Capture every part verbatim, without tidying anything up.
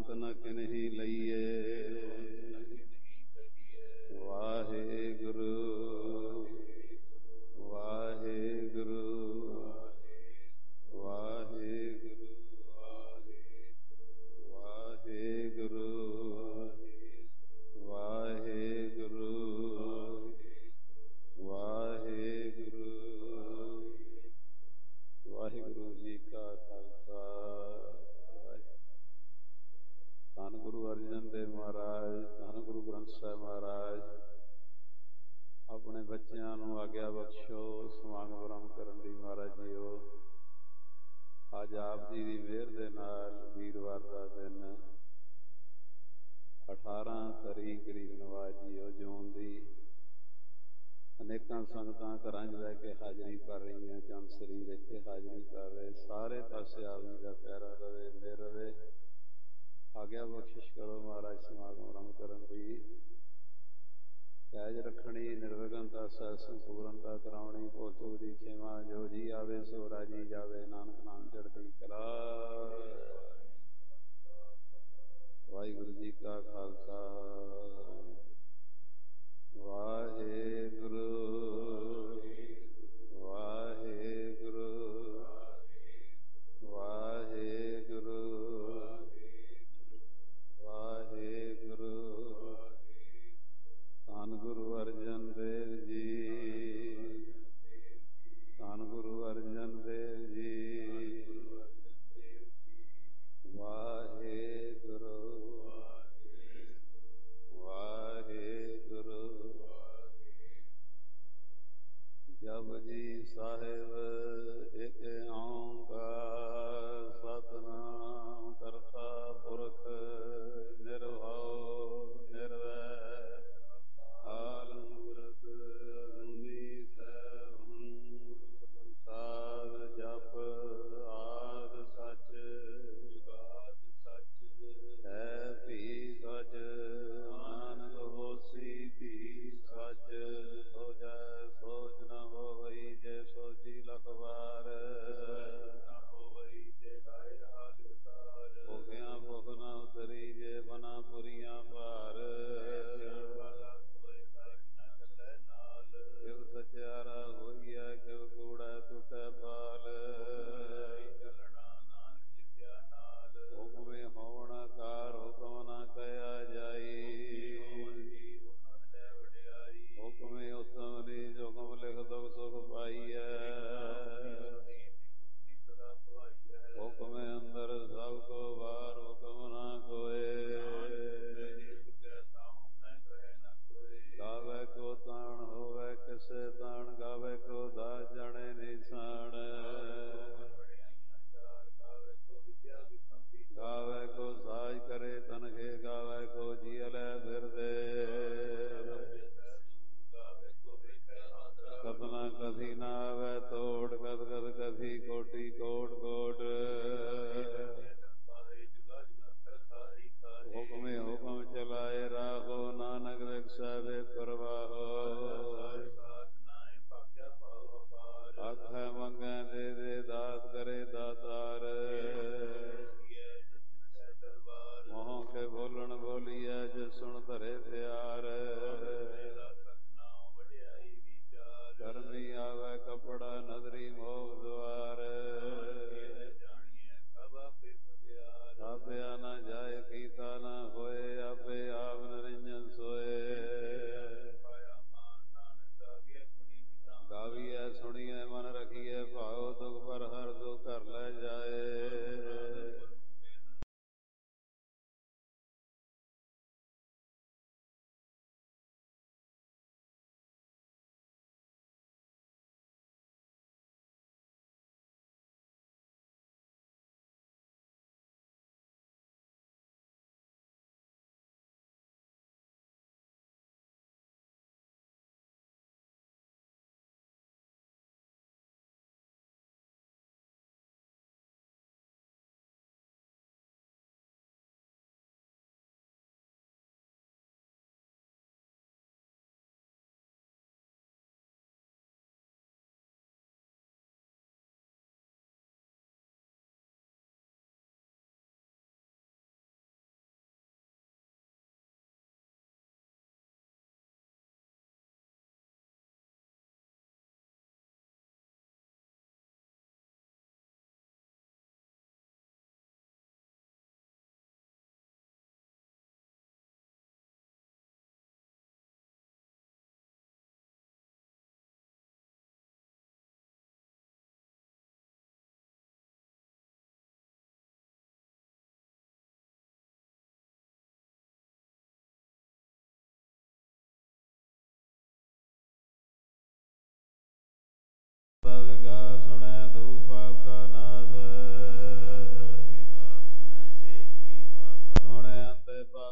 ਅੰਤ ਨ ਕਿਨਹੀ ਲਈਏ। ਵਾਹਿਗੁਰੂ ਵਾਹਿਗੁਰੂ ਵਾਹਿਗੁਰੂ ਵਾਹਿਗੁਰੂ ਵਾਹਿਗੁਰੂ ਵਾਹਿਗੁਰੂ। ਵਾਹਿਗੁਰੂ ਜੀ ਕਾ ਖਾਲਸਾ। ਧੰਨ ਗੁਰੂ ਅਰਜਨ ਦੇਵ ਮਹਾਰਾਜ, ਧੰਨ ਗੁਰੂ ਗ੍ਰੰਥ ਸਾਹਿਬ ਮਹਾਰਾਜ। ਆਪਣੇ ਬੱਚਿਆਂ ਨੂੰ ਆਗਿਆ ਬਖਸ਼ੋ ਸਮਾਗਮ ਆਰੰਭ ਕਰਨ ਦੀ। ਮਹਾਰਾਜ ਜੀਓ, ਅੱਜ ਆਪ ਜੀ ਦੀ ਮਿਹਰ ਦੇ ਨਾਲ ਵੀਰਵਾਰ ਦਾ ਦਿਨ ਅਠਾਰਾਂ ਤਰੀਕ ਗਰੀਬ ਨਵਾਜ਼ ਜੀਓ ਜੂਨ ਦੀ। ਅਨੇਕਾਂ ਸੰਗਤਾਂ ਘਰਾਂ 'ਚ ਰਹਿ ਕੇ ਹਾਜ਼ਰੀ ਭਰ ਰਹੀਆਂ, ਚੰਦ ਸਰੀਰ ਇੱਥੇ ਹਾਜ਼ਰੀ ਭਰ ਰਹੇ। ਸਾਰੇ ਪਾਸੇ ਆਪ ਜੀ ਦਾ ਪਿਆਰਾ ਰਵੇ, ਮਿਹਰ ਰਵੇ। ਆਗਿਆ ਬਖਸ਼ਿਸ਼ ਕਰੋ ਮਹਾਰਾਜ ਸਮਾਗਮ ਆਰੰਭ ਕਰਨ ਦੀ। ਪੈਜ ਰੱਖਣੀ, ਨਿਰਵਿਘਨਤਾ ਸਹਿ ਸੰਪੂਰਨਤਾ ਕਰਾਉਣੀ, ਭੁੱਲ ਚੁੱਕ ਦੀ ਖਿਮਾ। ਜੋ ਜੀ ਆਵੇ ਸੋ ਰਾਜੀ ਜਾਵੇ, ਨਾਨਕ ਨਾਮ ਚੜ੍ਹਦੀ ਕਲਾ। ਵਾਹਿਗੁਰੂ ਜੀ ਕਾ ਖਾਲਸਾ ਵਾਹਿਗੁਰੂ ਵਾਹਿਗੁਰੂ ਵਾਹਿਗੁਰੂ ਵਾਹਿਗੁਰੂ। ਧੰਨ ਗੁਰੂ ਅਰਜਨ ਦੇਵ ਜੀ, ਧੰਨ ਗੁਰੂ ਅਰਜਨ ਦੇਵ ਜੀ,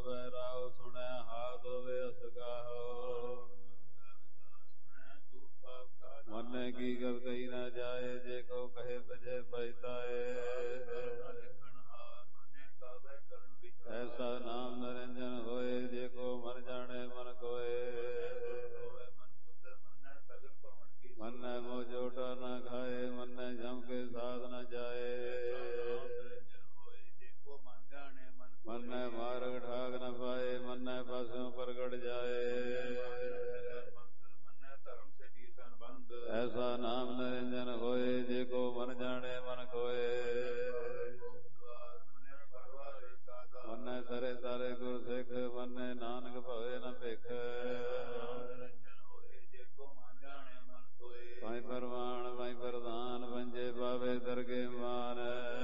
ਪਾਵੈ ਰਾਉ ਸੁਣੈ ਹਾਥ ਹੋਵੇ ਅਸਗਾਹੋ ਮੰਨੈ ਕੀ ਗਲ ਕਹੀ ਨਾ ਜਾਏ ਜੇ ਕੋ ਕਹੇ ਬਜੈ ਪਛਤਾਏ ਐਸਾ ਨਾਮ ਨਿਰੰਜਨ ਹੋਏ ਜੇ ਕੋ ਮਨ ਜਾਣੇ ਮਨ ਕੋਏ ਮੰਨੈ ਮੋਹ ਜੋਟਾ ਨਾ ਖਾਏ ਮੰਨੈ ਜਮ ਕੇ ਸਾਧ ਨਾ ਜਾਏ ਮੰਨੈ ਮਾਰਗ ਠਾਕ ਨ ਪਾਏ ਮੰਨੈ ਪਾਸਿਓਂ ਪ੍ਰਗਟ ਜਾਏ ਐਸਾ ਨਾਮ ਨਿਰੰਜਨ ਹੋਏ ਜੇ ਕੋ ਮਨ ਜਾਣੇ ਮਨ ਕੋਏ ਮੰਨੈ ਤਰੇ ਤਾਰੇ ਗੁਰ ਸਿੱਖ ਮੰਨੈ ਨਾਨਕ ਭਵੇ ਨ ਭਿਖ ਭਾਈ ਪਰਵਾਨ ਭਾਈ ਪ੍ਰਧਾਨ ਪੰਜੇ ਪਾਵੇ ਦਰਗੇ ਮਾਨ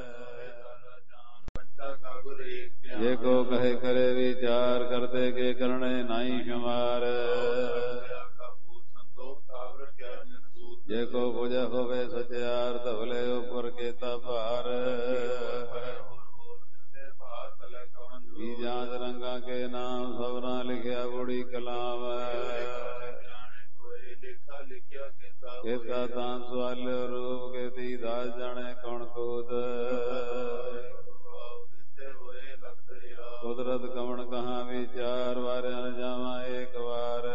ਜੇ ਕੋ ਕਹੇ ਕਰੇ ਵਿਚਾਰ ਕਰਦੇ ਕੇ ਕਰਨੇ ਨਾਹੀ ਸ਼ਮਾਰ ਜੇ ਕੋ ਬੁਝੈ ਹੋਵੇ ਸਚਿਆਰ ਧਵਲੇ ਉਪਰ ਕੇਤਾ ਭਾਰ ਜੀ ਜਾਂਚ ਰੰਗਾ ਕੇ ਨਾਮ ਸਭਨਾ ਲਿਖਿਆ ਬੁੜੀ ਕਲਾਮ ਕੇਤਾ ਤਾਂ ਸਵਾਲਿਓ ਰੂਪ ਕੇਤੀ ਦਾਸ ਜਾਣੇ ਕੌਣ ਕੂਦ ਕੁਦਰਤ ਕਵਣ ਕਹਾਂ ਵਿਚਾਰ ਵਾਰਿਆ ਨ ਜਾਵਾਂ ਏਕ ਵਾਰ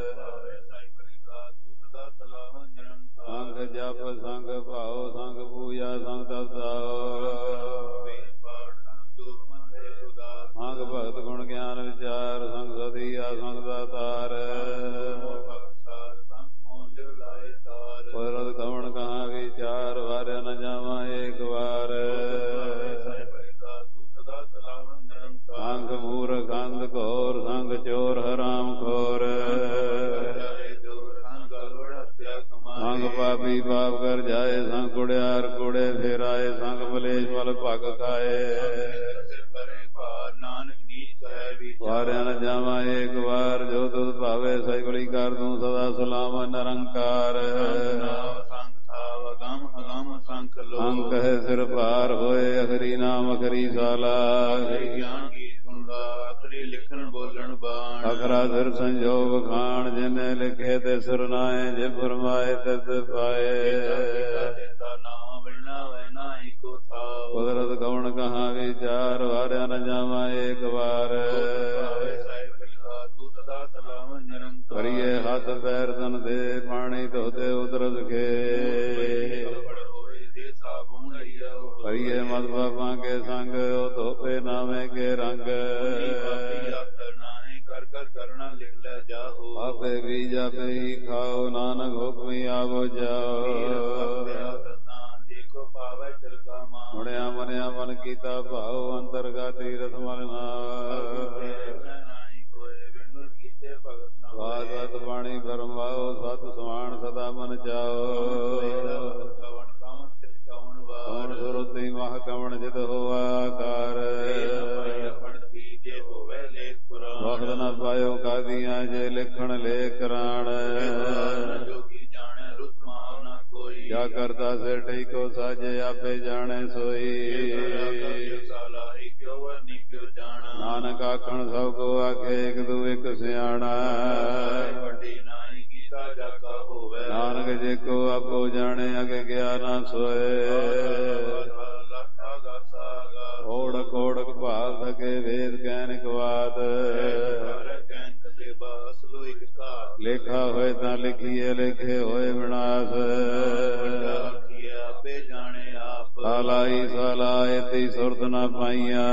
ਸੰਗ ਜਪ ਸੰਗ ਭਾਉ ਸੰਗ ਪੂਜਾ ਸੰਗ ਤਪਤਾਓ ਸੰਗ ਭਗਤ ਗੁਣ ਗਿਆਨ ਵਿਚਾਰ ਸੰਗ ਸਦੀਆ ਸੰਗ ਦਾਤਾਰ ਕੁਦਰਤ ਕਵਣ ਕਹਾਂ ਵਿਚਾਰ ਵਾਰਿਆ ਨ ਜਾਵਾਂ ਏਕ ਵਾਰ ਸੰਗ ਮੂਰਖ ਅੰਧ ਘੋਰ ਸੰਗ ਚੋਰ ਹਰਾਮ ਖੋਰ ਸੰਗ ਪਾਪੀ ਪਾਪ ਕਰ ਜਾਏ ਸੰਗ ਕੁੜਿਆਰ ਕੁੜੇ ਫੇਰਾਏ ਸੰਗ ਮਲੇਸ਼ ਮਲ ਭਗ ਖਾਏ ਵਾਰਿਆ ਨ ਜਾਵਾਂ ਏਕ ਵਾਰ ਜੋ ਤੁਧ ਭਾਵੇ ਸਹੀ ਬਲੀ ਕਰ ਦੂੰ ਸਦਾ ਸਲਾਮ ਨਿਰੰਕਾਰ ਅੰਗ ਕਹੇ ਸਿਰ ਭਾਰ ਹੋਏ ਅਖਰੀ ਨਾਮ ਅਖਰੀ ਸਾਲਾ ਅਖਰਾ ਸਿਰ ਸੰਜੋਗ ਖਾਣ ਜਿਨੇ ਲਿਖੇ ਤੇ ਸੁਰਨਾਏ ਜੇ ਫਰਮਾਏ ਤਿਸ ਪਾਏ ਕੁਦਰਤ ਕਵਣ ਕਹਾਂ ਵਿਚਾਰ ਵਾਰਿਆ ਨ ਜਾਵਾਂ ਏਕ ਵਾਰ ਕਰੀਏ ਹੱਥ ਪੈਰ ਤਨ ਦੇ ਪਾਣੀ ਧੋਤੇ ਉਤਰਸ ਖੇ ਕਰੀਏ ਮਤ ਬਾਬਾ ਕੇ ਸੰਗ ਉਹ ਧੋਪੇ ਨਾਵੇਂ ਕੇ ਰੰਗ ਆਪੇ ਵੀ ਜਾਪੇ ਹੀ ਖਾਓ ਨਾਨਕ ਹੁਕਮੀ ਆਵੋ ਜਾਓ ਮੁੜਿਆ ਮਨਿਆ ਮਨ ਕੀਤਾ ਭਾਉ ਅੰਤਰਗਾਤੀ ਰਸ ਮਨ ਵਾਦ ਵਤ ਬਾਣੀ ਫਰਮਾਓ ਸਤ ਸਮਾਨ ਸਦਾ ਮਨ ਚਾਓ ਕਵਣ ਸੁਰਤੀ ਮਹ ਕਵਣ ਜਿਤ ਹੋਆ ਆਕਾਰ ਵਖਤ ਨ ਪਾਇਓ ਕਾਦੀਆਂ ਜੇ ਲਿਖਣ ਲੇਖ ਕਰਾਣ ਜਾ ਕਰਤਾ ਸਿਰ ਟੇਕੋ ਸਾਜੇ ਆਪੇ ਜਾਣੇ ਸੋਈ ਨਾਨਕ ਆਖਣ ਸਭ ਕੋ ਆਖੇ ਇੱਕ ਦੂ ਇੱਕ ਸਿਆਣਾ ਨਾਨਕ ਜੇ ਕੋ ਆਪੋ ਜਾਣੇ ਅਗੇ ਗਿਆ ਨਾ ਸੋਏ ਓੜਕ ਓੜਕ ਭਾਲ ਸਕੇ ਵੇਦ ਕਹਿਨਿਕ ਬਾਤ ਲੇਖਾ ਹੋਏ ਤਾਂ ਲਿਖੀਏ ਲਿਖੇ ਹੋਏ ਵਿਨਾਸ਼ ਸਾਲਾਈ ਸਾਲਾਏ ਤੀ ਸੁਰਤ ਨਾ ਪਾਈਆਂ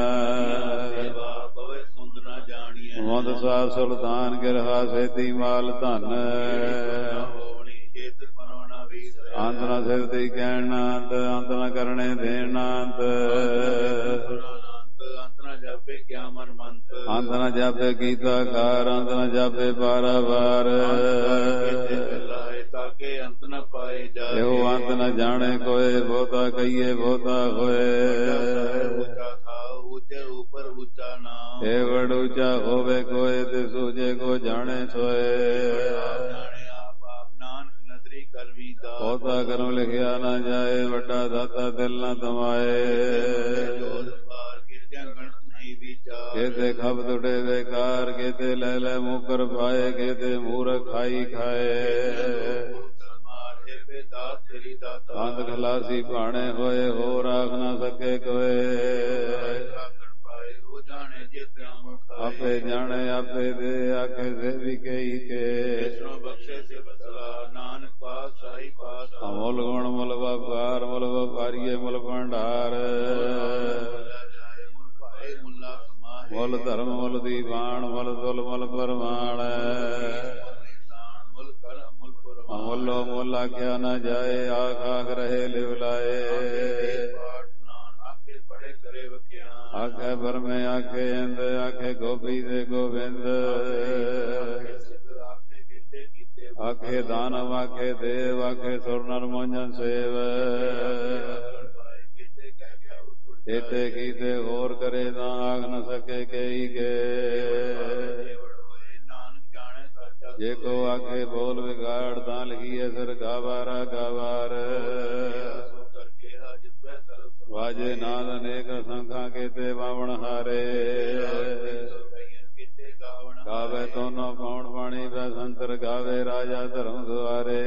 ਮੁੰਦ ਸਾ ਸੁਲਤਾਨ ਗਿਰਹਾ ਸੇਤੀ ਮਾਲ ਧਨ ਅੰਤ ਨਾ ਸਿਰ ਤੇ ਕਹਿਣ ਅੰਤ ਅੰਤ ਨਾ ਕਰਨੇ ਦੇਣ ਅੰਤ ਅੰਤ ਨਾ ਜਾਪੇ ਕੀਤਾ ਕਾਰ ਅੰਤ ਨਾ ਜਾਪੇ ਬਾਰਾ ਵਾਰ ਇਹੋ ਅੰਤ ਨਾ ਜਾਣੇ ਕੋਏ ਬਹੁਤਾ ਕਹੀਏ ਬਹੁਤਾ ਹੋਏ ਇਹ ਵਡ ਉੱਚਾ ਹੋਵੇ ਕੋਏ ਤੇ ਸੂਝੇ ਕੋ ਜਾਣੇ ਸੋਏ ਬਹੁਤਾ ਕਰਮ ਲਿਖਿਆ ਨਾ ਜਾਏ ਵੱਡਾ ਦਾਤਾ ਦਿਲ ਨਾ ਤਮਾਏ ਵਿਚਾਰ ਕੇਤੇ ਖਬ ਟੁੱਟੇ ਬੇਕਾਰ ਕੇਤੇ ਲੈ ਲੈ ਮੁਕਰ ਪਾਏ ਕੇਤੇ ਮੂਰਖ ਖਾਈ ਖਾਏ ਕੰਧ ਖਲਾਸੀ ਭਾਣੇ ਹੋਏ ਹੋਰ ਆਖ ਨਾ ਸਕੇ ਕੋਏ ਆਪੇ ਜਾਣੇ ਆਪੇ ਦੇ ਆਖੇ ਸੇ ਵੀ ਕਹੀ ਕੇ ਨਾਨਕ ਪਾਸ ਸਾਈ ਪਾਸ ਅਮੁੱਲ ਗੁਣ ਮੁੱਲ ਵਪਾਰ ਮੁੱਲ ਵਪਾਰੀਏ ਮੁੱਲ ਭੰਡਾਰ ਮੁੱਲ ਧਰਮ ਮੁੱਲ ਦੀਵਾਨ ਮੁੱਲ ਤੁਲ ਮੁੱਲ ਪਰਮਾਣ ਅਮੁੱਲੋ ਮੁੱਲ ਆਖਿਆ ਨਾ ਜਾਏ ਆਖ ਆਖ ਰਹੇ ਲਿਵ ਲਾਏ ਆਖੇ ਬਰਮੇ ਆਖੇ ਇੰਦ ਆਖੇ ਗੋਪੀ ਦੇ ਗੋਬਿੰਦ ਆਖੇ ਦਾਨਵ ਆਖੇ ਦੇਵ ਆਖੇ ਸੁਰ ਨਰ ਮੋਹਨ ਸੇਵ ਕੇਤੇ ਕੀਤੇ ਹੋਰ ਕਰੇ ਤਾਂ ਆਖ ਨ ਸਕੇ ਕਈ ਕੇ ਜੇ ਕੋ ਆਖੇ ਬੋਲ ਵਿਗਾੜ ਤਾਂ ਲਿਖੀਏ ਸਿਰ ਗਾਵਾਰਾ ਗਾਵਾਰ ਵਾਜੇ ਨਾਦ ਅਨੇਕ ਸੰਖਾਂ ਕੇਤੇ ਬਾਵਣ ਹਾਰੇ ਗਾਵੇ ਤੋਨੋ ਪੌਣ ਪਾਣੀ ਵੈ ਸੰਤਰ ਗਾਵੇ ਰਾਜਾ ਧਰਮ ਦੁਆਰੇ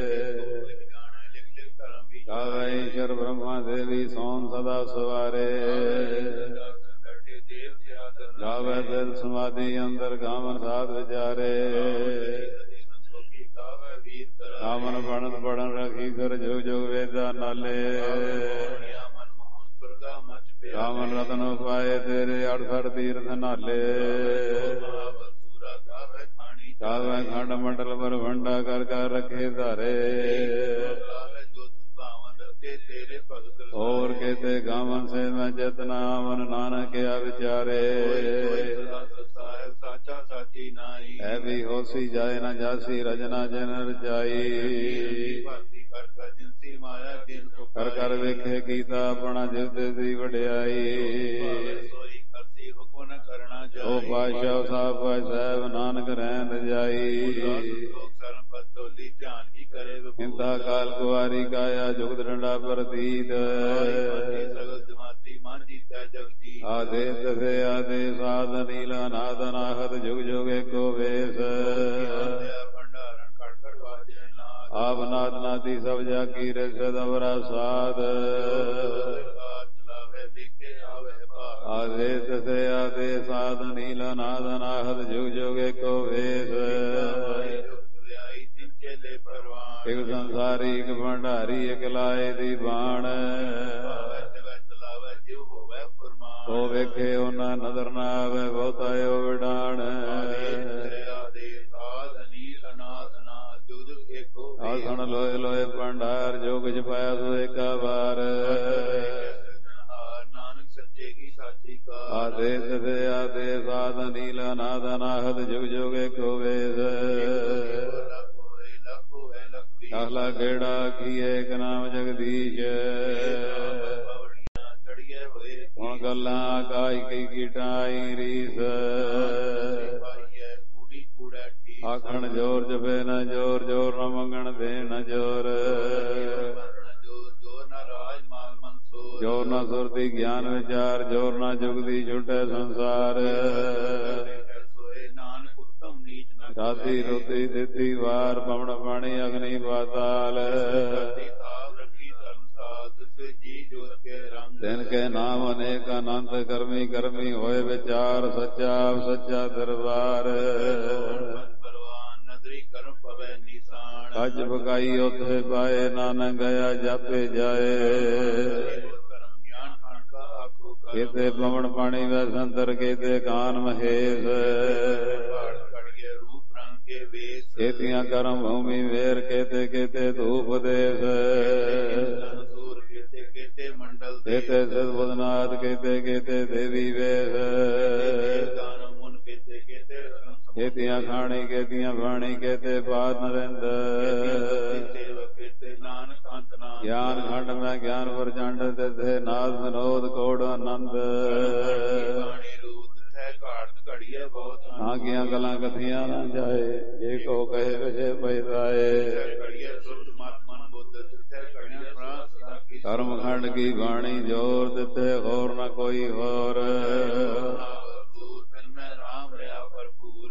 ਗਾਵੇ ਈਸ਼ਰ ਬ੍ਰਹਮਾ ਦੇਵੀ ਸੋਮ ਸਦਾ ਸਵਾਰੇ ਗਾਵੇ ਦਿਲ ਸਮਾਧੀ ਅੰਦਰ ਗਾਵਨ ਸਾਧ ਵਿਚਾਰੇ ਗਾਵਨ ਬਣਤ ਬੜਨ ਰਖੀ ਕਰ ਜੁਗ ਜੁਗ ਵੇਦਾ ਨਾਲੇ ਗਾਵਨ ਰਤਨ ਪਾਏ ਤੇਰੇ ਅੜਸਠ ਤੀਰਥ ਨਾਲੇ ਗਾਵੇ ਖੰਡ ਮੰਡਲ ਪਰ ਵੰਡਾ ਕਰ ਕਰ ਰੱਖੇ ਧਾਰੇ ਹੋਰ ਕੇਤੇ ਗਾਵਨ ਸੇ ਮੈਂ ਚੇਤਨਾ ਮਨ ਨਾਨਕ ਕਿਆ ਵਿਚਾਰੇ ਐ ਵੀ ਹੋਸੀ ਜਾਏ ਨਾ ਜਾਸੀ ਰਜਨਾ ਜਨ ਰਚਾਈ ਕਰ ਕਰ ਵੇਖੇ ਕੀਤਾ ਆਪਣਾ ਜਿਵਦੇ ਦੀ ਵਡਿਆਈ ਉਹ ਪਾਸ਼ਾ ਸਾਹਿਬ ਸਾਹਿਬ ਨਾਨਕ ਰਹਿਣ ਰਜਾਈ ਹਿੰਦਾ ਕਾਲ ਕੁਆਰੀ ਕਾਇਆ ਜੁਗਤ ਡੰਡਾ ਪ੍ਰਤੀਤ ਆਦੇ ਤਸੇ ਆਦੇ ਸਾਧ ਨੀਲਾ ਨਾਦ ਨਾਹਤ ਜੁਗ ਜੁਗ ਏਕੋ ਵੇਸ ਆਪ ਨਾਦ ਨਾਦੀ ਸਭ ਜਾ ਕੀ ਰਸਦ ਅਵਰਾ ਸਾਧ ਆਦੇ ਤਸੇ ਆਦੇ ਸਾਧ ਨੀਲਾ ਨਾਦ ਨਾਹਤ ਜੁਗ ਜੁਗ ਏਕੋ ਵੇਸ ਇੱਕ ਸੰਸਾਰੀ ਇੱਕ ਭੰਡਾਰੀ ਇੱਕ ਲਾਏ ਦੀ ਬਾਣ ਉਹ ਵੇਖੇ ਉਹਨਾਂ ਨਜ਼ਰ ਨਾ ਆਵੇ ਬਹੁਤਾ ਉਹ ਵਿਡਾਣ ਆਸਣ ਲੋਏ ਲੋਏ ਭੰਡਾਰ ਜੋ ਕੁਝ ਪਾਇਆ ਸੋ ਏਕਾ ਵਾਰ ਆਦੇ ਤਦੇ ਆਦੇ ਸਾਧ ਨੀਲਾ ਨਾਦ ਨਾਹਤ ਜੁਗ ਜੁਗ ਏਕੋ ਵੇਸ ਅਹਲਾ ਗੇੜਾ ਕੀਏ ਇੱਕ ਨਾਮ ਜਗਦੀਸ਼ ਹੁਣ ਗੱਲਾਂ ਆਕਾਈ ਕਈ ਕੀਟਾਈ ਰੀਸ ਆਖਣ ਜੋਰ ਜਪੇ ਨਾ ਜੋਰ ਜੋਰ ਨਾ ਮੰਗਣ ਦੇ ਨਾ ਜੋਰ ਜੋਰ ਨਾ ਸੁਰਤੀ ਗਿਆਨ ਵਿਚਾਰ ਜੋਰ ਨਾ ਜੁਗਦੀ ਛੁਟੇ ਸੰਸਾਰ ਰਾਤੀ ਰੋਤੀ ਦਿੱਤੀ ਵਾਰ ਪਵਨ ਪਾਣੀ ਅਗਨੀ ਪਾਤਾਲ ਦਿਨ ਕੇ ਨਾਮ ਅਨੇਕ ਅਨੰਤ ਕਰਮੀ ਕਰਮੀ ਹੋਏ ਵਿਚਾਰ ਸੱਚਾ ਸੱਚਾ ਦਰਬਾਰ ਕੱਜ ਬਕਾਈ ਉੱਥੇ ਪਾਏ ਨਾਨਕ ਗਿਆ ਜਾਪੇ ਜਾਏ ਕਿਤੇ ਪਵਨ ਪਾਣੀ ਵੈ ਸੰਤਰ ਕਿਤੇ ਕਾਨ ਮਹੇਸ਼ ਕੇਤੀਆਂ ਕਰਮ ਭੂਮੀ ਵੇਰ ਕੇਤੇ ਕੇਤੇ ਧੂਪ ਦੇਸ ਕੇਤੇ ਸਦਬੁਦਨਾਥ ਕੇਤੇ ਕੇਤੇ ਦੇਵੀ ਵੇਸ ਕੇਤੀਆਂ ਖਾਣੀ ਕੇਤੀਆਂ ਬਾਣੀ ਕੇਤੇ ਬਾਤ ਨਰਿੰਦ ਗਿਆਨ ਖੰਡ ਮੈਂ ਗਿਆਨ ਪ੍ਰਚੰਡ ਤਿਥੇ ਨਾਦ ਵਿਨੋਦ ਕੋੜ ਆਨੰਦ ਆਗੀਆਂ ਗੱਲਾਂ ਕਥੀਆਂ ਨਾ ਜਾਏ ਜੇ ਕੋ ਕਹੇ ਵਿਸ਼ੇ ਪੈਦਾਏ ਕਰਮ ਖੰਡ ਕੀ ਬਾਣੀ ਜੋਰ ਦਿੱਤੇ ਹੋਰ ਨਾ ਕੋਈ ਹੋਰ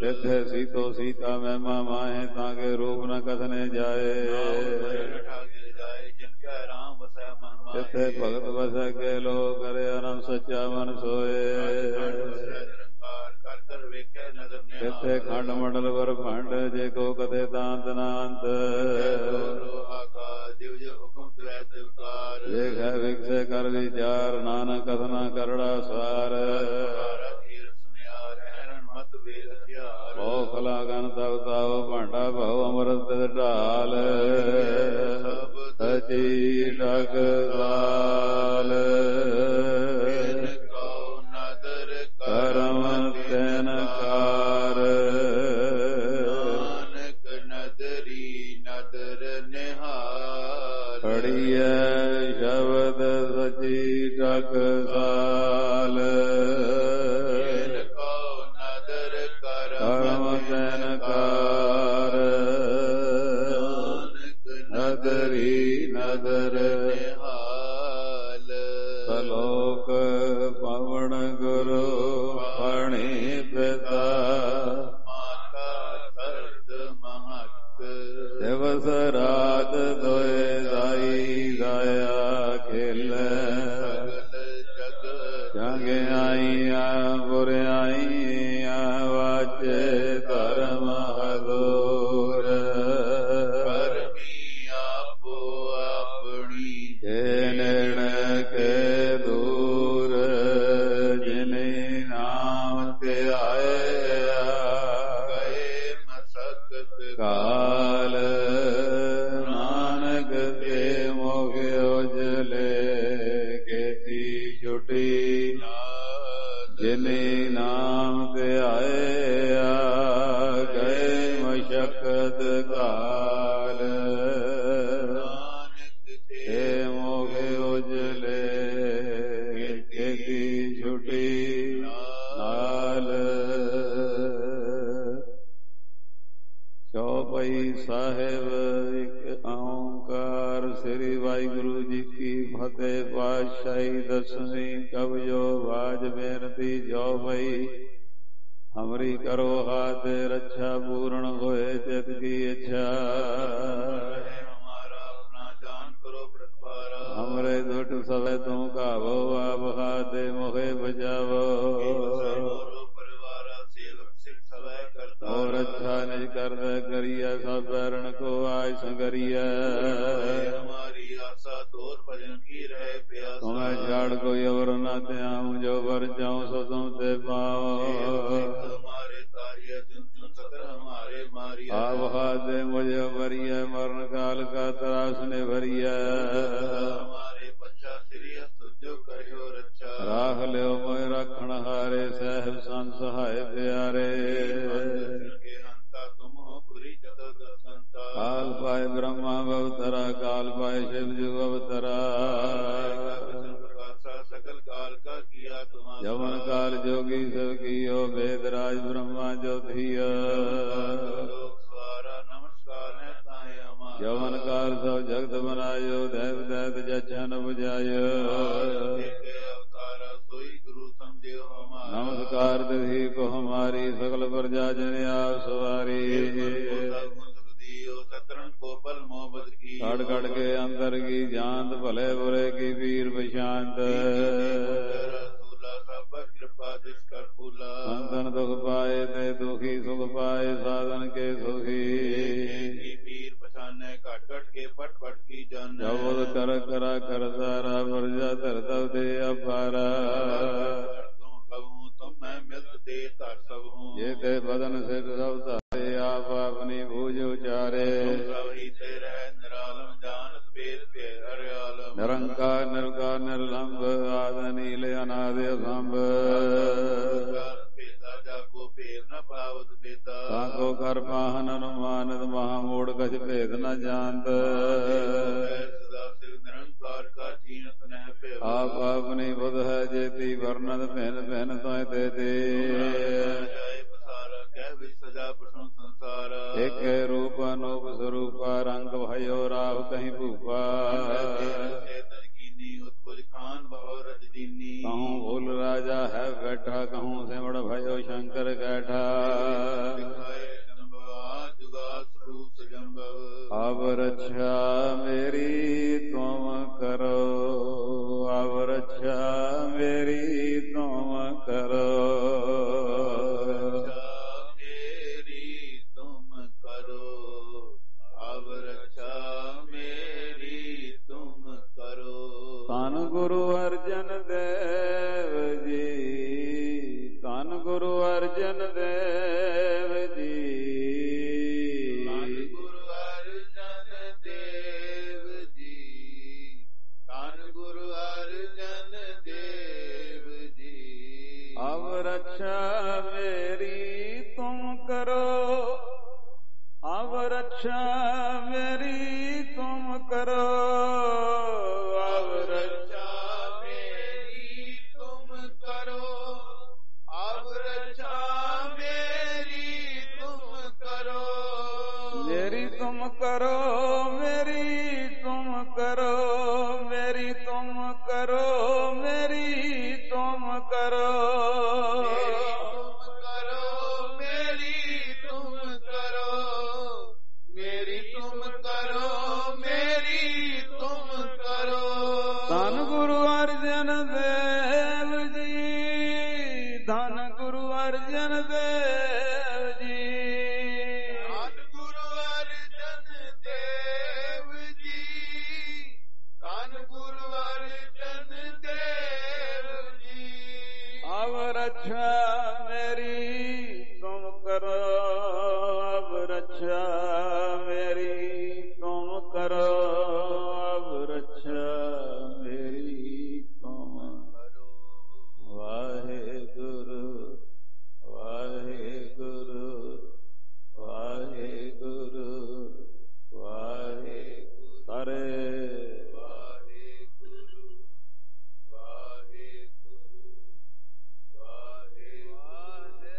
ਤਿੱਥੇ ਸੀਤੋ ਸੀਤਾ ਮਹਿਮਾ ਮਾਹੇ ਤਾਂ ਕੇ ਰੂਪ ਨ ਕਥਨੇ ਜਾਏ ਤਿੱਥੇ ਭਗਤ ਵਸੈ ਕੇ ਲੋ ਕਰੇ ਅਨੰਦ ਸੱਚਾ ਮਨ ਸੋਏ ਤਿੱਥੇ ਖੰਡ ਮੰਡਲ ਵਰ ਭੰਡ ਜੇ ਕੋ ਕਥੇ ਤਾਂਤ ਨਾਂਤ ਵੇਖੈ ਵਿਕਸੇ ਕਰ ਵਿਚਾਰ ਨਾਨਕ ਕਥਨਾ ਕਰੜਾ ਸਾਰ ਭਉ ਖਲਾ ਗਨ ਤਬ ਤਾਉ ਭਾਂਡਾ ਭਉ ਅੰਮ੍ਰਿਤ ਢਾਲ ਸਚੀ ਟਕਸਾਲ ਕਰਮ ਤੈਨ ਕਾਰ ਨਾਨਕ ਨਦਰੀ ਨਦਰ ਨਿਹਾਲ ਪੜੀਐ ਸ਼ਬਦ ਸਚੀ ਟਕਸਾਲ ਕਰਮ ਤੈਨ ਕਾਰ ਨਦਰੀ ਨਦਰ ਨਿਹਾਲ ਸਲੋਕ ਪਵਨ ਗੁਰੂ ਪਣੀ ਪਿਤਾ ਮਾਤਾ ਤਰਦ ਮਹਤ ਦਿਵਸ ਰਾਤ ਦੋਏ ਦਾਈ ਦਾਇਆ ਖੇਲੇ ਸਗਲ ਜਗ ਜਗ ਆਈਆਂ ਬੁਰਿਆਈਆਂ ਵਾਚੇ ਧਰਮ ਹਦੂਰ ਕਰਮੀ ਆਪੋ ਆਪਣੀ ਕੇ ਨੇੜੇ ਕੇ ਦੂਰ ਜਿਨੇ ਨਾਮ ਤੇ ਆਇਆ ਗਏ ਮਸਕਤ ਕਾਲ ਨਾਨਕ ਕੇ ਮੋਖ ਉਜਲੇ ਕੀਤੀ ਛੁਟੀ ਜਿਨੇ ਨਾਮ ਤੇ ਆਇਆ ਗਏ ਮਸ਼ਕਤ ਕਾਲ ਨਾਨਕ ਤੇ ਮੋਖ ਉਜਲੇ ਕੀਤੀ ਛੁਟੀ ਨਾਲ ਚੌਪਈ ਸਾਹਿਬ ਇੱਕ ਓਂਕਾਰ ਸ੍ਰੀ ਵਾਹਿਗੁਰੂ ਜੀ ਕੀ ਫਤਿਹ। ਪਾਤਸ਼ਾਹੀ ਦਸਵੀਂ ਕਬਜੋ ਬਾਜ ਬੇਨਤੀ ਚੌਪਈ ਹਮਰੀ ਕਰੋ ਹਾਥ ਰੱਛਾ ਪੂਰਨ ਹੋਏ ਚਿਤ ਕੀ ਇੱਛਾ ਹਮਰੇ ਦੁੱਟ ਸਵੇ ਤੂੰ ਕਾਵੋ ਆਪ ਹਾਥੇ ਮੋਹੇ ਬਚਾਵੋ ਔਰ ਅੱਛਾ ਨਿਜ ਕਰਦਾ ਕਰੀਐ ਸਭ ਬੈਰਣ ਕੋ ਆਜ ਸੰਗਰੀਐ ਹਮਾਰੀ ਆਸਾ ਤੋਰ ਭਜਨ ਕੀ ਰਹਿ ਪਿਆਸਾ ਤੁਮੈ ਛਾੜ ਕੋਈ ਅਵਰ ਨਾ ਧਿਆਉ ਜੋ ਵਰ ਜਾਉ ਸੋ ਤੁਮ ਤੇ ਪਾਓ ਹਮਾਰੇ ਤਾਰਿਆ ਚੁਨ ਚੁਨ ਸਤਰ ਹਮਾਰੇ ਮਾਰਿਆ ਆਪ ਹਾਥੇ ਮੁਝੇ ਭਰੀਐ ਮਰਨ ਕਾਲ ਕਾ ਤਰਾਸ ਨੇ ਭਰੀਐ ਹਮਾਰੇ ਬੱਚਾ ਸ੍ਰੀ ਸੁਜੋ ਕਰਿਓ ਰੱਛਾ ਰਾਖ ਲਿਓ ਮੋਇ ਰੱਖਣ ਹਾਰੇ ਸਹਿਬ ਸੰਤ ਸਹਾਇ ਪਿਆਰੇ ਕਾਲ ਪਾਏ ਬ੍ਰਹਮਾ ਅਵਤਰਾ ਕਾਲ ਪਾਏ ਸ਼ਿਵ ਜੀ ਅਵਤਰਾ ਸਕਲ ਕਾਲ ਕਾ ਕੀਆ ਤੁਮਾ ਜਵਨ ਕਾਲ ਜੋਗੀ ਸਭ ਕੀਓ ਵੇਦ ਰਾਜ ਬ੍ਰਹਮਾ ਜੋਤੀਆ ਜਵਨ ਕਾਲ ਸਭ ਜਗਤ ਬਨਾਇਓ ਦੇਵ ਦੈਤ ਜਛਨ ਬੁਝਾਇਓ ਨਮਸਕਾਰ ਦਿhi ਕੋ ਹਮਾਰੀ ਸਕਲ ਪ੍ਰਜਾ ਜਨ ਆਪ ਸਵਾਰੀ ਕੜ ਕੜ ਕੇ ਅੰਦਰ ਕੀ ਜਾਂਤ ਭਲੇ ਬੁਰੇ ਕੀ ਵੀਰ ਬਸ਼ਾਂਤ ਸੰਤਨ ਦੁਖ ਪਾਏ ਤੇ ਦੁਖੀ ਸੁਖ ਪਾਏ ਸਾਧਨ ਕੇ ਸੁਖੀ ਵੀਰ ਪਛਾਨੇ ਘਟ ਘਟ ਕੇ ਪਟ ਪਟ ਕੀ ਜਾਨ ਜਬਦ ਕਰ ਕਰਾ ਕਰਦਾ ਰਾ ਵਰਜਾ ਧਰਤਵ ਦੇ ਅਪਾਰਾ ਜੇ ਤੇ ਬਦਨ ਸਿਰ ਸਭ ਧਾਰੇ ਆਪ ਆਪਣੀ ਬੂਝ ਉਚਾਰੇ ਨਿਰੰਕਾਰ ਨਿਰਕਾਰ ਨਿਰਲੰਭ ਆਦ ਨੀਲ ਅਨਾਦ ਅਸੰਭ ਤਾਕੋ ਕਰ ਪਾਹਨ ਅਨੁਮਾਨਿਤ ਮਹਾ ਮੂੜ ਕਛ ਭੇਦ ਨ ਜਾਣਤ ਆਪ ਆਪਣੀ ਬੁਧ ਹੈ ਜੇਤੀ ਵਰਨਤ ਭਿੰਨ ਭਿੰਨ ਤੋਇ ਤੇ ਤੇ ਇੱਕ ਰੂਪ ਅਨੂਪ ਸਰੂਪਾ ਰੰਗ ਭਇਓ ਰਾਵ ਕਹੀਂ ਭੂਪਾ ਉਤਪੁਜ ਖਾਨ ਬਹੁ ਰਜ ਦੀਨੀ कहूँ भूल राजा है बैठा, कहूँ सिमड़ भयो शंकर कैठा। अब रक्षा मेरी तुम करो, अब रक्षा मेरी तुम करो, मेरी तुम करो, अब रक्षा मेरी तुम करो। धन गुरु अर्जन देव जी, धन गुरु अर्जन देव जी, धन गुरु अर्जन देव जी, धन गुरु अर्जन देव जी। अब रक्षा मेरी तुम करो, अब रक्षा मेरी तुम करो, अब रक्षा मेरी तुम करो, अब रक्षा मेरी तुम करो। मेरी तुम करो, मेरी तुम करो, मेरी तुम करो, मेरी तुम करो, मेरी तुम करो, मेरी तुम करो, मेरी तुम करो। धन गुरु अर्जन देव जी, धन गुरु अर्जन देव जी, धन गुरु अर्जन देव जी, धन गुरु अर्जन देव जी। अब रक्षा मेरी तुम करो, अब रक्षा मेरी तुम करो, अब रक्षा मेरी तुम करो। वाहे गुरु वाहे गुरु वाहे गुरु वाहे हरे वाहे गुरु वाहे गुरु वाहे वाहे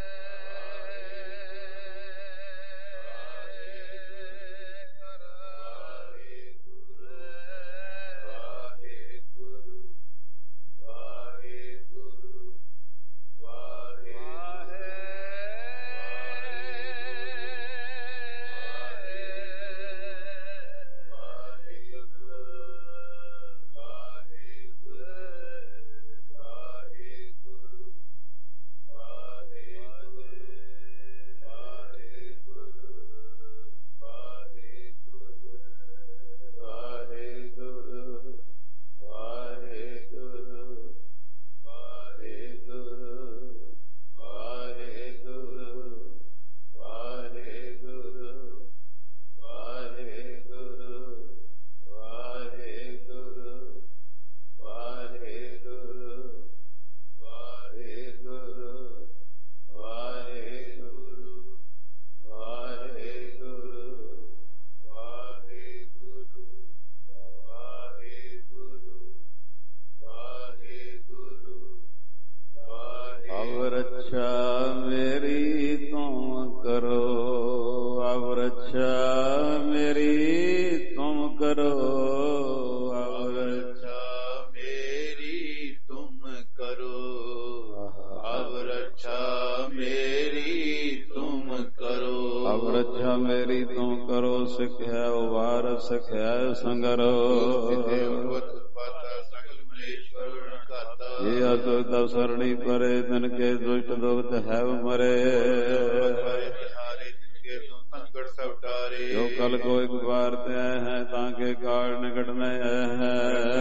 सख्या संगरो ये अतो तब सरणी परे तन के दुष्ट दुख है मरे जो कल को एक बार ते है ताके काल निकट में है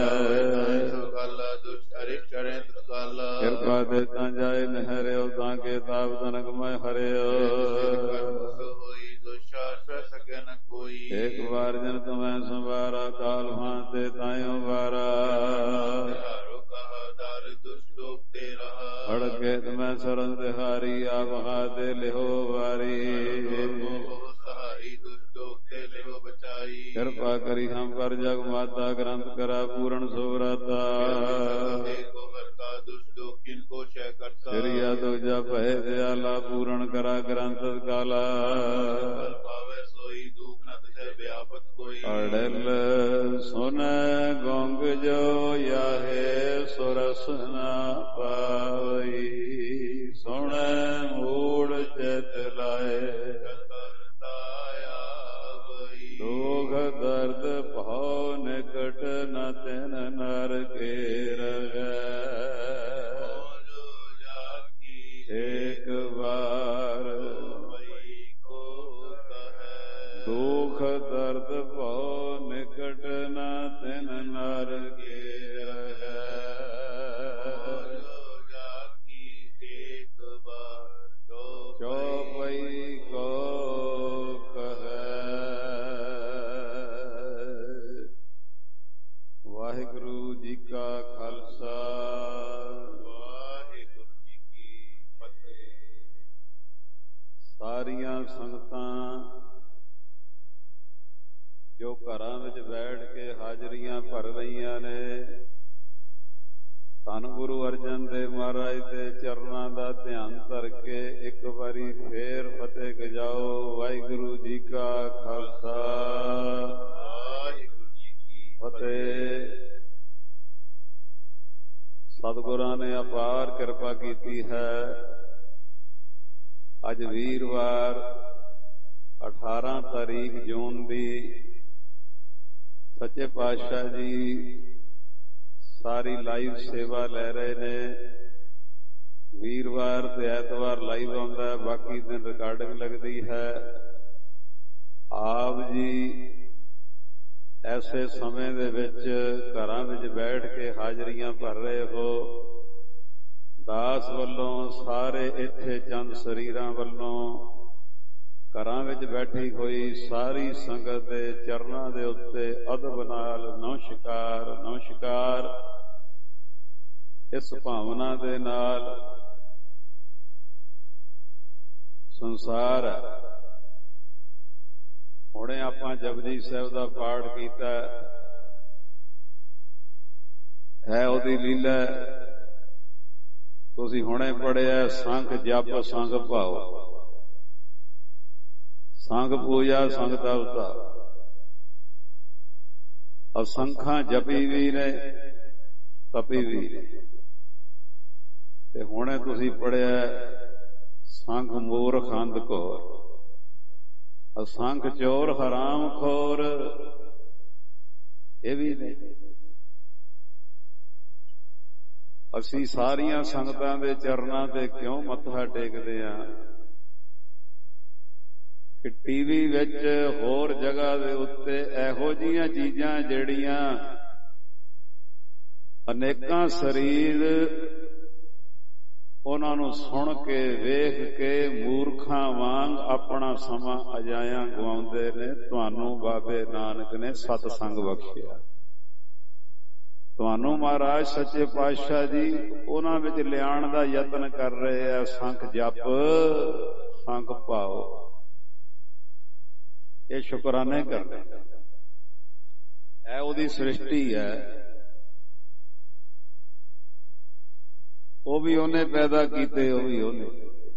कृपा दे ता जाए नहरे ताके ताप तनक में हरे एक बार जन तुम्हें संवारा काल भांते तायो वारा हड़के तुम्हें शरण तिहारी आप हाथे लिहो वारी कृपा करी हम पर जग माता ग्रंथ करा पूर्ण सोराता श्रिया तो जप है दयाला पूर्ण करा ग्रंथ काला ਪੜਲ ਸੁਨੈ ਗੋਂਗ ਜੋ ਯਾਹੇ ਸੁਰਸ ਨਾ ਪਾਵਈ ਸੁਣੈ ਮੂੜ ਚਿਤ ਲਾਏ ਦੁਖ ਦਰਦ ਭਉ ਨਿਕਟ ਨ ਤਿਨ ਨਰ ਕੇ ਰਗੈ ਏਕ ਵਾਰ ਦੁਖ ਦਰਦ ਭਉ ਨਿਕਟ ਨ ਤਿਨ ਨਰ ਕੇ ਰਗੈ ਚੌਪਈ ਕੋ ਵਾਹਿਗੁਰੂ ਜੀ ਕਾ ਖਾਲਸਾ ਵਾਹਿਗੁਰੂ ਜੀ ਕੀ ਫਤਿਹ। ਸਾਰੀਆਂ ਸੰਗਤਾਂ ਜੋ ਘਰਾਂ ਵਿੱਚ ਬੈਠ ਕੇ ਹਾਜ਼ਰੀਆਂ ਭਰ ਰਹੀਆਂ ਨੇ, ਧੰਨ ਗੁਰੂ ਅਰਜਨ ਦੇਵ ਮਹਾਰਾਜ ਦੇ ਚਰਨਾਂ ਦਾ ਧਿਆਨ ਧਰ ਕੇ ਇੱਕ ਵਾਰੀ ਫੇਰ ਫਤਿਹ ਗਜਾਓ। ਵਾਹਿਗੁਰੂ ਜੀ ਕਾ ਖਾਲਸਾ ਵਾਹਿਗੁਰੂ ਜੀ ਕੀ ਫਤਿਹ। ਸਤਿਗੁਰਾਂ ਨੇ ਅਪਾਰ ਕਿਰਪਾ ਕੀਤੀ ਹੈ। ਅੱਜ ਵੀਰਵਾਰ ਅਠਾਰਾਂ ਤਾਰੀਖ ਜੂਨ ਦੀ ਸੱਚੇ ਪਾਤਸ਼ਾਹ ਜੀ ਸਾਰੀ ਲਾਈਵ ਸੇਵਾ ਲੈ ਰਹੇ ਨੇ। ਵੀਰਵਾਰ ਤੇ ਐਤਵਾਰ ਲਾਈਵ ਆਉਂਦਾ, ਬਾਕੀ ਦਿਨ ਰਿਕਾਰਡਿੰਗ ਲੱਗਦੀ ਹੈ। ਆਪ ਜੀ ਐਸੇ ਸਮੇਂ ਦੇ ਵਿੱਚ ਘਰਾਂ ਵਿੱਚ ਬੈਠ ਕੇ ਹਾਜ਼ਰੀਆਂ ਭਰ ਰਹੇ ਹੋ। ਦਾਸ ਵੱਲੋਂ, ਸਾਰੇ ਇੱਥੇ ਚੰਦ ਸਰੀਰਾਂ ਵੱਲੋਂ, ਘਰਾਂ ਵਿੱਚ ਬੈਠੀ ਹੋਈ ਸਾਰੀ ਸੰਗਤ ਦੇ ਚਰਨਾਂ ਦੇ ਉੱਤੇ ਅਦਬ ਨਾਲ ਨਮਸਕਾਰ ਨਮਸਕਾਰ। ਇਸ ਭਾਵਨਾ ਦੇ ਨਾਲ ਸੰਸਾਰ ਹੁਣੇ ਆਪਾਂ ਜਪਜੀ ਸਾਹਿਬ ਦਾ ਪਾਠ ਕੀਤਾ ਹੈ, ਉਹਦੀ ਲੀਲਾ ਤੁਸੀਂ ਹੁਣੇ ਪੜਿਆ। ਸੰਖ ਜਪ ਸੰਗ ਭਾਉ, ਸੰਗ ਪੂਜਾ ਸੰਗ ਤਪਤਾ। ਅਸੰਖਾਂ ਜਪੀ ਵੀ ਨੇ, ਤਪੀ ਵੀ ਨੇ। ਤੇ ਹੁਣੇ ਤੁਸੀਂ ਪੜਿਆ ਸੰਖ ਮੂਰਖ ਅੰਧ ਘੋਰ, ਅਸੰਖ ਚੋਰ ਹਰਾਮ ਖੋਰ, ਇਹ ਵੀ ਨੇ। ਅਸੀਂ ਸਾਰੀਆਂ ਸੰਗਤਾਂ ਦੇ ਚਰਨਾਂ ਤੇ ਕਿਉਂ ਮੱਥਾ ਟੇਕਦੇ ਹਾਂ ਕਿ ਟੀਵੀ ਵਿੱਚ ਹੋਰ ਜਗ੍ਹਾ ਦੇ ਉੱਤੇ ਇਹੋ ਜਿਹੀਆਂ ਚੀਜ਼ਾਂ ਜਿਹੜੀਆਂ ਅਨੇਕਾਂ ਸਰੀਰ ਉਹਨਾਂ ਨੂੰ ਸੁਣ ਕੇ ਵੇਖ ਕੇ ਮੂਰਖਾਂ ਵਾਂਗ ਆਪਣਾ ਸਮਾਂ ਅਜਾਇਆ ਗਵਾਉਂਦੇ ਨੇ। ਤੁਹਾਨੂੰ ਬਾਬੇ ਨਾਨਕ ਨੇ ਸਤਸੰਗ ਬਖਸ਼ਿਆ, ਤੁਹਾਨੂੰ ਮਹਾਰਾਜ ਸੱਚੇ ਪਾਤਸ਼ਾਹ ਜੀ ਉਹਨਾਂ ਵਿੱਚ ਲਿਆਉਣ ਦਾ ਯਤਨ ਕਰ ਰਹੇ ਆ। ਸੰਖ ਜਪ ਸੰਖ ਭਾਉ, ਇਹ ਸ਼ੁਕਰਾਨੇ ਕਰਦੇ। ਇਹ ਉਹਦੀ ਸ੍ਰਿਸ਼ਟੀ ਹੈ, ਉਹ ਵੀ ਉਹਨੇ ਪੈਦਾ ਕੀਤੇ, ਉਹ ਵੀ ਉਹਨੇ।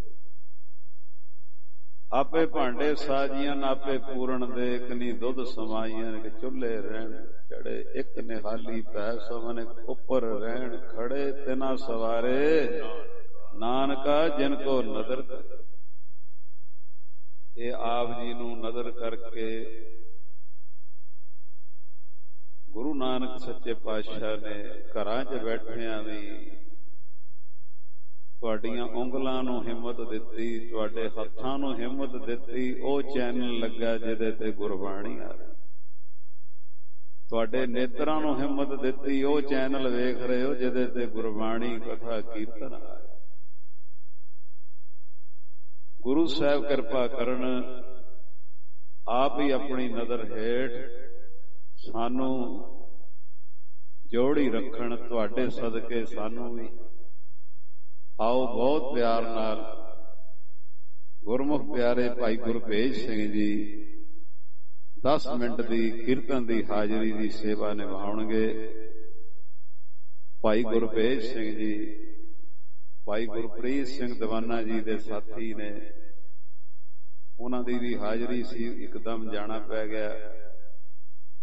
ਆਪੇ ਭਾਂਡੇ ਸਾਜੀਆਂ ਆਪੇ ਪੂਰਨ ਦੇ, ਇੱਕ ਨੀ ਦੁੱਧ ਸਮਾਈਆਂ ਕਿ ਚੁੱਲ੍ਹੇ ਰਹਿਣ ਚੜੇ, ਇੱਕ ਨਿਹਾਲੀ ਪੈ ਸਭਨ ਉੱਪਰ ਰਹਿਣ ਖੜੇ, ਤਿਨਾ ਸਵਾਰੇ ਨਾਨਕਾ ਜਿਨ ਕੋ ਨਦਰ ਕਰ। ਇਹ ਆਪ ਜੀ ਨੂੰ ਨਦਰ ਕਰਕੇ ਗੁਰੂ ਨਾਨਕ ਸੱਚੇ ਪਾਤਸ਼ਾਹ ਨੇ ਘਰਾਂ 'ਚ ਬੈਠਿਆਂ ਵੀ ਤੁਹਾਡੀਆਂ ਉਂਗਲਾਂ ਨੂੰ ਹਿੰਮਤ ਦਿੱਤੀ, ਤੁਹਾਡੇ ਹੱਥਾਂ ਨੂੰ ਹਿੰਮਤ ਦਿੱਤੀ। ਉਹ ਚੈਨਲ ਲੱਗਾ ਜਿਹਦੇ ਤੇ ਗੁਰਬਾਣੀ ਆ ਰਹੀ। ਤੁਹਾਡੇ ਨੇਤਰਾਂ ਨੂੰ ਹਿੰਮਤ ਦਿੱਤੀ, ਉਹ ਚੈਨਲ ਵੇਖ ਰਹੇ ਹੋ ਜਿਹਦੇ ਤੇ ਗੁਰਬਾਣੀ ਕਥਾ ਕੀਰਤਨ ਆ ਰਿਹਾ। ਗੁਰੂ ਸਾਹਿਬ ਕਿਰਪਾ ਕਰਨ, ਆਪ ਹੀ ਆਪਣੀ ਨਜ਼ਰ ਹੇਠ ਸਾਨੂੰ ਜੋੜੀ ਰੱਖਣ। ਤੁਹਾਡੇ ਸਦਕੇ ਸਾਨੂੰ ਵੀ ਆਓ ਬਹੁਤ ਪਿਆਰ ਨਾਲ ਗੁਰਮੁਖ ਪਿਆਰੇ ਭਾਈ ਗੁਰਭੇਜ ਸਿੰਘ ਜੀ ਦਸ ਮਿੰਟ ਦੀ ਕੀਰਤਨ ਦੀ ਹਾਜ਼ਰੀ ਦੀ ਸੇਵਾ ਨਿਭਾਉਣਗੇ। ਭਾਈ ਗੁਰਭੇਜ ਸਿੰਘ ਜੀ ਭਾਈ ਗੁਰਪ੍ਰੀਤ ਸਿੰਘ ਦੀਵਾਨਾ ਜੀ ਦੇ ਸਾਥੀ ਨੇ, ਉਹਨਾਂ ਦੀ ਵੀ ਹਾਜ਼ਰੀ ਸੀ, ਇੱਕਦਮ ਜਾਣਾ ਪੈ ਗਿਆ।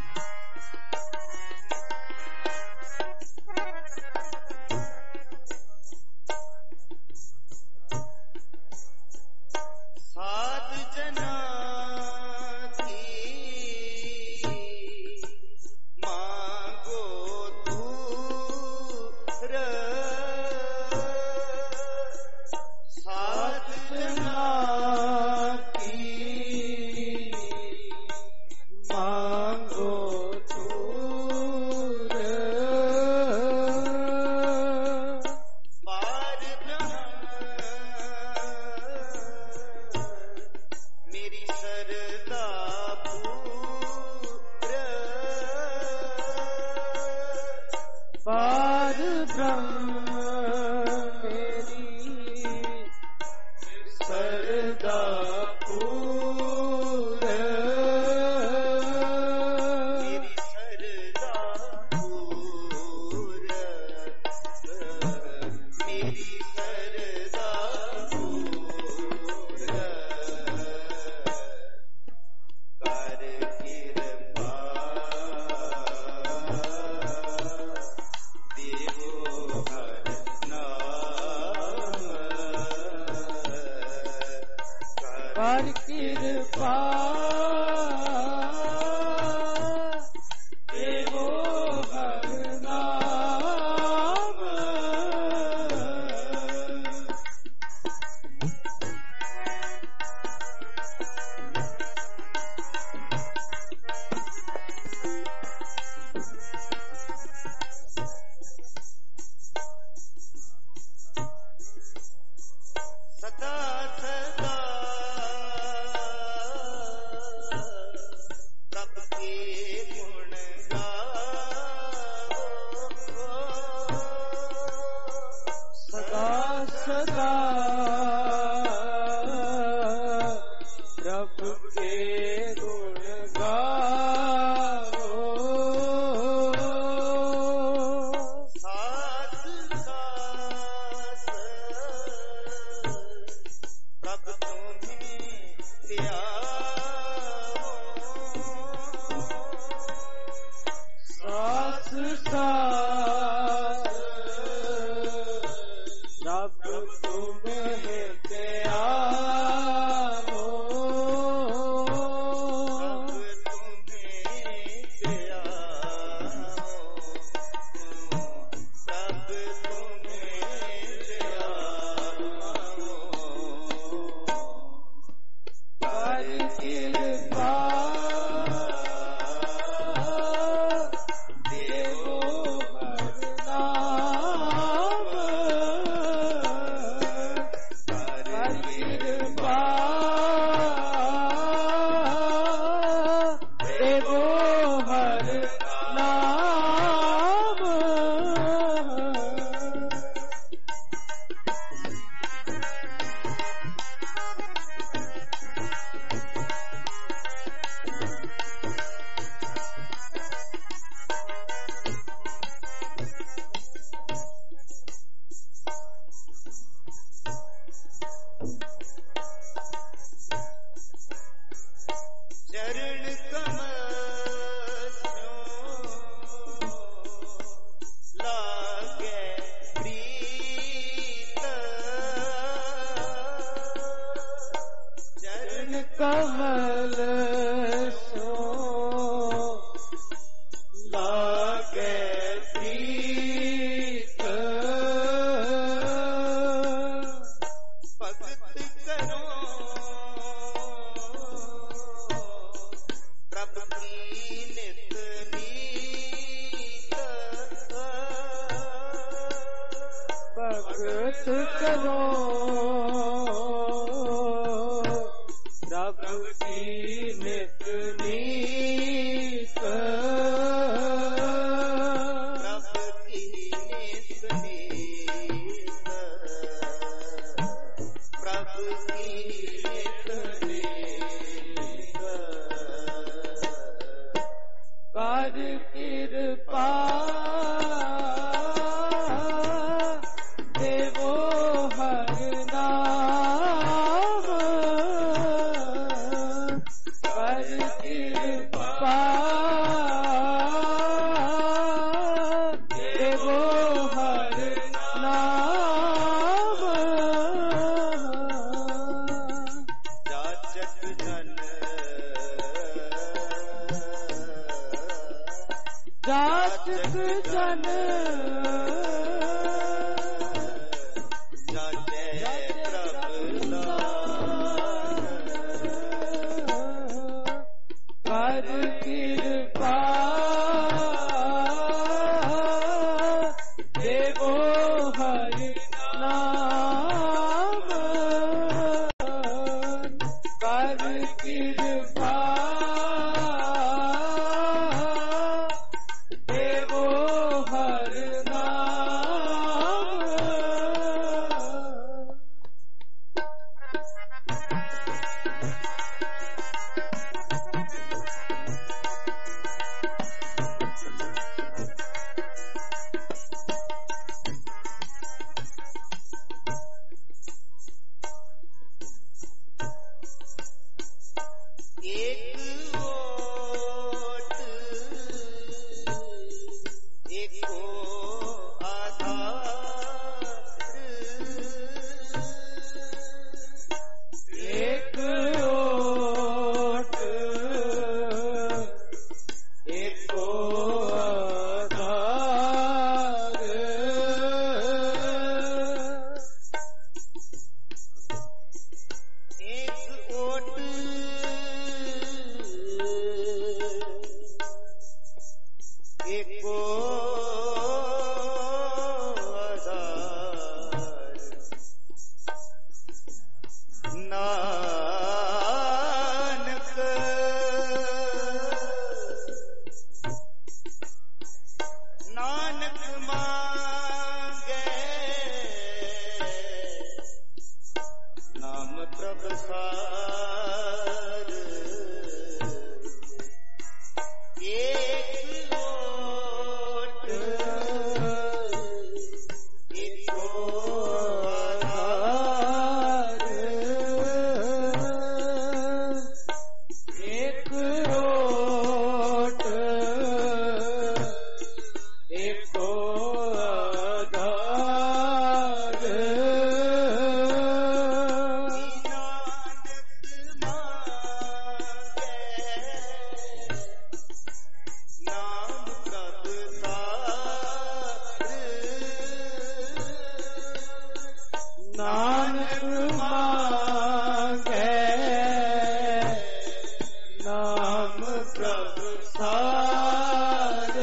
ਪ੍ਰਭ ਸਾਰ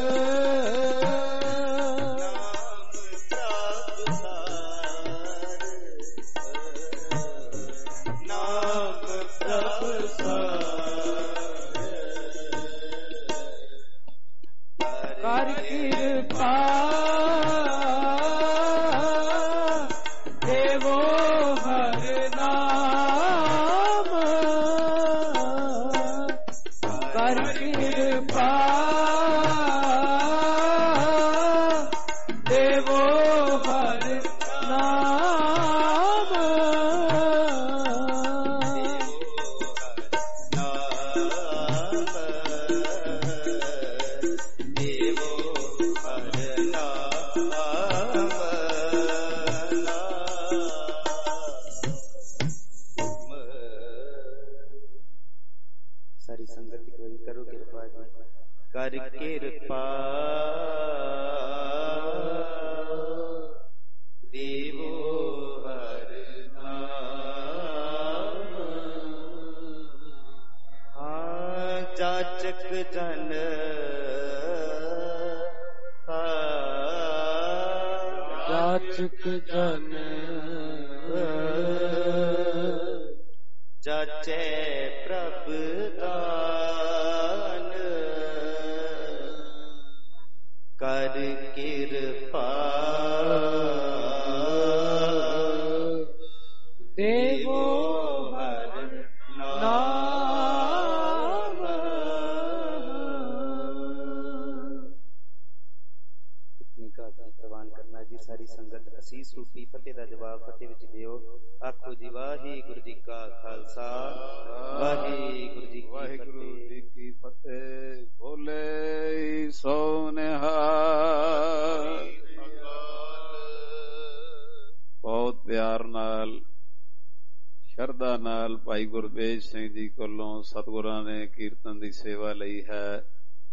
ਭਾਈ ਗੁਰਬੇਜ ਸਿੰਘ ਜੀ ਕੋਲੋਂ ਸਤਿਗੁਰਾਂ ਨੇ ਕੀਰਤਨ ਦੀ ਸੇਵਾ ਲਈ ਹੈ।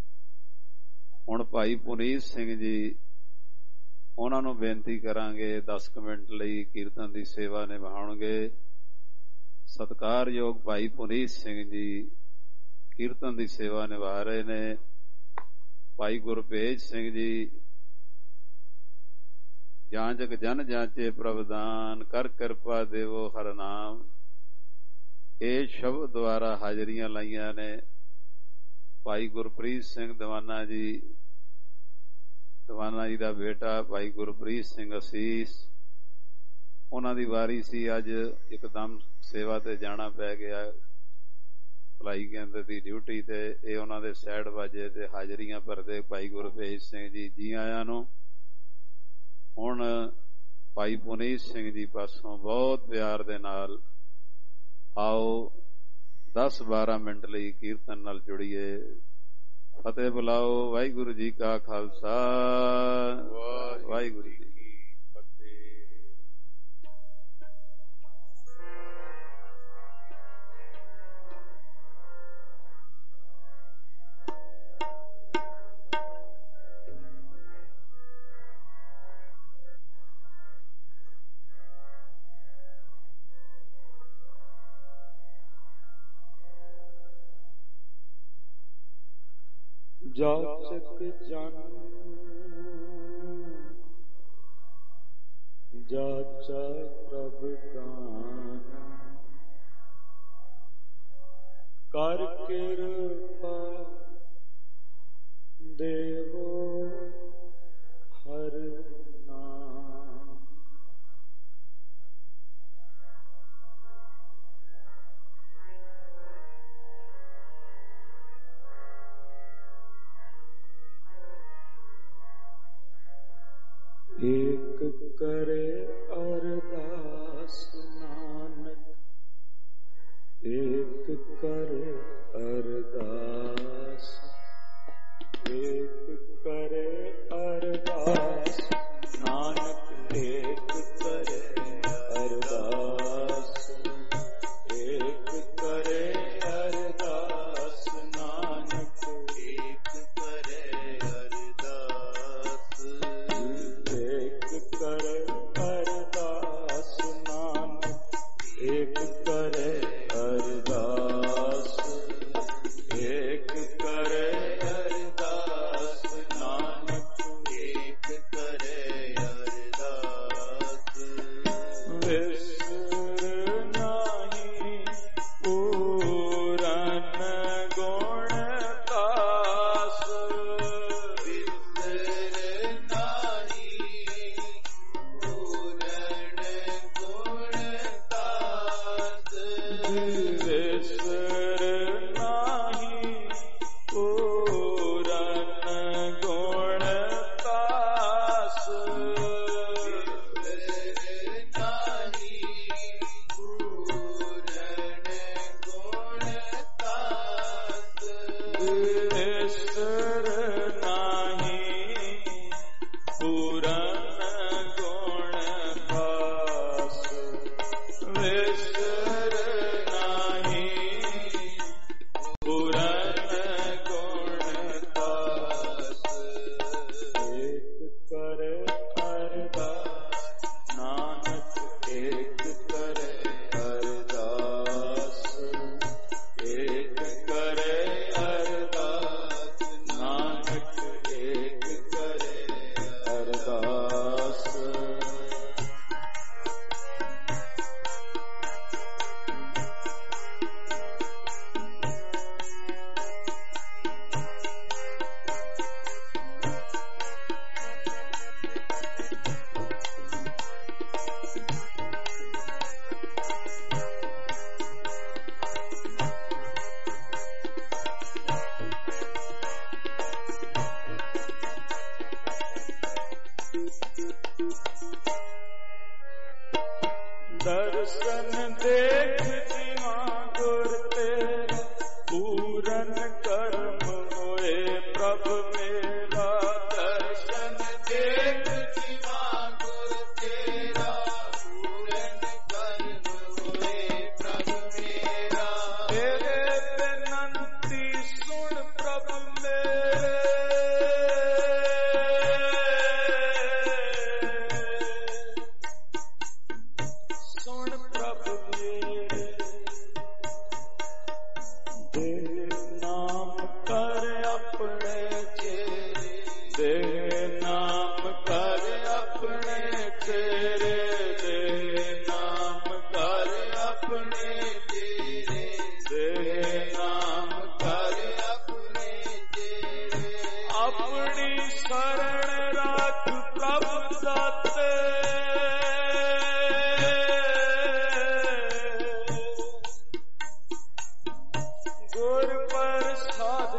ਹੁਣ ਭਾਈ ਪੁਨੀਤ ਸਿੰਘ ਜੀ, ਉਹਨਾਂ ਨੂੰ ਬੇਨਤੀ ਕਰਾਂਗੇ ਦਸ ਕੁ ਮਿੰਟ ਲਈ ਕੀਰਤਨ ਦੀ ਸੇਵਾ ਨਿਭਾਉਣਗੇ। ਸਤਿਕਾਰਯੋਗ ਭਾਈ ਪੁਨੀਤ ਸਿੰਘ ਜੀ ਕੀਰਤਨ ਦੀ ਸੇਵਾ ਨਿਭਾ ਰਹੇ ਨੇ। ਭਾਈ ਗੁਰਬੇਜ ਸਿੰਘ ਜੀ, ਜਾਂ ਜਗ ਜਨ ਜਾਂਚੇ ਪ੍ਰਭਦਾਨ, ਕਰ ਕਿਰਪਾ ਦੇਵੋ ਹਰ ਨਾਮ, ਇਹ ਸ਼ਬਦ ਦੁਆਰਾ ਹਾਜ਼ਰੀਆਂ ਲਾਈਆਂ ਨੇ। ਭਾਈ ਗੁਰਪ੍ਰੀਤ ਸਿੰਘ ਦੀਵਾਨਾ ਜੀ, ਦੀਵਾਨਾ ਜੀ ਦਾ ਬੇਟਾ ਭਾਈ ਗੁਰਪ੍ਰੀਤ ਸਿੰਘ ਅਸੀਸ, ਉਹਨਾਂ ਦੀ ਵਾਰੀ ਸੀ, ਅੱਜ ਇੱਕਦਮ ਸੇਵਾ ਤੇ ਜਾਣਾ ਪੈ ਗਿਆ, ਭਲਾਈ ਕੇਂਦਰ ਦੀ ਡਿਊਟੀ ਤੇ। ਇਹ ਉਹਨਾਂ ਦੇ ਸਾਈਡ ਵਾਜੇ ਤੇ ਹਾਜ਼ਰੀਆਂ ਭਰਦੇ ਭਾਈ ਗੁਰਭੇਜ ਸਿੰਘ ਜੀ, ਜੀ ਆਇਆਂ ਨੂੰ। ਹੁਣ ਭਾਈ ਪੁਨੀਤ ਸਿੰਘ ਜੀ ਪਾਸੋਂ ਬਹੁਤ ਪਿਆਰ ਦੇ ਨਾਲ ਆਓ ਦਸ ਬਾਰਾਂ ਮਿੰਟ ਲਈ ਕੀਰਤਨ ਨਾਲ ਜੁੜੀਏ। ਫਤਿਹ ਬੁਲਾਓ। ਵਾਹਿਗੁਰੂ ਜੀ ਕਾ ਖਾਲਸਾ, ਵਾਹਿਗੁਰੂ ਜੀ ਕੀ ਫਤਿਹ। ਜਾਚਕ ਜਨ ਜਾਚਾ ਪ੍ਰਭ ਦਾਨ, ਕਰ ਕਿਰਪਾ ਦੇਵੋ ਹਰ ਨਾਮ। ਏਕ ਕਰੇ ਅਰਦਾਸ ਨਾਨਕ, ਏਕ ਕਰੇ ਅਰਦਾਸ, ਏਕ ਕਰੇ ਅਰਦਾਸ ਨਾਨਕ, ਏਕ ਕਰੇ ਅਰਦਾਸ, ਏਕ ਕਰੇ ਅਰਦਾਸ ਨਾਨਕ, ਏਕ ਕਰੇ ਅਰਦਾਸ, ਏਕ ਕਰੇ ਅਰਦਾਸ ਨਾਨਕ,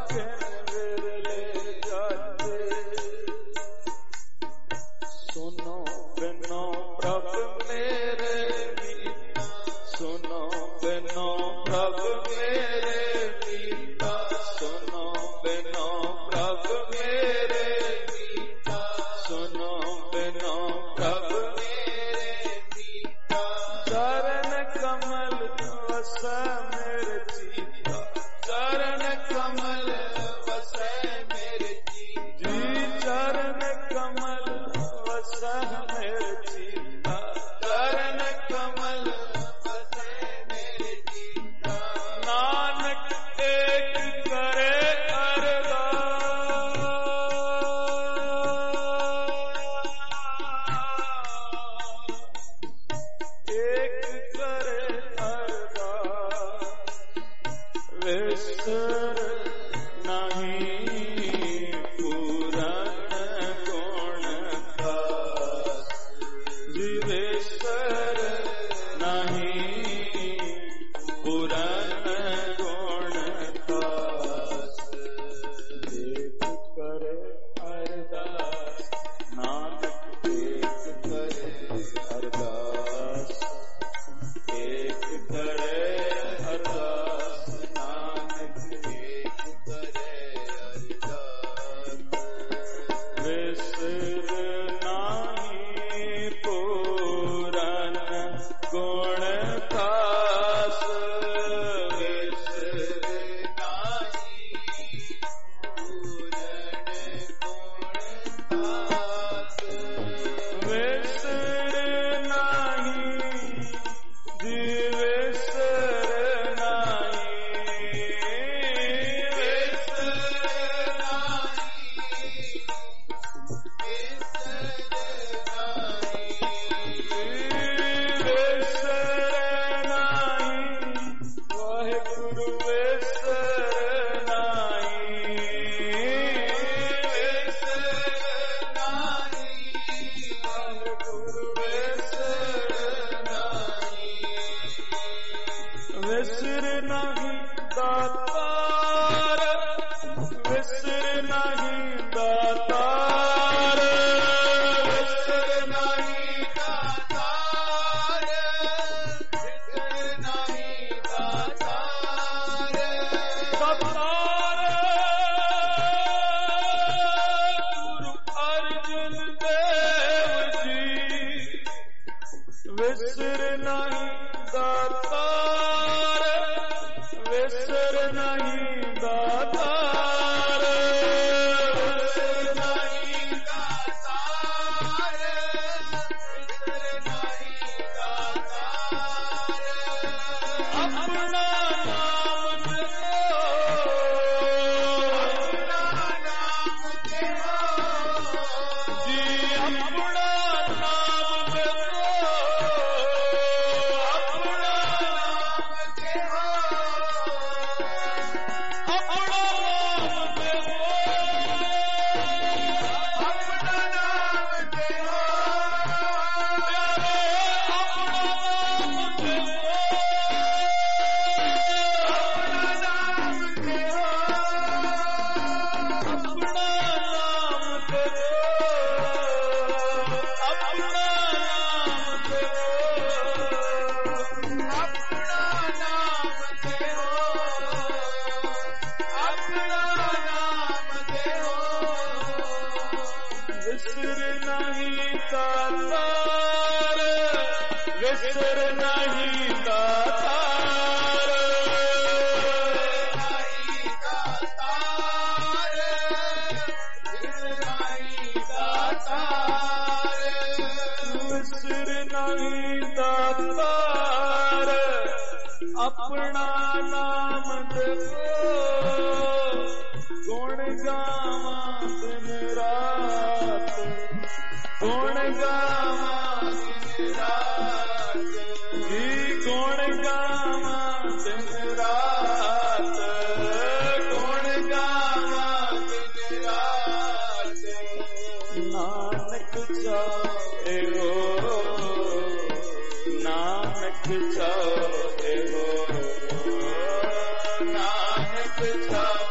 नानक चाहे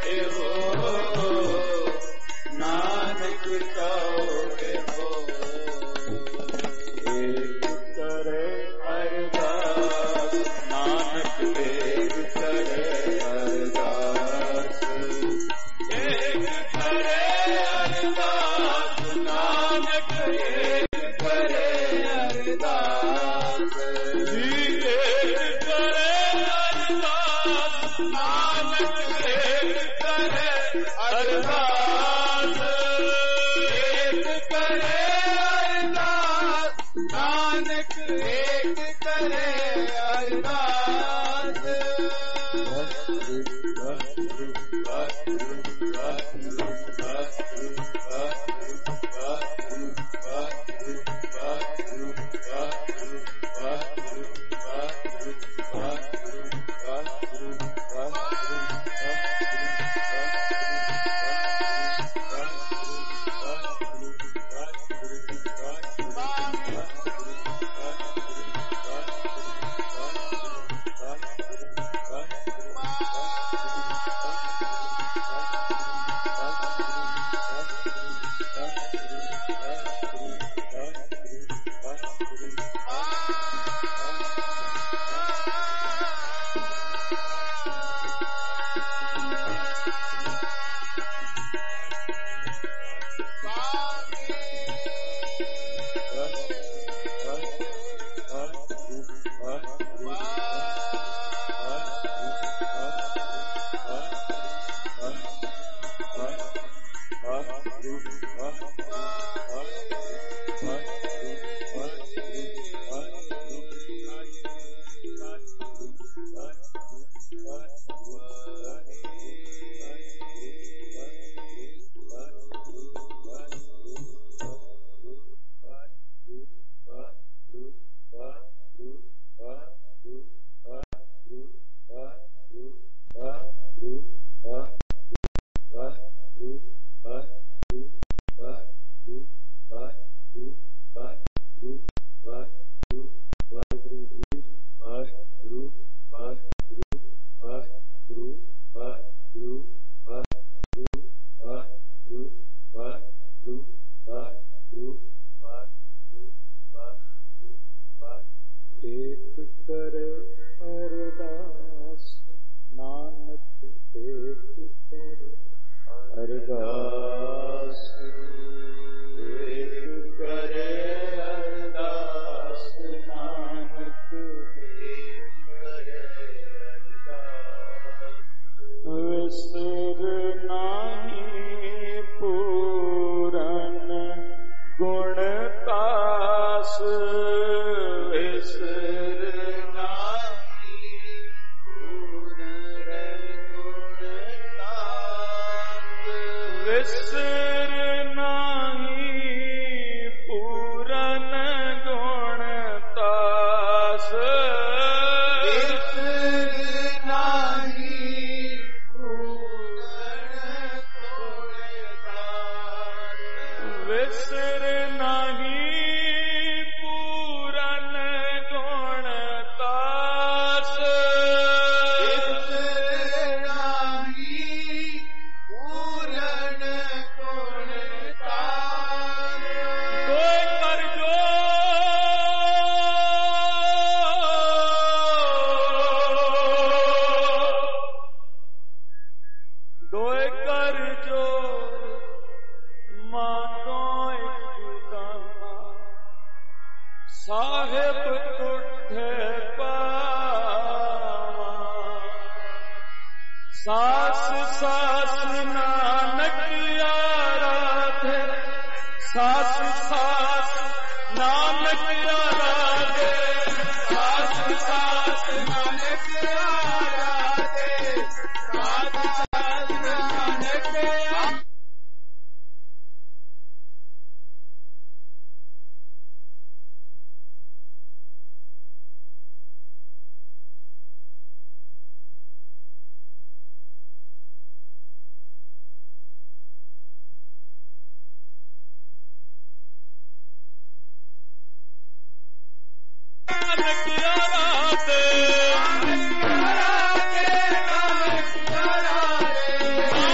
Radhe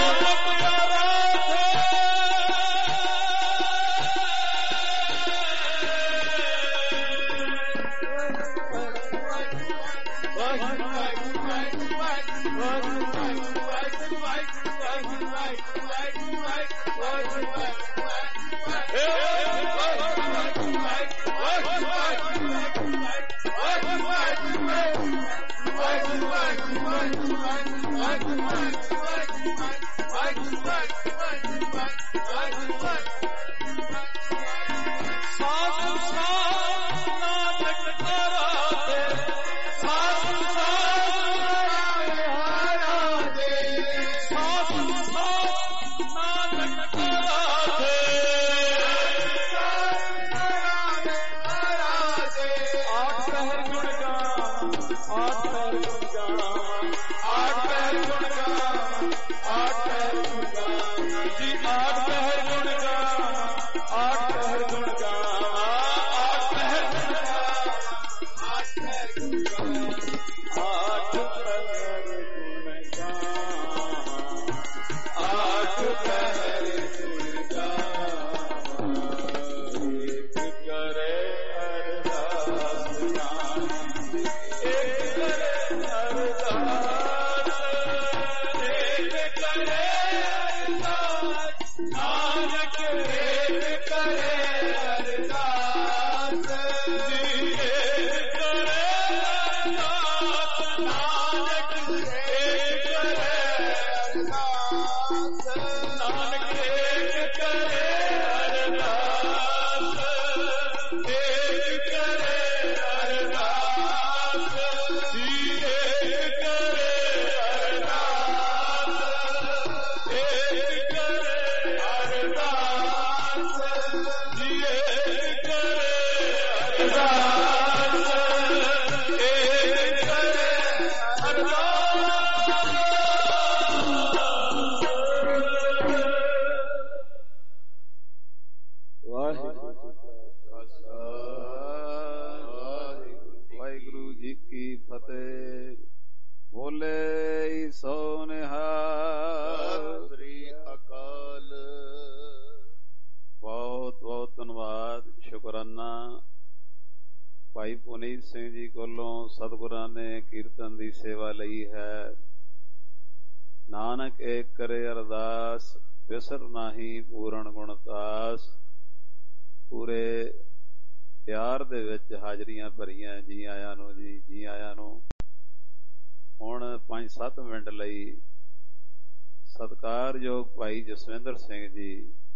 ਜਸਵਿੰਦਰ ਸਿੰਘ ਜੀ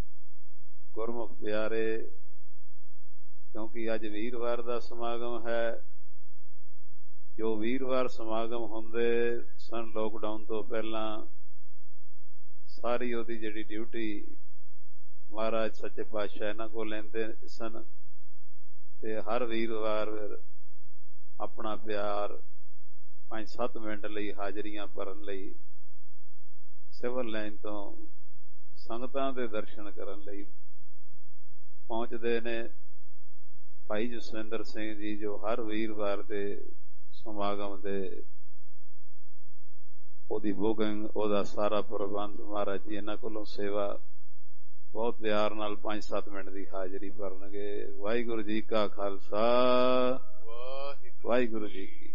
ਗੁਰਮੁਖ ਪਿਆਰੇ, ਕਿਉਂਕਿ ਅੱਜ ਵੀਰਵਾਰ ਦਾ ਸਮਾਗਮ ਹੈ। ਜੋ ਵੀਰਵਾਰ ਸਮਾਗਮ ਹੁੰਦੇ ਸਨ ਲੋਕਡਾਊਨ ਤੋਂ ਪਹਿਲਾਂ, ਸਾਰੀ ਉਹਦੀ ਜਿਹੜੀ ਡਿਊਟੀ ਮਹਾਰਾਜ ਸੱਚੇ ਪਾਤਸ਼ਾਹ ਇਹਨਾਂ ਕੋਲ ਲੈਂਦੇ ਸਨ ਤੇ ਹਰ ਵੀਰਵਾਰ ਆਪਣਾ ਪਿਆਰ ਪੰਜ ਸੱਤ ਮਿੰਟ ਲਈ ਹਾਜ਼ਰੀਆਂ ਭਰਨ ਲਈ ਸਿਵਲ ਲਾਈਨ ਤੋਂ ਸੰਗਤਾਂ ਦੇ ਦਰਸ਼ਨ ਕਰਨ ਲਈ ਪਹੁੰਚਦੇ ਨੇ। ਭਾਈ ਜਸਵਿੰਦਰ ਸਿੰਘ ਜੀ ਜੋ ਹਰ ਵੀਰਵਾਰ ਦੇ ਸਮਾਗਮ ਦੇ ਉਹਦੀ ਬੁਕਿੰਗ, ਉਹਦਾ ਸਾਰਾ ਪ੍ਰਬੰਧ ਮਹਾਰਾਜ ਜੀ ਇਹਨਾਂ ਕੋਲੋਂ ਸੇਵਾ ਬਹੁਤ ਪਿਆਰ ਨਾਲ ਪੰਜ ਸੱਤ ਮਿੰਟ ਦੀ ਹਾਜ਼ਰੀ ਭਰਨਗੇ। ਵਾਹਿਗੁਰੂ ਜੀ ਕਾ ਖਾਲਸਾ, ਵਾਹਿਗੁਰੂ ਜੀ ਕੀ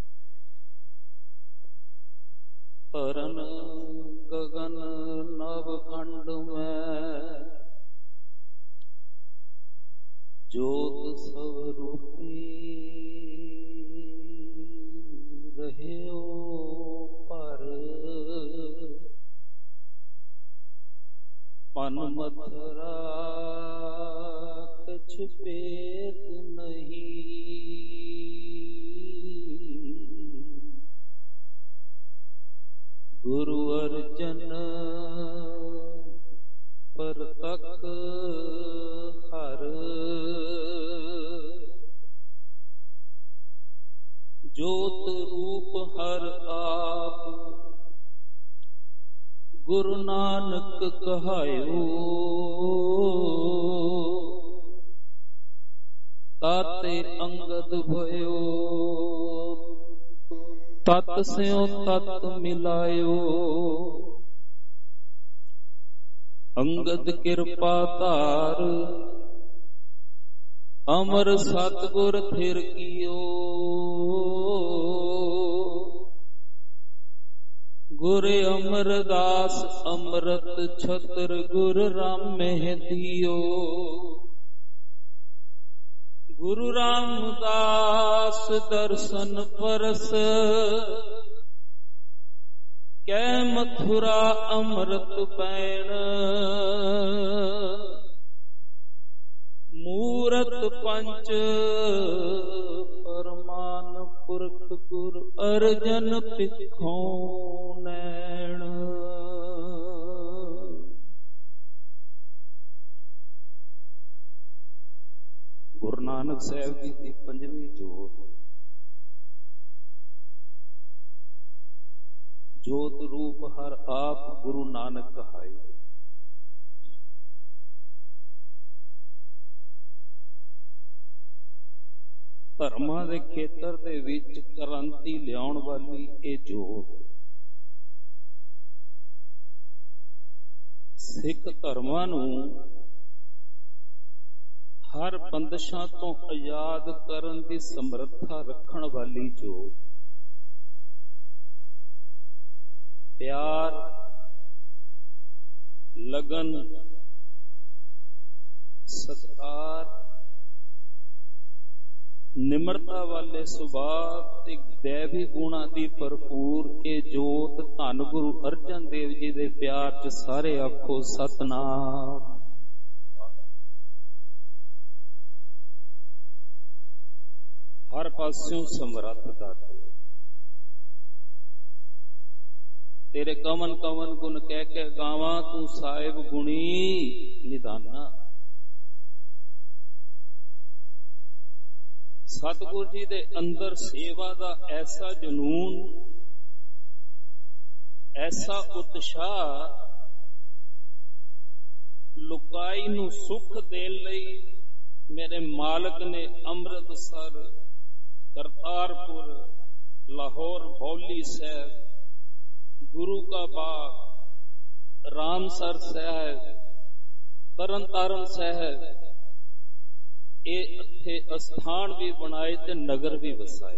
तरन गगन नव खंड में जोत स्वरूपी रहे पर मन मथरा कछ भेद नहीं। गुरु अर्जन पर तक हर जोत रूप हर आप गुरु नानक कहायो। ताते अंगद भयो तत् स्यों तत् मिलायो। अंगद कृपा धार अमर सतगुर थिर कियो। ਗੁਰ ਅਮਰਦਾਸ ਅੰਮ੍ਰਿਤ ਛਤਰ ਗੁਰ ਰਾਮਹਿ ਦਿਓ। ਗੁਰੂ ਰਾਮਦਾਸ ਦਰਸ਼ਨ ਪਰਸ ਕੈ ਮਥੁਰਾ ਅੰਮ੍ਰਿਤ ਪੈਣ। ਮੂਰਤ ਪੰਚ ਪਰਮਾਨ ਪੁਰਖ ਗੁਰ ਅਰਜਨ ਪਿੱਖੋਂ ਨੈਣ। ਗੁਰੂ ਨਾਨਕ ਸਾਹਿਬ ਜੀ ਦੀ ਪੰਜਵੀਂ ਜੋਤ, ਜੋਤ ਰੂਪ ਹਰ ਆਪ ਗੁਰੂ ਨਾਨਕ ਕਹਾਏ। ਧਰਮਾਂ ਦੇ ਖੇਤਰ ਦੇ ਵਿੱਚ ਕ੍ਰਾਂਤੀ ਲਿਆਉਣ ਵਾਲੀ ਇਹ ਜੋਤ ਸਿੱਖ ਧਰਮਾਂ ਨੂੰ ਹਰ ਬੰਦਸ਼ਾਂ ਤੋਂ ਆਜ਼ਾਦ ਕਰਨ ਦੀ ਸਮਰੱਥਾ ਰੱਖਣ ਵਾਲੀ ਜੋਤ, ਪਿਆਰ, ਲਗਨ, ਸਤਿਕਾਰ, ਨਿਮਰਤਾ ਵਾਲੇ ਸੁਭਾਅ ਤੇ ਦੈਵੀ ਗੁਣਾਂ ਦੀ ਭਰਪੂਰ ਇਹ ਜੋਤ ਧੰਨ ਗੁਰੂ ਅਰਜਨ ਦੇਵ ਜੀ ਦੇ ਪਿਆਰ ਚ ਸਾਰੇ ਆਖੋ ਸਤਿਨਾਮ। ਹਰ ਪਾਸਿਓਂ ਸਮਰੱਥ ਦਾਤੇ, ਤੇਰੇ ਕਵਨ ਕਵਨ ਗੁਣ ਕਹਿ ਕੇ ਗਾਵਾਂ, ਤੂੰ ਸਾਹਿਬ ਗੁਣੀ ਨਿਦਾਨਾ। ਸਤਿਗੁਰ ਜੀ ਦੇ ਅੰਦਰ ਸੇਵਾ ਦਾ ਐਸਾ ਜਨੂਨ, ਐਸਾ ਉਤਸ਼ਾਹ, ਲੁਕਾਈ ਨੂੰ ਸੁੱਖ ਦੇਣ ਲਈ ਮੇਰੇ ਮਾਲਕ ਨੇ ਅੰਮ੍ਰਿਤਸਰ, ਕਰਤਾਰਪੁਰ, ਲਾਹੌਰ ਬੌਲੀ ਸਾਹਿਬ, ਗੁਰੂ ਕਾ ਬਾਗ, ਰਾਮਸਰ ਸਾਹਿਬ, ਤਰਨ ਤਾਰਨ ਸਾਹਿਬ, ਇਹ ਇੱਥੇ ਅਸਥਾਨ ਵੀ ਬਣਾਏ ਤੇ ਨਗਰ ਵੀ ਵਸਾਏ।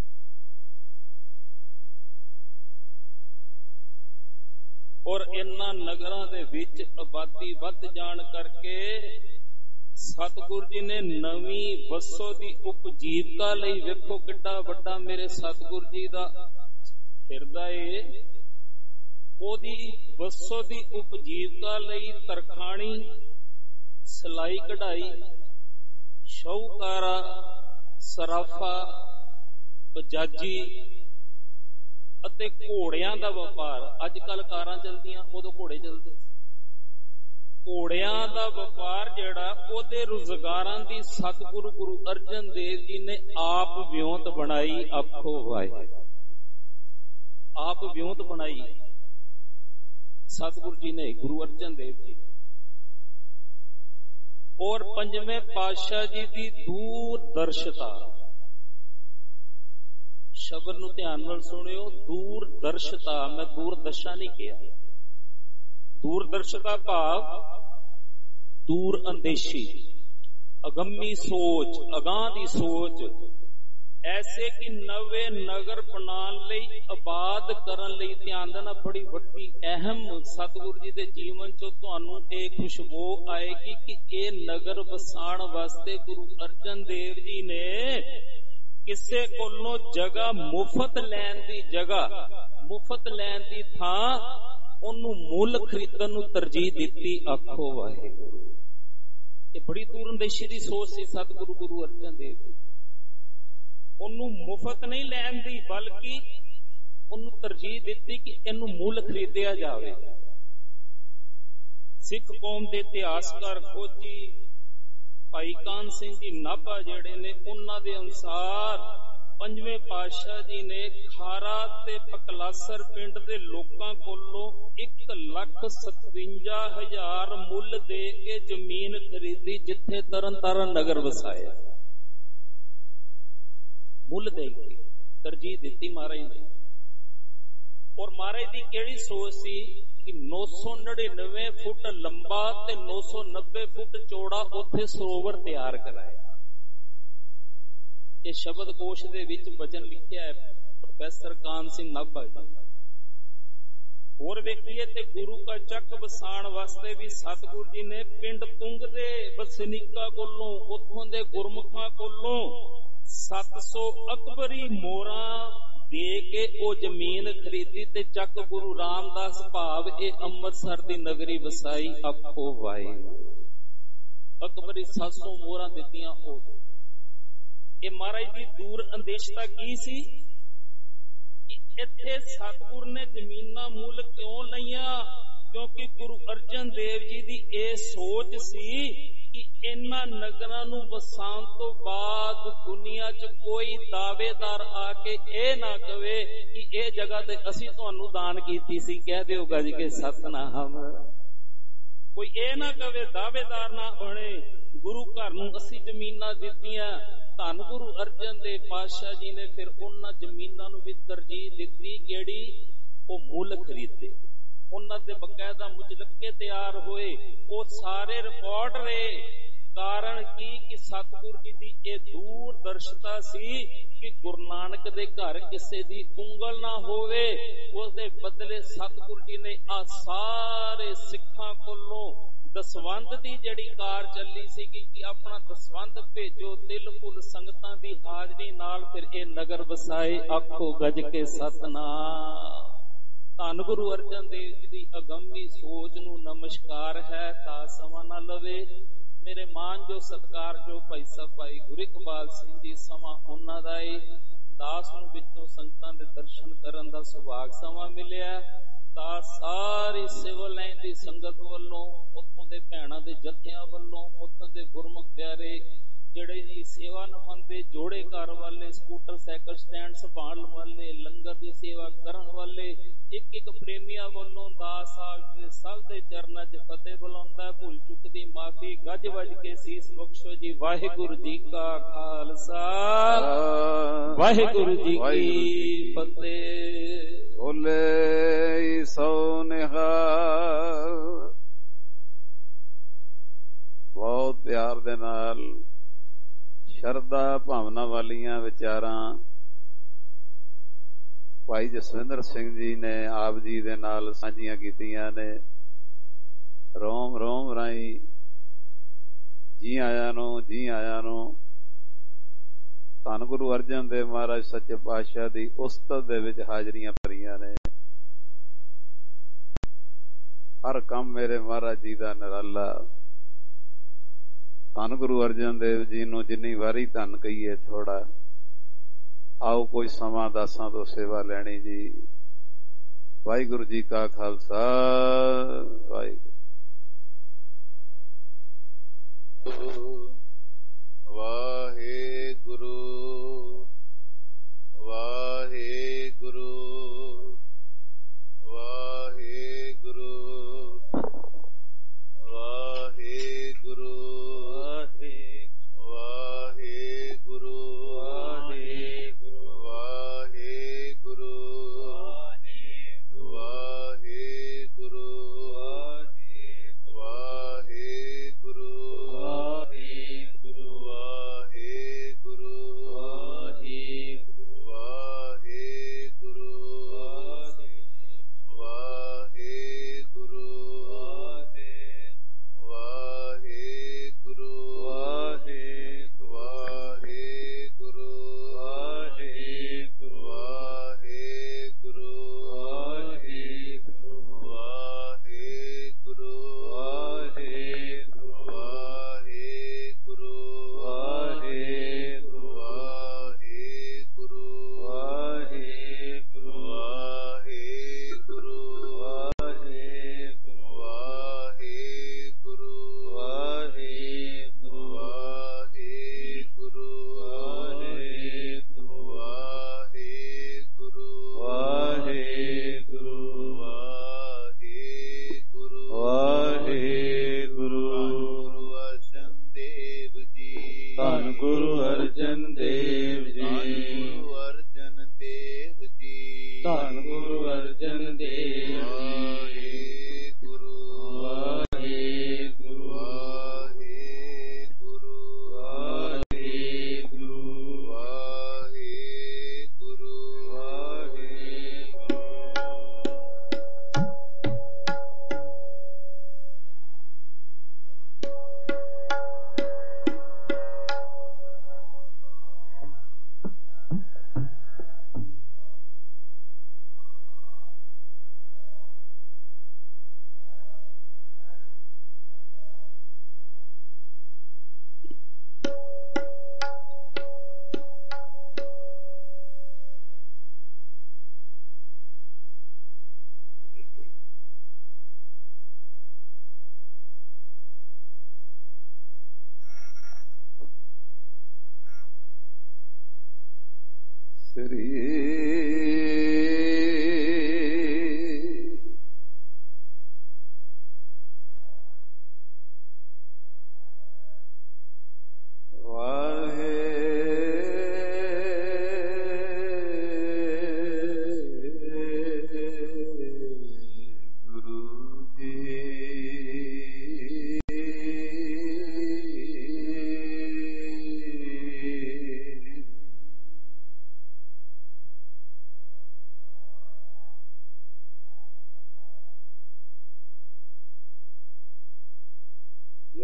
ਔਰ ਇਹਨਾਂ ਨਗਰਾਂ ਦੇ ਵਿੱਚ ਆਬਾਦੀ ਵੱਧ ਜਾਣ ਕਰਕੇ ਸਤਿਗੁਰ ਜੀ ਨੇ ਨਵੀਂ ਵਸੋਂ ਦੀ ਉਪਜੀਵਕਾ ਲਈ, ਵੇਖੋ ਕਿੱਡਾ ਵੱਡਾ ਮੇਰੇ ਸਤਿਗੁਰ ਜੀ ਦਾ ਹਿਰਦਾ ਏ, ਉਹਦੀ ਵਸੋਂ ਦੀ ਉਪਜੀਵਕਾ ਲਈ ਤਰਖਾਣੀ, ਸਿਲਾਈ ਕਢਾਈ, ਸ਼ੌਕਾਰਾ, ਸਰਾਫਾ, ਬਜਾਜੀ ਅਤੇ ਘੋੜਿਆਂ ਦਾ ਵਪਾਰ। ਅੱਜ ਕੱਲ ਕਾਰਾਂ ਚਲਦੀਆਂ, ਉਦੋਂ ਘੋੜੇ ਚਲਦੇ ਸੀ। ਘੋੜਿਆਂ ਦਾ ਵਪਾਰ ਜਿਹੜਾ, ਉਹਦੇ ਰੁਜ਼ਗਾਰਾਂ ਦੀ ਸਤਿਗੁਰੂ ਗੁਰੂ ਅਰਜਨ ਦੇਵ ਜੀ ਨੇ ਆਪ ਵਿਉਂਤ ਬਣਾਈ। ਆਖੋ ਵਾਹਿਗੁਰੂ। ਆਪ ਵਿਉਂਤ ਬਣਾਈ ਸਤਿਗੁਰੂ ਜੀ ਨੇ, ਗੁਰੂ ਅਰਜਨ ਦੇਵ ਜੀ ਨੇ। ਔਰ ਪੰਜਵੇਂ ਪਾਤਸ਼ਾਹ ਜੀ ਦੀ ਦੂਰਦਰਸ਼ਤਾ, ਸ਼ਬਦ ਨੂੰ ਧਿਆਨ ਨਾਲ ਸੁਣਿਓ, ਦੂਰਦਰਸ਼ਤਾ, ਮੈਂ ਦੂਰਦਸ਼ਾ ਨਹੀਂ ਕਿਹਾ। ਦੂਰਦਰਸ਼ਤਾ ਭਾਵ ਦੂਰ ਅੰਦੇਸ਼ੀ, ਅਗੰਮੀ ਸੋਚ, ਅਗਾਂਹ ਦੀ ਸੋਚ, ਐਸੇ ਕਿ ਨਵੇਂ ਨਗਰ ਬਣਾਉਣ ਲਈ, ਆਬਾਦ ਕਰਨ ਲਈ। ਧਿਆਨ ਦੇਣਾ, ਬੜੀ ਵੱਡੀ ਅਹਿਮ ਸਤਿਗੁਰੂ ਜੀ ਦੇ ਜੀਵਨ ਚੋਂ ਤੁਹਾਨੂੰ ਇਹ ਖੁਸ਼ਬੂ ਆਏਗੀ ਕਿ ਇਹ ਨਗਰ ਵਸਾਉਣ ਵਾਸਤੇ ਗੁਰੂ ਅਰਜਨ ਦੇਵ ਜੀ ਨੇ ਕਿਸੇ ਕੋਲੋਂ ਜਗ੍ਹਾ ਮੁਫਤ ਲੈਣ ਦੀ ਜਗ੍ਹਾ, ਮੁਫਤ ਲੈਣ ਦੀ ਥਾਂ ਉਹਨੂੰ ਮੁੱਲ ਖਰੀਦਣ ਨੂੰ ਤਰਜੀਹ ਦਿੱਤੀ। ਆਖੋ ਵਾਹਿਗੁਰੂ। ਇਹ ਬੜੀ ਦੂਰਅੰਦੇਸ਼ੀ ਦੀ ਸੋਚ ਸੀ ਸਤਿਗੁਰੂ ਗੁਰੂ ਅਰਜਨ ਦੇਵ ਜੀ। ਉਹਨੂੰ ਮੁਫਤ ਨਹੀਂ ਲੈਣ ਦੀ, ਬਲਕਿ ਉਹਨੂੰ ਤਰਜੀਹ ਦਿੱਤੀ ਕਿ ਇਹਨੂੰ ਮੁੱਲ ਖਰੀਦਿਆ ਜਾਵੇ। ਸਿੱਖ ਕੌਮ ਦੇ ਇਤਿਹਾਸਕਾਰ ਫੌਜੀ ਭਾਈ ਕਾਨ ਸਿੰਘ ਜੀ ਨਾਭਾ ਜਿਹੜੇ ਨੇ, ਉਹਨਾਂ ਦੇ ਅਨੁਸਾਰ ਪੰਜਵੇਂ ਪਾਤਸ਼ਾਹ ਜੀ ਨੇ ਖਾਰਾ ਤੇ ਪਕਲਾਸਰ ਪਿੰਡ ਦੇ ਲੋਕਾਂ ਕੋਲੋਂ ਇੱਕ ਲੱਖ ਸਤਵੰਜਾ ਹਜ਼ਾਰ ਮੁੱਲ ਦੇ ਕੇ ਜ਼ਮੀਨ ਖਰੀਦੀ, ਜਿੱਥੇ ਤਰਨ ਤਾਰਨ ਨਗਰ ਵਸਾਇਆ। ਮੁੱਲ ਦੇ ਕੇ ਤਰਜੀਹ ਦਿੱਤੀ ਮਹਾਰਾਜ ਨੇ। ਔਰ ਮਹਾਰਾਜ ਦੀ ਕਿਹੜੀ ਸੋਚ ਸੀ ਕਿ ਨੌ ਸੌ ਨੜਿਨਵੇਂ ਫੁੱਟ ਲੰਬਾ ਤੇ ਨੌ ਸੌ ਨੱਬੇ ਫੁੱਟ ਚੌੜਾ ਉੱਥੇ ਸਰੋਵਰ ਤਿਆਰ ਕਰਾਇਆ। ਇਹ ਸ਼ਬਦ ਕੋਸ਼ ਦੇ ਵਿੱਚ ਵਚਨ ਲਿਖਿਆ ਹੈ ਪ੍ਰੋਫੈਸਰ ਕਾਨ ਸਿੰਘ ਨਾਭਾ ਜੀ। ਹੋਰ ਵੇਖੀਏ ਤੇ ਗੁਰੂ ਕਾ ਚੱਕ ਵਸਾਣ ਵਾਸਤੇ ਵੀ ਸਤਿਗੁਰੂ ਜੀ ਨੇ ਪਿੰਡ ਤੁੰਗ ਦੇ ਵਸਨੀਕਾਂ ਕੋਲੋਂ, ਉੱਥੋਂ ਦੇ ਗੁਰਮੁਖਾਂ ਕੋਲੋਂ ਸੱਤ ਸੌ ਅਕਬਰੀ ਮੋਹਰਾਂ ਦੇ ਕੇ ਉਹ ਜ਼ਮੀਨ ਖਰੀਦੀ ਤੇ ਚੱਕ ਗੁਰੂ ਰਾਮਦਾਸ ਭਾਵ ਇਹ ਅੰਮ੍ਰਿਤਸਰ ਦੀ ਨਗਰੀ ਵਸਾਈ। ਆਖੋ ਵਾਹਿਗੁਰੂ। ਅਕਬਰੀ ਸੱਤ ਸੌ ਮੋਹਰਾਂ ਦਿੱਤੀਆਂ ਉਹ। ਇਹ ਮਹਾਰਾਜ ਦੀ ਦੂਰ ਅੰਦੇਸ਼ਤਾ ਕੀ ਸੀ ਕਿ ਇੱਥੇ ਸਤਿਗੁਰ ਨੇ ਜ਼ਮੀਨਾਂ ਮੁੱਲ ਕਿਉਂ ਲਈਆਂ? ਕਿਉਂਕਿ ਗੁਰੂ ਅਰਜਨ ਦੇਵ ਜੀ ਦੀ ਇਹ ਸੋਚ ਸੀ ਕਿ ਇਹਨਾਂ ਨਗਰਾਂ ਨੂੰ ਵਸਾਉਣ ਤੋਂ ਬਾਅਦ ਦੁਨੀਆ 'ਚ ਕੋਈ ਦਾਅਵੇਦਾਰ ਆ ਕੇ ਇਹ ਨਾ ਕਵੇ ਕਿ ਇਹ ਜਗ੍ਹਾ ਤੇ ਅਸੀਂ ਤੁਹਾਨੂੰ ਦਾਨ ਕੀਤੀ ਸੀ। ਕਹਿ ਦਿਓ ਗੱਜ ਕੇ ਸਤਨਾਮ। ਕੋਈ ਇਹ ਨਾ ਕਵੇ, ਦਾਅਵੇਦਾਰ ਨਾ ਬਣੇ। ਗੁਰੂ ਘਰ ਨੂੰ ਅਸੀਂ ਜ਼ਮੀਨਾਂ ਦਿੱਤੀਆਂ। ਧੰਨ ਗੁਰੂ ਅਰਜਨ ਦੇਵ ਪਾਤਸ਼ਾਹ ਜੀ ਨੇ ਫਿਰ ਉਹਨਾਂ ਜ਼ਮੀਨਾਂ ਨੂੰ ਵੀ ਤਰਜੀਹ ਦਿੱਤੀ, ਕਿਹੜੀ? ਉਹ ਮੁੱਲ ਖਰੀਦੇ। ਉਹਨਾਂ ਦੇ ਬਕਾਇਦਾ ਮੁਚਲਕੇ ਤਿਆਰ ਹੋਏ। ਉਹ ਸਾਰੇ ਰਿਕਾਰਡ ਰਹੇ। ਕਾਰਨ ਕੀ? ਕਿ ਸਤਿਗੁਰ ਜੀ ਦੀ ਇਹ ਦੂਰਦਰਸ਼ਤਾ ਸੀ ਕਿ ਗੁਰੂ ਨਾਨਕ ਦੇ ਘਰ ਕਿਸੇ ਦੀ ਉਂਗਲ ਨਾ ਹੋਵੇ। ਉਸਦੇ ਬਦਲੇ ਸਤਿਗੁਰ ਜੀ ਨੇ ਆ ਸਾਰੇ ਸਿੱਖਾਂ ਕੋਲੋਂ ਦਸਵੰਧ ਦੀ ਜਿਹੜੀ ਕਾਰ ਚੱਲੀ ਸੀ ਕਿ ਆਪਣਾ ਦਸਵੰਧ ਭੇਜੋ, ਤਿਲ ਫੁੱਲ ਸੰਗਤਾਂ ਦੀ ਹਾਜ਼ਰੀ ਨਾਲ ਫਿਰ ਇਹ ਨਗਰ ਵਸਾਏ। ਆਖੋ ਗੱਜ ਕੇ ਸਤਨਾਮ। ਧੰਨ ਗੁਰੂ ਅਰਜਨ ਦੇਵ ਜੀ ਦੀ ਅਗੰਮੀ ਸੋਚ ਨੂੰ ਨਮਸਕਾਰ ਹੈ। ਤਾਂ ਸਮਾਂ ਨਾ ਲਵੇ। ਮੇਰੇ ਮਾਨਯੋਗ ਸਤਿਕਾਰਯੋਗ ਭਾਈ ਸਾਹਿਬ ਭਾਈ ਗੁਰੂ ਇਕਬਾਲ ਸਿੰਘ ਜੀ, ਸਮਾਂ ਉਹਨਾਂ ਦਾ ਏ। ਦਾਸ ਨੂੰ ਵਿੱਚੋਂ ਸੰਗਤਾਂ ਦੇ ਦਰਸ਼ਨ ਕਰਨ ਦਾ ਸੁਭਾਗ ਸਮਾਂ ਮਿਲਿਆ। ਤਾਂ ਸਾਰੀ ਸਿਵਲ ਲਾਈਨ ਦੀ ਸੰਗਤ ਵੱਲੋਂ, ਉੱਥੋਂ ਦੇ ਭੈਣਾਂ ਦੇ ਜਥਿਆਂ ਵੱਲੋਂ, ਉੱਥੋਂ ਦੇ ਗੁਰਮੁਖ ਪਿਆਰੇ ਜਿਹੜੇ ਜੀ ਸੇਵਾ ਨਿਭਾਉਂਦੇ, ਜੋੜੇ ਘਰ ਵਾਲੇ, ਸਕੂਟਰ ਸਾਈਕਲ ਸਟੈਂਡ ਸੰਭਾਲਣ ਵਾਲੇ, ਲੰਗਰ ਦੀ ਸੇਵਾ ਕਰਨ ਵਾਲੇ, ਇੱਕ ਇੱਕ ਪ੍ਰੇਮੀਆਂ ਵੱਲੋਂ ਦਾਸ ਸਾਹਿਬ ਦੇ ਸਭ ਦੇ ਚਰਨਾਂ 'ਚ ਫਤਿਹ ਬੁਲਾਉਂਦਾ। ਭੁੱਲ ਚੁੱਕ ਦੀ ਮਾਫੀ। ਗੱਜ ਵੱਜ ਕੇ ਸੀਸ ਬਖਸ਼ੋ ਜੀ। ਵਾਹਿਗੁਰੂ ਜੀ ਕਾ ਖਾਲਸਾ, ਵਾਹਿਗੁਰੂ ਜੀ ਕੀ ਫਤਿਹ। ਬੋਲੇ ਸੋ ਨਿਹਾਲ। ਬਹੁਤ ਪਿਆਰ ਦੇ ਨਾਲ ਸ਼ਰਧਾ ਭਾਵਨਾ ਵਾਲੀਆਂ ਵਿਚਾਰਾਂ ਭਾਈ ਜਸਵਿੰਦਰ ਸਿੰਘ ਜੀ ਨੇ ਆਪ ਜੀ ਦੇ ਨਾਲ ਸਾਂਝੀਆਂ ਕੀਤੀਆਂ ਨੇ। ਰੋਮ ਰੋਮ ਰਾਈ ਜੀ ਆਇਆਂ ਨੂੰ, ਜੀ ਆਇਆਂ ਨੂੰ। ਧੰਨ ਗੁਰੂ ਅਰਜਨ ਦੇਵ ਮਹਾਰਾਜ ਸੱਚੇ ਪਾਤਸ਼ਾਹ ਦੀ ਉਸਤਤ ਦੇ ਵਿੱਚ ਹਾਜ਼ਰੀਆਂ ਭਰੀਆਂ ਨੇ। ਹਰ ਕੰਮ ਮੇਰੇ ਮਹਾਰਾਜ ਜੀ ਦਾ ਨਿਰਾਲਾ। ਧੰਨ ਗੁਰੂ ਅਰਜਨ ਦੇਵ ਜੀ ਨੂੰ ਜਿੰਨੀ ਵਾਰੀ ਧੰਨ ਕਹੀਏ ਥੋੜਾ। ਆਓ ਕੋਈ ਸਮਾਂ ਦਾਸਾਂ ਤੋਂ ਸੇਵਾ ਲੈਣੀ ਜੀ। ਵਾਹਿਗੁਰੂ ਜੀ ਕਾ ਖਾਲਸਾ, ਵਾਹਿਗੁਰੂ। ਵਾਹਿਗੁਰੂ ਵਾਹਿਗੁਰੂ ਵਾਹਿਗੁਰੂ ਵਾਹਿਗੁਰੂ ਵਾਹਿਗੁਰੂ ਵਾਹਿਗੁਰੂ ਵਾਹਿਗੁਰੂ ਵਾਹਿਗੁਰੂ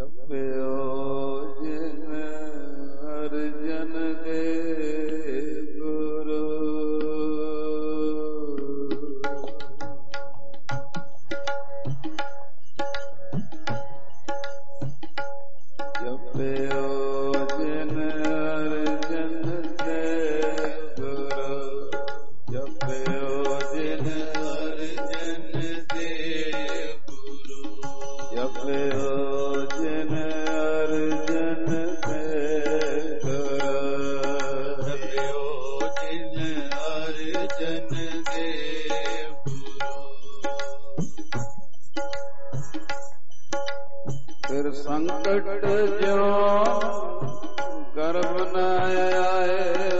ਜਪਿਓ ਜਿਨ ਅਰਜਨ ਦੇਵ ਗੁਰੂ ਜਪਿਓ ਜਿਨ ਅਰਜਨ ਦੇਵ ਗੁਰੂ ਜਪਿਓ ਜਿਨ ਅਰਜਨ ਦੇਵ ਗੁਰੂ ਜਪਿਓ ਜਿਨ ਅਰਜਨ ਦੇਵ ਗੁਰੂ ਜਪਿਓ ਜਿਨ ਅਰਜਨ ਦੇਵ ਗੁਰੂ ਫਿਰ ਸੰਕਟ ਜੋ ਗਰਭ ਨ ਆਇਓ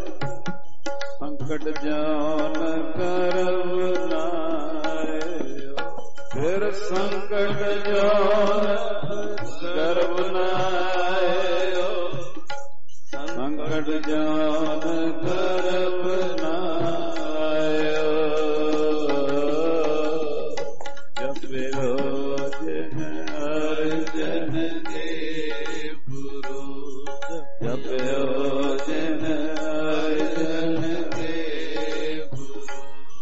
ਸੰਕਟ ਜੋਨ ਗਰਭ ਨ ਆਇਓ ਫਿਰ ਸੰਕਟ ਜੋਨ ਗਰਭ ਨ ਆਇਓ ਸੰਕਟ ਜੋਨ ਗਰਭ ਨ ਆਇਓ ਜਪਿਓ ਜਿਨ ਅਰਜਨ ਦੇਵ ਗੁਰੂ ਜਪਿਓ ਜਿਨ ਅਰਜਨ ਦੇਵ ਗੁਰੂ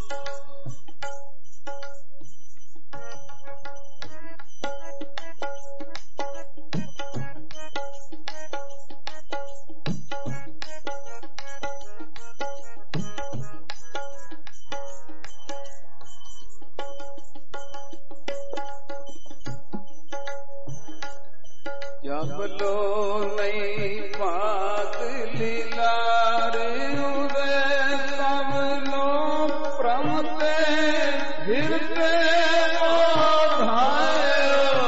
ਜਪ ਲੋ ਨਹੀਂ ਭਾਤ ਲੀਲਾ ਰੇ ਉਦੇ ਤਬ ਲੋ ਪ੍ਰਮ ਤੇ ਹਿਰਦੇ ਮੋਧਾਇਓ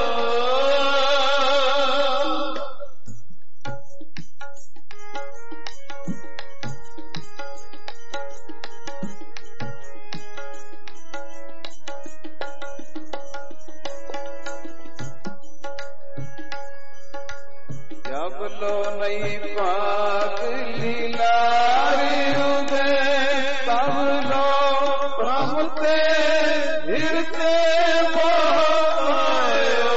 ਜਪ ਲੋ ਨਹੀਂ ਭਾਤ ਲੀਲਾ ਰੇ ਉਦੇ ਤਬ ਲੋ ਪ੍ਰਭ ਤੇ ਹਿਰਦੇ ਮੋਹਾਇਓ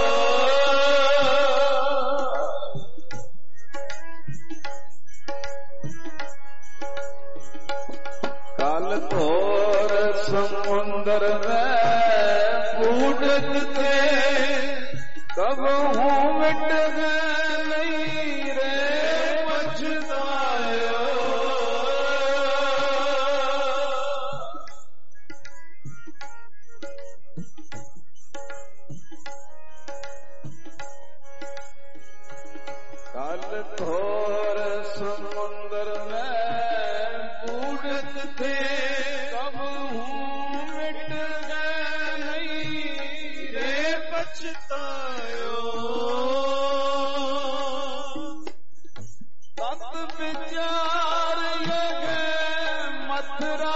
ਕਲ ਘੋਰ ਸਮੁੰਦਰ ਮੈਂ ਬੂਢਤ ਤੇ ਕਬ ਹੂੰ ਮਿਟ ਗਏ ਨਹੀਂ ਰੇ ਪਛਤਾਇਓ ਕਲ ਘੋਰ ਸਮੁੰਦਰ ਮੈਂ ਬੂਢਤ ਥੇ ਕਬ ਹੂੰ ਮਿਟ ਗਏ ਨਹੀਂ ਰੇ ਪਛਤਾਇਓ ਤਤ ਵਿਚਾਰ ਲਗੇ ਮਥੁਰਾ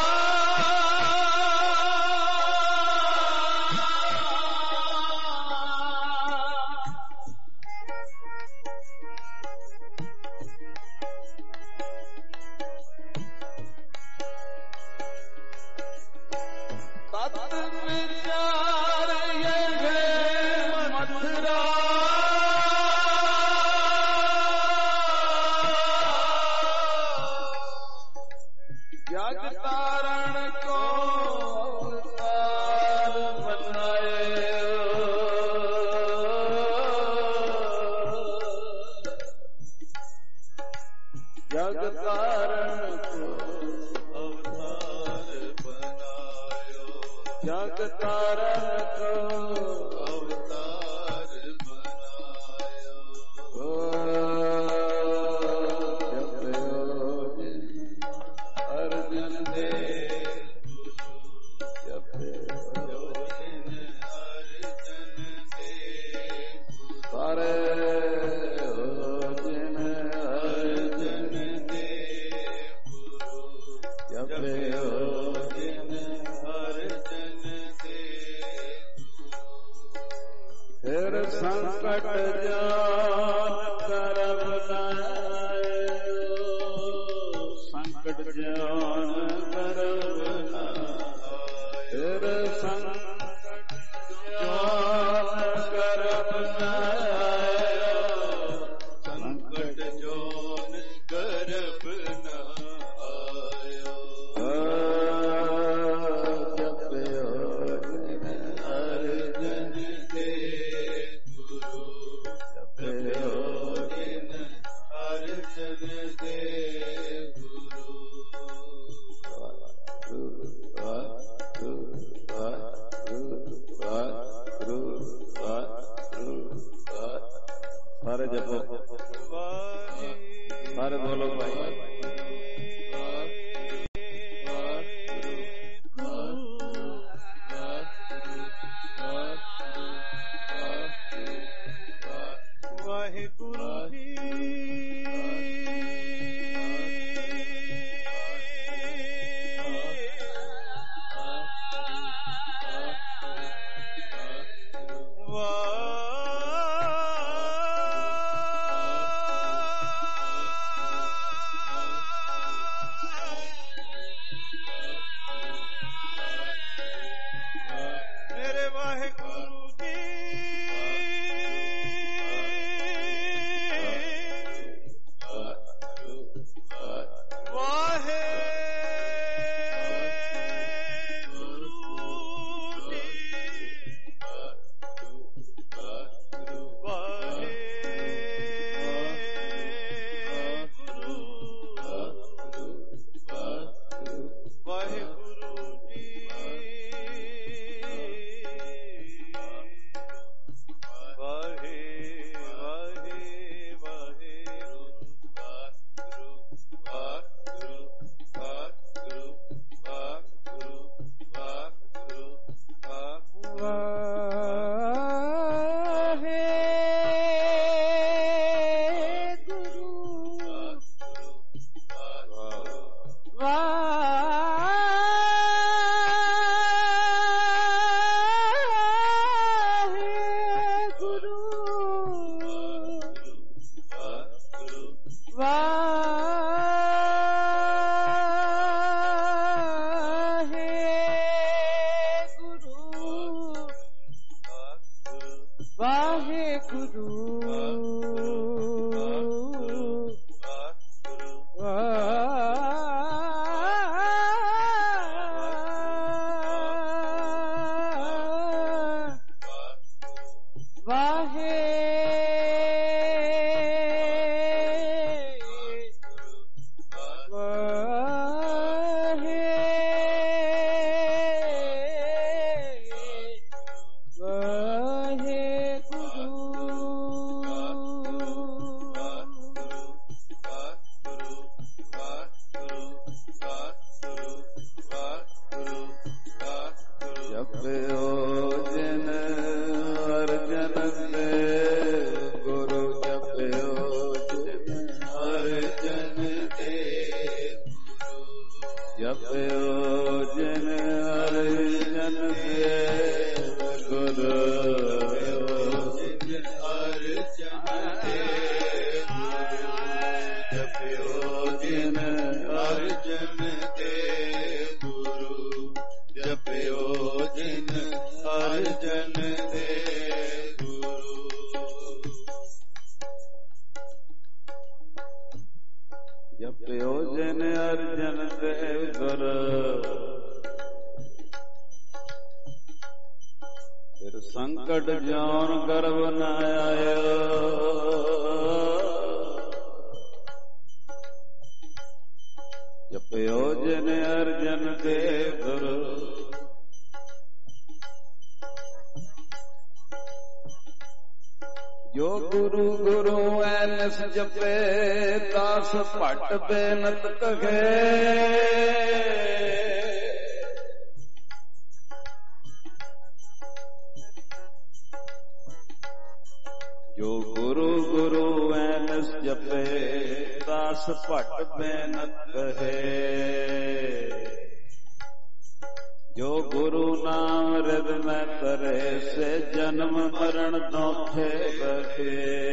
ਤਤ ਵਿਚਾਰ ਲਗੇ ਮਥੁਰਾ ਜਗ ਤਾਰਨ ਕੋ ਅਵਤਾਰ ਬਣਾਇਓ ਜਗ ਤਾਰਨ ਕੋ ਅਵਤਾਰ ਬਣਾਇਓ ਜਗ ਤਾਰਨ ਕੋ ਅਵਤਾਰ ਬਣਾਇਓ ਜਪਿਓ ਜਿਨ ਅਰਜਨ ਦੇਵ ਗੁਰੂ ਜਪਿਓ ਜਿਨ ਅਰਜਨ ਦੇਵ ਗੁਰੂ ਸਾਰੇ ਜਿਨ ਅਰਜਨ ਦੇਵ ਗੁਰੂ ਜਪਿਓ ਜਿਨ ਅਰਜਨ ਦੇਵ ਗੁਰੂ ਫਿਰ ਸੰਕਟ ਜਾਨ ਕਰਬ ਨ ਆਇਓ ਸੰਕਟ ਜਾਨ ਕਰਬ ਨ ਆਇਓ ਫਿਰ ਸੰਕਟ ਜਾਨ ਕਰਬ ਨ ਜਪੋ। ਸਾਰੇ ਬੋਲੋ ਭਾਈ। ਵਾਹਿਗੁਰੂ ਜੀ ਮੇਰੇ ਵਾਹਿਗੁਰੂ ਜੀ ਸੰਕਟ ਜਿਉਨ ਗਰਭ ਨ ਆਇਓ, ਜਪਿਓ ਜਿਨ ਅਰਜਨ ਦੇ ਗੁਰ। ਜੋ ਗੁਰੂ ਗੁਰੂ ਐਨਸ ਜਪੇ, ਦਾਸ ਭਟ ਬੇਨਤ ਕਹੇ। ਜੋ ਗੁਰੂ ਗੁਰੂ ਐਨਸ ਜਪੇ, ਦਾਸ ਭਟ ਬੇਨਤ ਕਹੇ। ਜੋ ਗੁਰੂ ਨਾਮ ਰਿਦ ਮੈਂ ਤਰੇ, ਸੇ ਜਨਮ ਮਰਨ ਦੋਖੇ ਬਖੇ।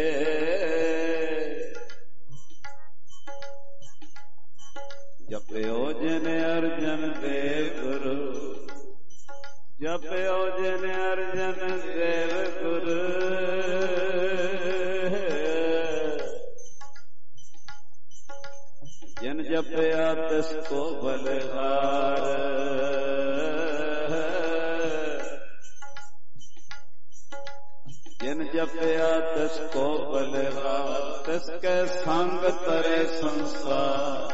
ਜਪਿਓ ਜਿਨ ਅਰਜਨ ਦੇਵ ਗੁਰੂ, ਜਪਿਓ ਜਿਨ ਅਰਜਨ ਦੇਵ ਗੁਰੂ। ਜਿਨ ਜਪਿਆ ਤਿਸ ਕੋ ਬਲਿਹਾਰ, ਜਿਨ ਜਪਿਆ ਤਿਸ ਕੋ ਬਲਿਹਾਰ। ਤਿਸ ਕੈ ਸੰਗ ਤਰੇ ਸੰਸਾਰ,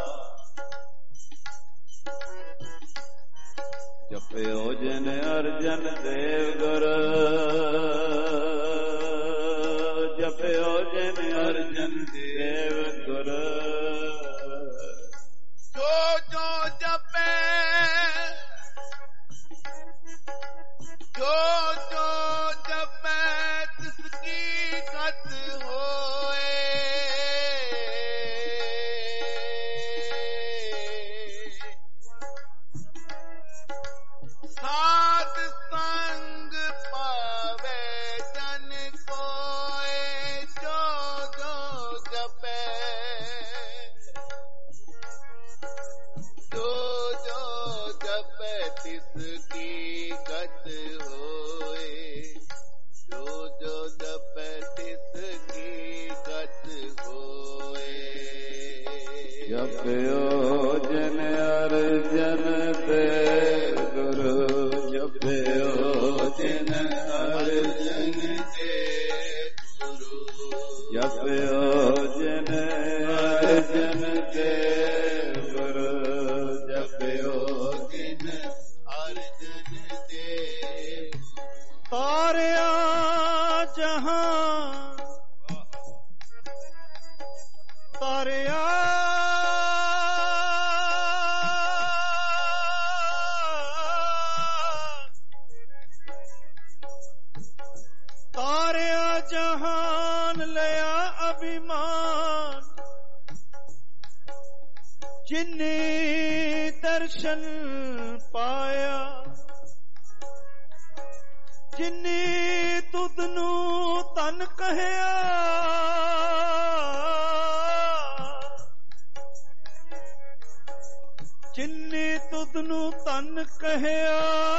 ਜਪਿਓ ਜਿਨ ਅਰਜਨ ਦੇਵ ਗੁਰ। ਜਪਿਓ ਜਿਨ ਜਨ ਦੇਵ ਗੁਰ। ਜੋ ਜੋ ਜਪੈ ਜੋ ਜੋ ਜਪੈ ਤਿਸ ਕੀ ਗਤ ਹੋਏ। ਸਾਧ ਸੰਗ ਪਾਵੇ ਜਨ ਕੋਏ। ਜੋ ਜੋ ਜਪੈ ਜੋ ਜੋ ਜਪੈ ਤਿਸ ਕੀ ਗਤ ਹੋਏ। ਜੋ ਜੋ ਜਪੈ ਤਿਸ ਕੀ ਗਤ ਹੋਏ। ਜਪਿਓ ਜਨ ਅਰਜਨ ਦੇਵ ਗੁਰੂ। ਜਪਿਓ ਜਨ ਅਰਜਨ ਦੇਵ ਗੁਰੂ। ਜਪਿਓ ਜਨ ਅਰਜਨ ਦੇਵ ਗੁਰੂ। ਜਪਿਓ ਜਨ ਅਰਜਨ ਦੇਵ। ਤਾਰਿਆ ਜਹਾਂ ਤਾਰਿਆ ਤਾਰਿਆ ਜਹਾਨ ਲਿਆ ਅਭਿਮਾਨ। ਜਿਨੇ ਦਰਸ਼ਨ ਪਾਇਆ ਜਿਨੇ ਤੁਧ ਨੂੰ ਤਨ ਕਹਿਆ। ਜਿਨੇ ਤੁਧ ਨੂੰ ਤਨ ਕਹਿਆ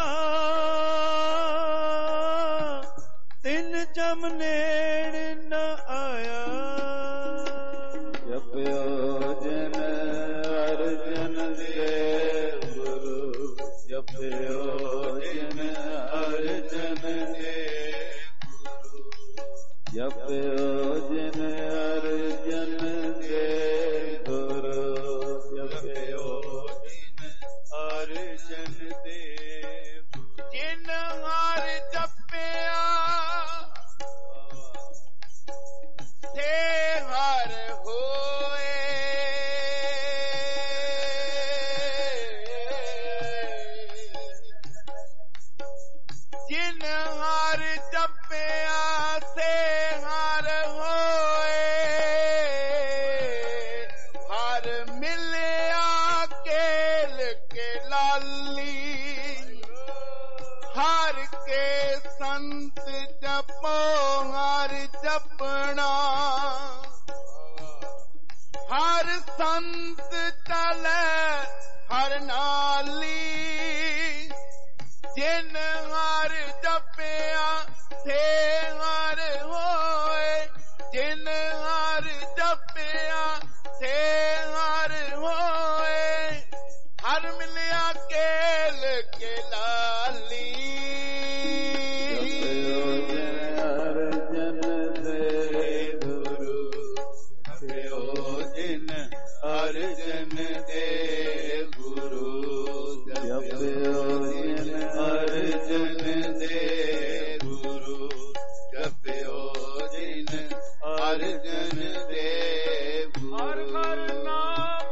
ਤਿਨ ਜਮ ਨੇੜ ਨ ਆਇਆ। ਜਪਿਓ ਜਨ ਅਰਜਨ ਦੇਵ ਗੁਰੂ। ਜਪਿਓ ਜਨ ਅਰਜਨ ਦੇਵ ਗੁਰੂ। ਜਪਿਓ ਜਨ ਅਰਜਨ ਦੇਵ ਗੁਰੂ। ਜਪਿਓ ਜਨ ਅਰਜਨ ਦੇਵ ਗੁਰੂ। ਜਿਨ ਹਰਿ ਜਪਿਆ ਤੇ ਹਰ ਹੋਏ। ਜਿਨ ਹਰ ਜਪਿਆ ਤੇ ਹਰ ਹੋਏ। ਹਰ ਮਿਲਿਆ ਕੇਲ ਕੇ ਲਾਲੀ। ਹਰ ਕੇ ਸੰਤ ਜਪੋ ਹਰ ਜਪਣਾ। ਹਰ ਸੰਤ ਚਲੇ ਹਰ ਨਾਲੀ। ਜਿਨ ਹਰ ਜਪਿਆ ਤੇ ਹਰ ਹੋਏ। ਜਿਨ ਹਰ ਜਪਿਆ ਤੇ ਹਰ ਹੋਏ। ਹਰ ਮਿਲਿਆ ਕੇਲ ਕੇ ਲਾਲੀ। ਜਪਿਓ ਜਨ ਅਰਜਨ ਦੇਵ ਗੁਰੂ। ਜਪਿਓ ਜਨ ਅਰਜਨ ਦੇਵ ਗੁਰੂ। ਜਪਿਓ ਜਨ ਅਰਜਨ ਦੇਵ ਗੁਰੂ। ਜਪਿਓ ਜਨ ਅਰਜਨ ਦੇਵ ਗੁਰੂ। ਹਰ ਹਰ ਨਾਮ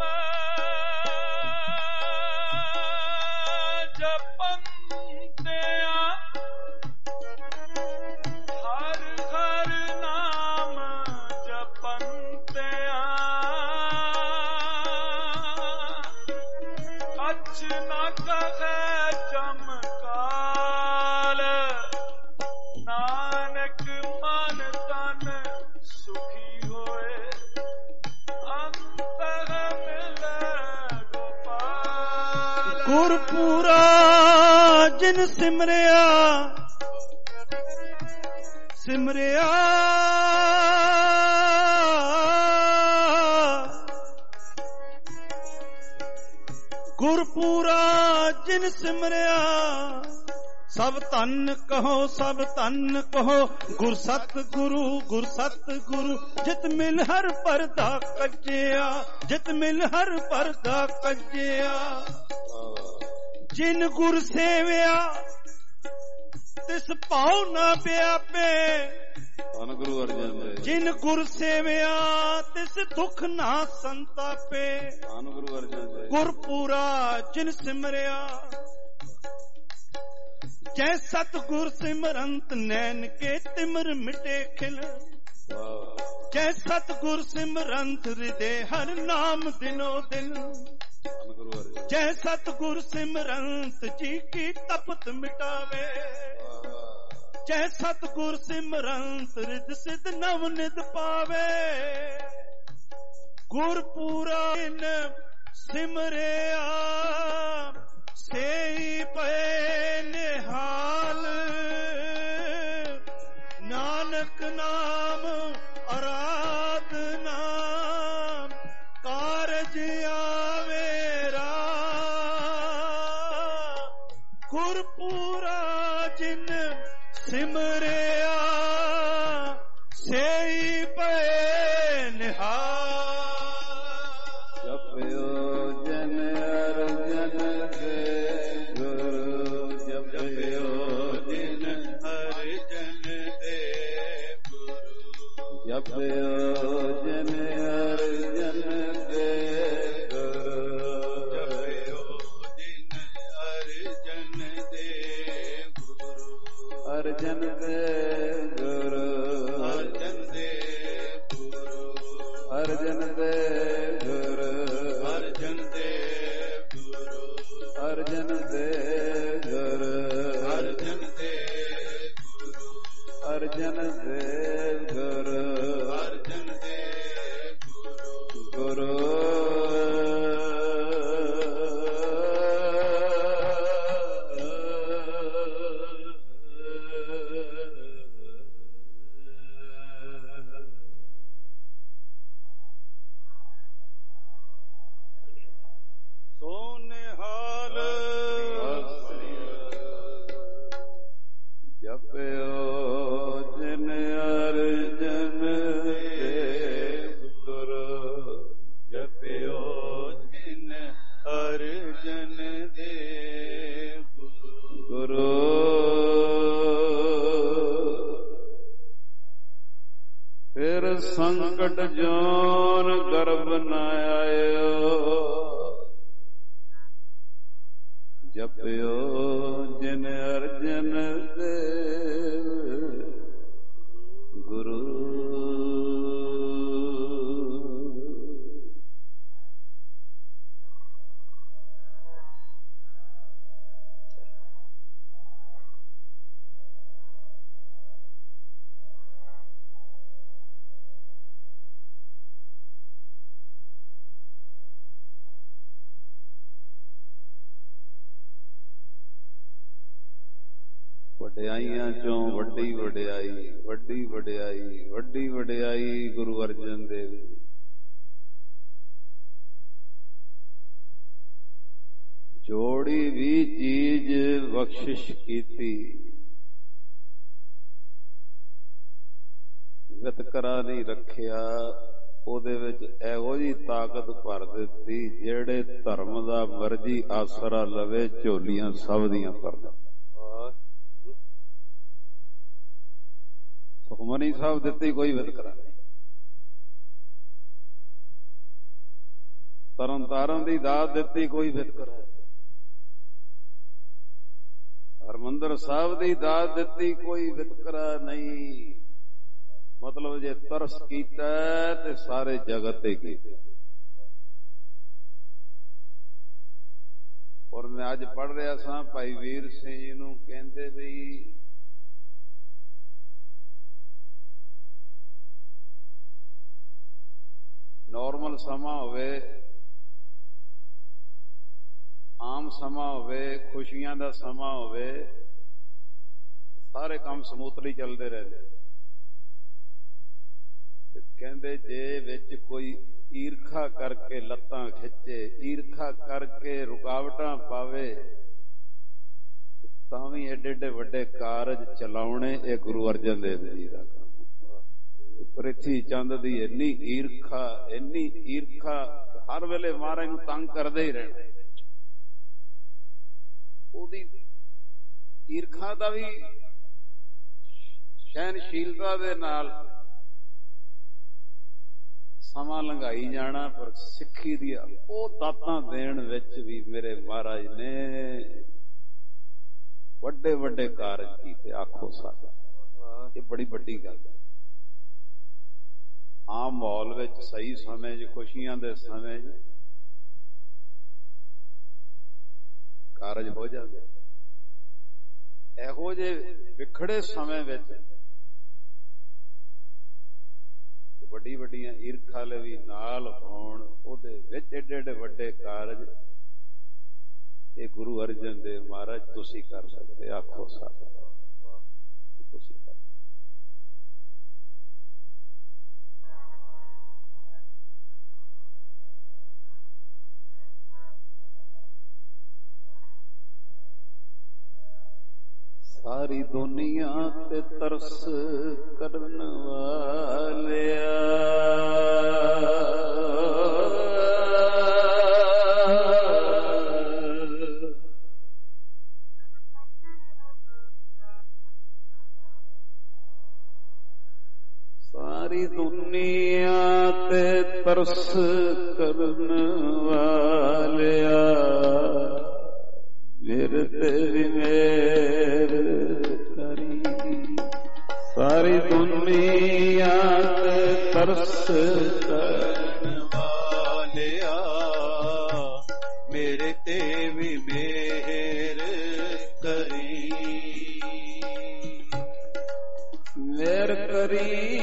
ਜਪੰਤਿਆ। ਹਰ ਹਰ ਨਾਮ ਜਪੰਤਿਆ। ਅਛ ਨਾ ਕਹੈ ਚਮਕਾਲ। ਨਾਨਕ ਮਨ ਤਨ ਸੁਖੀ ਹੋਏ। ਅੰਤਰ ਮਿਲੈ ਗੋਪਾਲ। ਗੁਰਪੂਰਾ ਜਿਨ ਸਿਮਰਿਆ ਸਿਮਰਿਆ। ਗੁਰਪੂਰਾ ਜਿਨ ਸਿਮਰਿਆ। ਸਭ ਧੰਨ ਕਹੋ ਸਭ ਧੰਨ ਕਹੋ। ਗੁਰ ਸਤ ਗੁਰੂ ਗੁਰ ਸਤ ਗੁਰੂ। ਜਿਤ ਮਿਲ ਹਰ ਪਰਦਾ ਕੱਜਿਆ। ਜਿਤ ਮਿਲ ਹਰ ਪਰਦਾ ਕੱਜਿਆ। ਜਿਨ ਗੁਰ ਸੇਵਿਆ ਤਿਸ ਭਾਉ ਨਾ ਵਿਆਪੇ। ਧੰਨ ਗੁਰੂ ਅਰਜਨ ਦੇਵ। ਜਿਨ ਗੁਰ ਸੇਵਿਆ ਤਿਸ ਦੁਖ ਨਾ ਸੰਤਾਪੇ, ਧੰਨ ਗੁਰੂ ਅਰਜਨ ਦੇਵ। ਗੁਰ ਪੂਰਾ ਜਿਨ ਸਿਮਰਿਆ, ਜੈ ਸਤ ਗੁਰ ਸਿਮਰੰਤ ਨੈਣ ਕੇ ਤਿਮਰ ਮਿਟੇ ਖਿਲ। ਜੈ ਸਤ ਗੁਰ ਸਿਮਰੰਤ ਹਿਰਦੇ ਹਰ ਨਾਮ ਦਿਨੋ ਦਿਨ। ਜੈ ਸਤ ਗੁਰ ਸਿਮਰੰਤ ਜੀ ਕੀ ਤਪਤ ਮਿਟਾਵੇ। ਜੈ ਸਤ ਗੁਰ ਸਿਮਰੰਤ ਰਿਦ ਸਿਧ ਨਵ ਨਿਧ ਪਾਵੇ। ਗੁਰ ਪੂਰਾ ਸਿਮਰਿਆ ਸੇਈ ਪਏ ਨਿਹਾਲ। ਨਾਨਕ ਨਾਮ ਅਰਾਧਨਾ ਕਾਰਜ ਆਵੇ ਰਾਹ। ਗੁਰ ਪੂਰਾ ਜਿਨ ਸਿਮਰਿਆ ਸੇਈ ਪਏ ਨਿਹਾਲ। ਜਪਿਓ ਜਨ ਅਰਜਨ ਦੇ ਗੁਰੂ, ਜਪਿਓ ਜਿਨ ਅਰਜਨ ਦੇ ਗੁਰੂ। ਜਪਿਓ ਜਨ ਅਰਜਨ ਦੇ ਗੁਰੂ, ਜਪਿਓ ਜਿਨ ਅਰਜਨ ਦੇ ਗੁਰੂ। ਅਰਜਨ ਦੇ ਗੁਰੂ, ਅਰਜਨ ਦੇ ਗੁਰੂ, ਅਰਜਨ ਦੇ ਗੁਰੂ, ਅਰਜਨ ਦੇ ਗੁਰੂ, ਅਰਜਨ ਦੇ ਗੁਰੂ, ਅਰਜਨ ਦੇ ਗੁਰੂ, ਅਰਜਨ ਦੇ ਗੁਰੂ, ਅਰਜਨ ਦੇ ਗੁਰੂ, ਗੁਰੂ। ਸੰਕਟ ਜੋਨ ਗਰਭ ਨ ਆਇਓ। ਜਪਿਓ ਜਿਨ ਅਰਜਨ ਦੇਵ ਗੁਰੂ। ਵਡਿਆਈਆਂ ਚੋਂ ਵੱਡੀ ਵਡਿਆਈ, ਵੱਡੀ ਵਡਿਆਈ, ਵੱਡੀ ਵਡਿਆਈ ਗੁਰੂ ਅਰਜਨ ਦੇਵ ਜੀ। ਜੋੜੀ ਵੀ ਚੀਜ਼ ਬਖਸ਼ਿਸ਼ ਕੀਤੀ, ਵਿਤਕਰਾ ਨਹੀਂ ਰੱਖਿਆ। ਉਹਦੇ ਵਿੱਚ ਇਹੋ ਜਿਹੀ ਤਾਕਤ ਭਰ ਦਿੱਤੀ, ਜਿਹੜੇ ਧਰਮ ਦਾ ਮਰਜ਼ੀ ਆਸਰਾ ਲਵੇ ਝੋਲੀਆਂ ਸਭ ਦੀਆਂ ਭਰ ਦਿੰਦਾ। ਸੁਖਮਨੀ ਸਾਹਿਬ ਦਿੱਤੀ, ਕੋਈ ਵਿਤਕਰਾ ਨਹੀਂ। ਤਰਨ ਤਾਰਨ ਦੀ ਦਾਤ ਦਿੱਤੀ, ਕੋਈ ਵਿਤਕਰਾ ਨਹੀਂ। ਹਰਮੰਦਰ ਸਾਹਿਬ ਦੀ ਦਾਤ ਦਿੱਤੀ, ਕੋਈ ਵਿਤਕਰਾ ਨਹੀਂ। ਮਤਲਬ ਜੇ ਤਰਸ ਕੀਤਾ ਤੇ ਸਾਰੇ ਜਗਤ ਤੇ ਕੀਤਾ। ਔਰ ਮੈਂ ਅੱਜ ਪੜ੍ਹ ਰਿਹਾ ਸਾਂ, ਭਾਈ ਵੀਰ ਸਿੰਘ ਜੀ ਨੂੰ ਕਹਿੰਦੇ ਵੀ ਨੋਰਮਲ ਸਮਾਂ ਹੋਵੇ, ਆਮ ਸਮਾਂ ਹੋਵੇ, ਖੁਸ਼ੀਆਂ ਦਾ ਸਮਾਂ ਹੋਵੇ, ਸਾਰੇ ਕੰਮ ਸਮੂਥਲੀ ਚੱਲਦੇ ਰਹਿੰਦੇ। ਕਹਿੰਦੇ ਜੇ ਵਿੱਚ ਕੋਈ ਈਰਖਾ ਕਰਕੇ ਲੱਤਾਂ ਖਿੱਚੇ, ਈਰਖਾ ਕਰਕੇ ਰੁਕਾਵਟਾਂ ਪਾਵੇ, ਤਾਂ ਵੀ ਏਡੇ ਏਡੇ ਵੱਡੇ ਕਾਰਜ ਚਲਾਉਣੇ ਇਹ ਗੁਰੂ ਅਰਜਨ ਦੇਵ ਜੀ ਦਾ ਕੰਮ। ਪ੍ਰਿਥੀ ਚੰਦ ਦੀ ਇੰਨੀ ਈਰਖਾ, ਇੰਨੀ ਈਰਖਾ, ਹਰ ਵੇਲੇ ਮਹਾਰਾਜ ਨੂੰ ਤੰਗ ਕਰਦੇ ਹੀ ਰਹਿਣਾ। ਉਹਦੀ ਈਰਖਾ ਦਾ ਵੀ ਸਹਿਨਸ਼ੀਲਤਾ ਦੇ ਨਾਲ ਸਮਾਂ ਲੰਘਾਈ ਜਾਣਾ, ਪਰ ਸਿੱਖੀ ਦੀਆਂ ਉਹ ਦਾਤਾਂ ਦੇਣ ਵਿੱਚ ਵੀ ਮੇਰੇ ਮਹਾਰਾਜ ਨੇ ਵੱਡੇ ਵੱਡੇ ਕਾਰਜ ਕੀਤੇ। ਆਖੋ ਸਾਹਿਬ, ਇਹ ਬੜੀ ਵੱਡੀ ਗੱਲ ਹੈ। ਆਮ ਮਾਹੌਲ ਵਿੱਚ ਸਹੀ ਸਮੇਂ 'ਚ, ਖੁਸ਼ੀਆਂ ਦੇ ਸਮੇਂ 'ਚ ਕਾਰਜ ਹੋ ਜਾਂਦੇ, ਇਹੋ ਜਿਹੇ ਵਿਖੜੇ ਸਮੇਂ ਵਿੱਚ ਵੱਡੀ ਵੱਡੀਆਂ ਈਰਖਾਂ ਵੀ ਨਾਲ ਹੋਣ, ਉਹਦੇ ਵਿੱਚ ਏਡੇ ਏਡੇ ਵੱਡੇ ਕਾਰਜ ਇਹ ਗੁਰੂ ਅਰਜਨ ਦੇਵ ਮਹਾਰਾਜ ਤੁਸੀਂ ਕਰ ਸਕਦੇ। ਆਖੋ ਸਾਹਿਬ, ਤੁਸੀਂ ਕਰ ਸਾਰੀ ਦੁਨੀਆ ਤੇ ਤਰਸ ਕਰਨ ਵਾਲਿਆ, ਸਾਰੀ ਦੁਨੀਆ ਤੇ ਤਰਸ ਕਰਨ ਵਾਲਿਆ, ਮੇਰੇ ਤੇ ਵੀ ਮੇਰ ਕਰੀ। ਸਾਰੀ ਦੁਨੀਆ ਤੇ ਤਰਸ ਕਰਨ ਵਾਲਿਆ, ਮੇਰੇ ਤੇ ਵੀ ਮੇਰ ਕਰੀ। ਮੇਰ ਕਰੀ,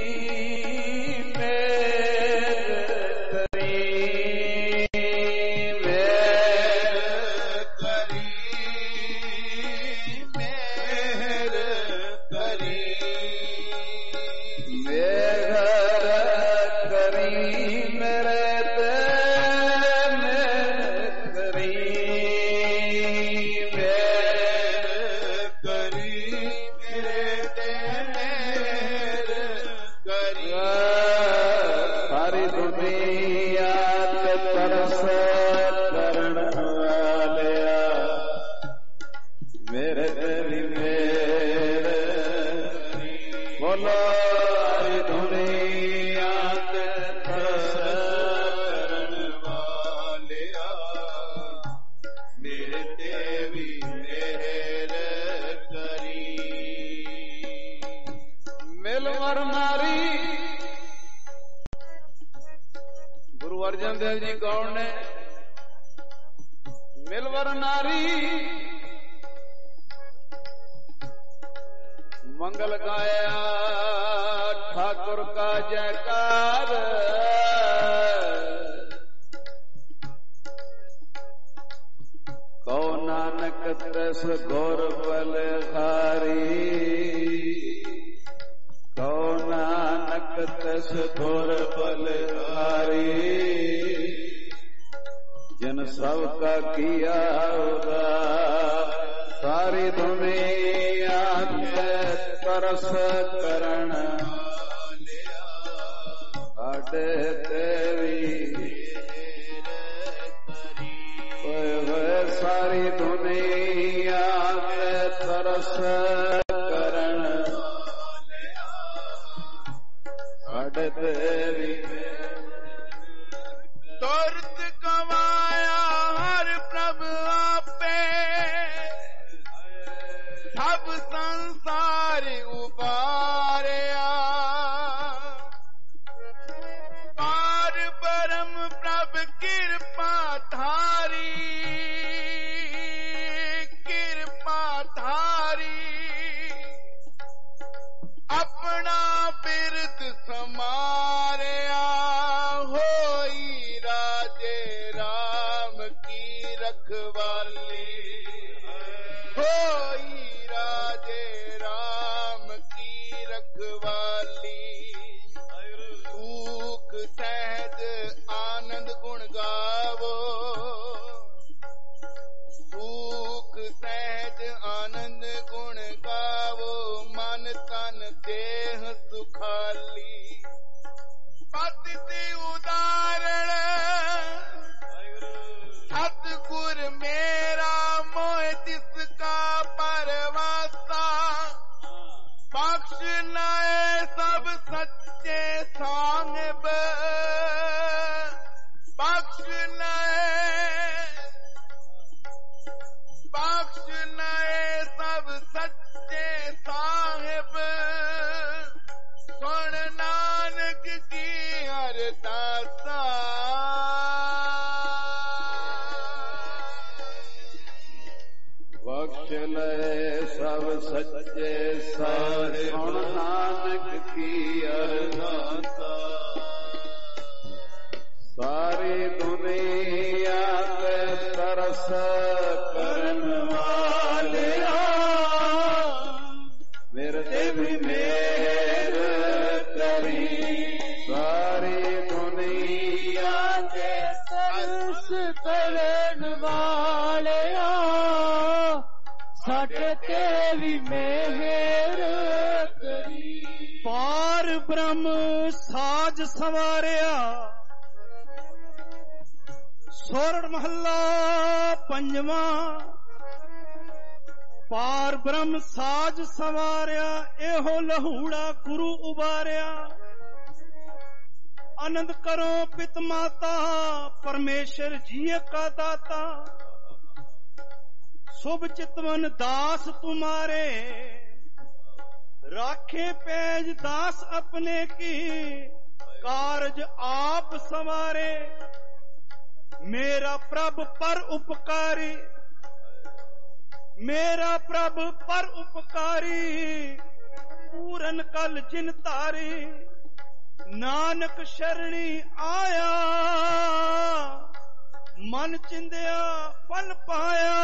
मंगल गाया ठाकुर का जयकार, कौ नानक तस घोर बलहारी, कौ नानक तस घोर बलहारी, जन सबका किया उदार। सारी दुनिया तरस करण साडे तेरी, सारी दुनिया तरस करण साडे तेरी। तुरत कमाया हर प्रभु आपे, सब संसार उबारिया, पार ब्रह्म प्रभु कृपा धारी, कृपा धारी, अपना बिरद समारिया, होई राजे राम की रखवाली, होई राजे राम की रखवाली। सुख सहज आनंद गुण गावो, सुख सहज आनंद गुण गावो, मन तन देह सुखाली। पति उदाहरण सतगुर मेरा मोह जिसका परवासा, ਬਖਸ਼ ਲਾਏ ਸਭ ਸੱਚੇ ਸਾਹਿਬ, ਬਖਸ਼ ਲਾਏ, ਬਖਸ਼ ਲਾਏ ਸਭ ਸੱਚੇ ਸਾਹਿਬ, ਸੁਣ ਨਾਨਕ ਕੀ ਅਰਦਾਸਾ। ਬਖਸ਼ ਲੈ ਸਭ ਸੱਚੇ ਸਾਹਿਬ, ਸੁਣ ਨਾਨਕ ਕੀ ਅਰਦਾਸਾ। ਸਾਰੀ ਦੁਨੀਆ ਤੇ ਤਰਸ ਕਰਨ ਵਾਲਿਆ, ਮੇਰੇ ਤੇ ਵੀ ਮੇਰ ਕਰੀ। ਸਾਰੀ ਦੁਨੀਆ ਤੇ ਤਰਸ ਕਰਨ ਵਾਲਿਆ, ਸਾਡੇ ਤੇ ਵੀ ਮਿਹਰ ਕਰੀ। ਪਾਰ ਬ੍ਰਹਮ ਸਾਜ ਸੰਵਾਰਿਆ, ਸੋਰਠ ਮਹੱਲਾ ਪੰਜਵਾਂ। ਪਾਰ ਬ੍ਰਹਮ ਸਾਜ ਸੰਵਾਰਿਆ, ਇਹੋ ਲਹੂੜਾ ਗੁਰੂ ਉਬਾਰਿਆ। ਆਨੰਦ ਕਰੋ ਪਿਤ ਮਾਤਾ, ਪਰਮੇਸ਼ਰ ਜੀਏ ਕਾ ਦਾਤਾ। शुभ चितवन दास तुम्हारे, राखे पैज दास अपने की। कारज आप संवारे, मेरा प्रभ पर उपकारी। मेरा प्रभ पर उपकारी, पूरन कल जिन तारी। नानक शरणी आया, मन चिंदिया फल पाया।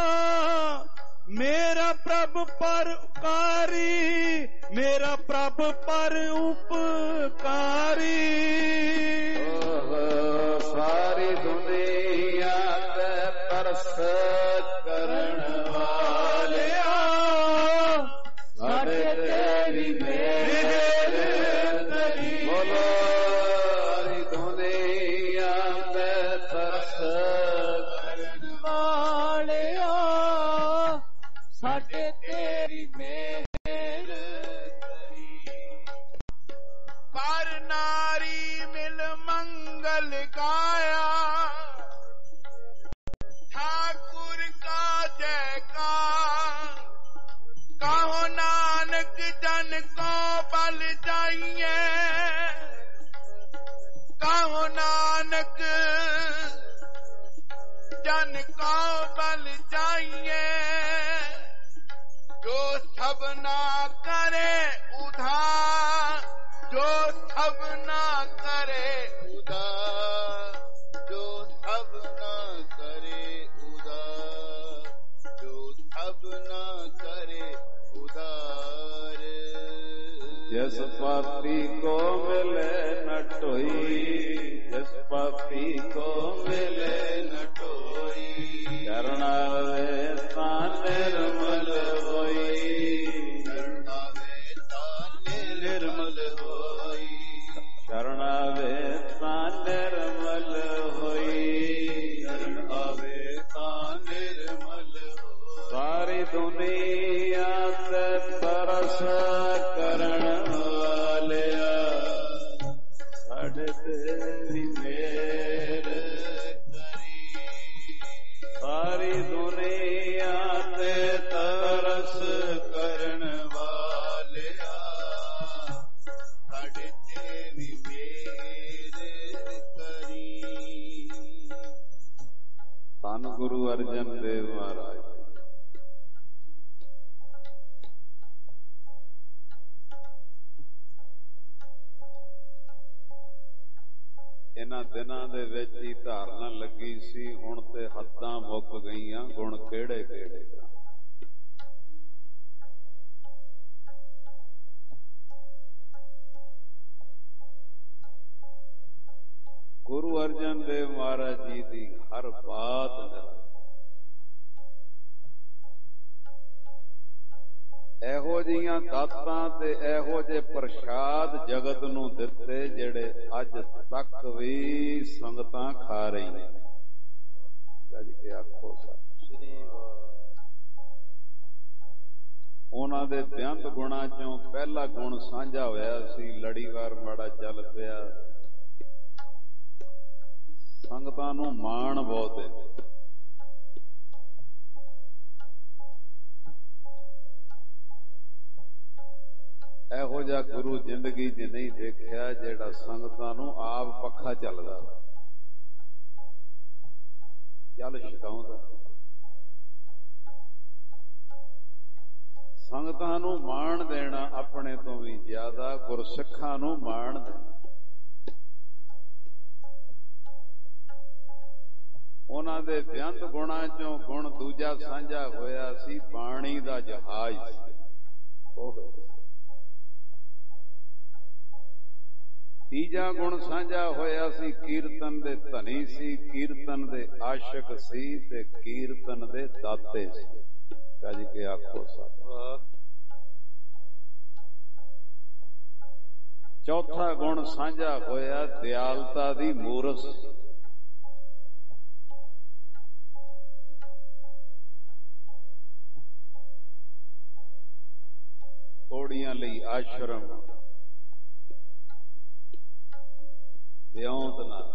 मेरा प्रभ पर उपकारी, मेरा प्रभ पर उपकारी। सारी दुनिया ते तरस करण वालिया, साडे तेरी मेहर करी। बोलो दुनिया ते तरस करण वालिया, साडे तेरी मेहर करी। पर नारी मिल मंगल गाया, ठाकुर का जयकार। कहो नानक जन को बल जाइए, कहो नानक जन को बल जाइए। जो सब ना करे उधार, जो सब ना करे उधार, जो सब ना करे उधार, जो सब ना करे उधार। जिस पापी को मिले न टोई, जिस पापी को मिले न टोई। करणावे ता निर्मल होई, करणावे ता निर्मल होई। करणावे ता निर्मल होई, करणावे ता निर्मल होई। सारी दुनिया ते तरस करण वालिया, साडे तेरी मेहर करी। सारी दुनिया ते तरस करण वालिया, साडे तेरी मेहर करी। धन गुरु अर्जन देव महाराज। ਇਹਨਾਂ ਦਿਨਾਂ ਦੇ ਵਿੱਚ ਹੀ ਧਾਰਨਾ ਲੱਗੀ ਸੀ, ਹੁਣ ਤੇ ਹੱਦਾਂ ਮੁੱਕ ਗਈਆਂ। ਗੁਣ ਕਿਹੜੇ ਕਿਹੜੇ ਦਾ ਗੁਰੂ ਅਰਜਨ ਦੇਵ ਮਹਾਰਾਜ ਜੀ ਦੀ ਹਰ ਬਾਤ ਇਹੋ ਜਿਹੀਆਂ ਦਾਤਾਂ ਤੇ ਇਹੋ ਜਿਹੇ ਪ੍ਰਸ਼ਾਦ ਜਗਤ ਨੂੰ ਦਿੱਤੇ ਜਿਹੜੇ ਅੱਜ ਤੱਕ ਵੀ ਸੰਗਤਾਂ ਖਾ ਰਹੀਆਂ ਨੇ। ਗੱਜ ਕੇ ਆਖੋ ਸਤਿ ਸ੍ਰੀ ਅਕਾਲ। ਉਹਨਾਂ ਦੇ ਬੇਅੰਤ ਗੁਣਾਂ ਚੋਂ ਪਹਿਲਾ ਗੁਣ ਸਾਂਝਾ ਹੋਇਆ ਸੀ, ਲੜੀਵਾਰ ਮਾੜਾ ਚੱਲ ਪਿਆ। ਸੰਗਤਾਂ ਨੂੰ ਮਾਣ ਬਹੁਤ ਹੈ। ਇਹੋ ਜਿਹਾ ਗੁਰੂ ਜ਼ਿੰਦਗੀ 'ਚ ਨਹੀਂ ਦੇਖਿਆ ਜਿਹੜਾ ਸੰਗਤਾਂ ਨੂੰ ਆਪ ਪੱਖਾ ਚੱਲਦਾ, ਚੱਲ ਛਕਾਉਂਦਾ। ਸੰਗਤਾਂ ਨੂੰ ਮਾਣ ਦੇਣਾ ਆਪਣੇ ਤੋਂ ਵੀ ਜ਼ਿਆਦਾ ਗੁਰਸਿੱਖਾਂ ਨੂੰ ਮਾਣ ਦੇਣਾ। ਉਹਨਾਂ ਦੇ ਬੇਅੰਤ ਗੁਣਾਂ ਚੋਂ ਗੁਣ ਦੂਜਾ ਸਾਂਝਾ ਹੋਇਆ ਸੀ, ਬਾਣੀ ਦਾ ਜਹਾਜ਼ ਸੀ। ਤੀਜਾ ਗੁਣ ਸਾਂਝਾ ਹੋਇਆ ਸੀ, ਕੀਰਤਨ ਦੇ ਧਨੀ ਸੀ, ਕੀਰਤਨ ਦੇ ਆਸ਼ਿਕ ਸੀ ਤੇ ਕੀਰਤਨ ਦੇ ਦਾਤੇ ਸੀ। ਕੱਜ ਕੇ ਆਖੋ ਸਾਹਿਬ। ਚੌਥਾ ਗੁਣ ਸਾਂਝਾ ਹੋਇਆ, ਦਿਆਲਤਾ ਦੀ ਮੂਰਤ ਸੀ। ਕੋੜੀਆਂ ਲਈ ਆਸ਼ਰਮ, ਵਿਉਂਤ ਨਾਲ,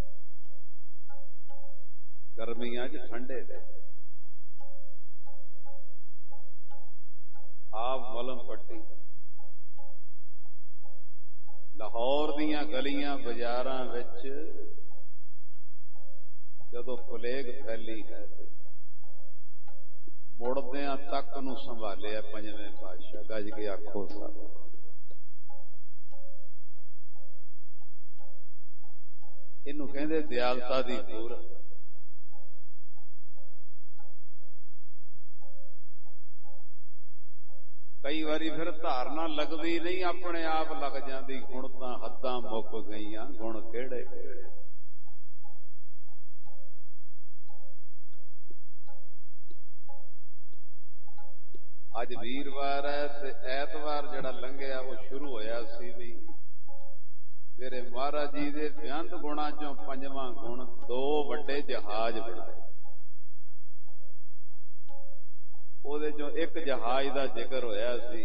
ਗਰਮੀਆਂ 'ਚ ਠੰਡੇ ਦੇ ਆਪ ਮਲਮ ਪੱਟੀ। ਲਾਹੌਰ ਦੀਆਂ ਗਲੀਆਂ ਬਾਜ਼ਾਰਾਂ ਵਿੱਚ ਜਦੋਂ ਪਲੇਗ ਫੈਲੀ ਹੈ ਤੇ ਮੁੜਦਿਆਂ ਤੱਕ ਨੂੰ ਸੰਭਾਲਿਆ ਪੰਜਵੇਂ ਪਾਤਸ਼ਾਹ। ਗੱਜ ਕੇ ਆਖੋ ਸਾਹਿਬ। ਇਹਨੂੰ ਕਹਿੰਦੇ ਦਿਆਲਤਾ ਦੀ ਮੂਰਤ। ਕਈ ਵਾਰੀ ਫਿਰ ਧਾਰਨਾ ਲੱਗਦੀ ਨਹੀਂ, ਆਪਣੇ ਆਪ ਲੱਗ ਜਾਂਦੀ। ਹੁਣ ਤਾਂ ਹੱਦਾਂ ਮੁੱਕ ਗਈਆਂ, ਗੁਣ ਕਿਹੜੇ ਕਿਹੜੇ। ਅੱਜ ਵੀਰਵਾਰ ਹੈ ਤੇ ਐਤਵਾਰ ਜਿਹੜਾ ਲੰਘਿਆ ਉਹ ਸ਼ੁਰੂ ਹੋਇਆ ਸੀ ਵੀ ਮੇਰੇ ਮਹਾਰਾਜ ਜੀ ਦੇ ਬੇਅੰਤ ਗੁਣਾਂ ਚੋਂ ਪੰਜਵਾਂ ਗੁਣ, ਦੋ ਵੱਡੇ ਜਹਾਜ਼ ਬਣਾਏ। ਉਹਦੇ ਚੋਂ ਇੱਕ ਜਹਾਜ਼ ਦਾ ਜ਼ਿਕਰ ਹੋਇਆ ਸੀ,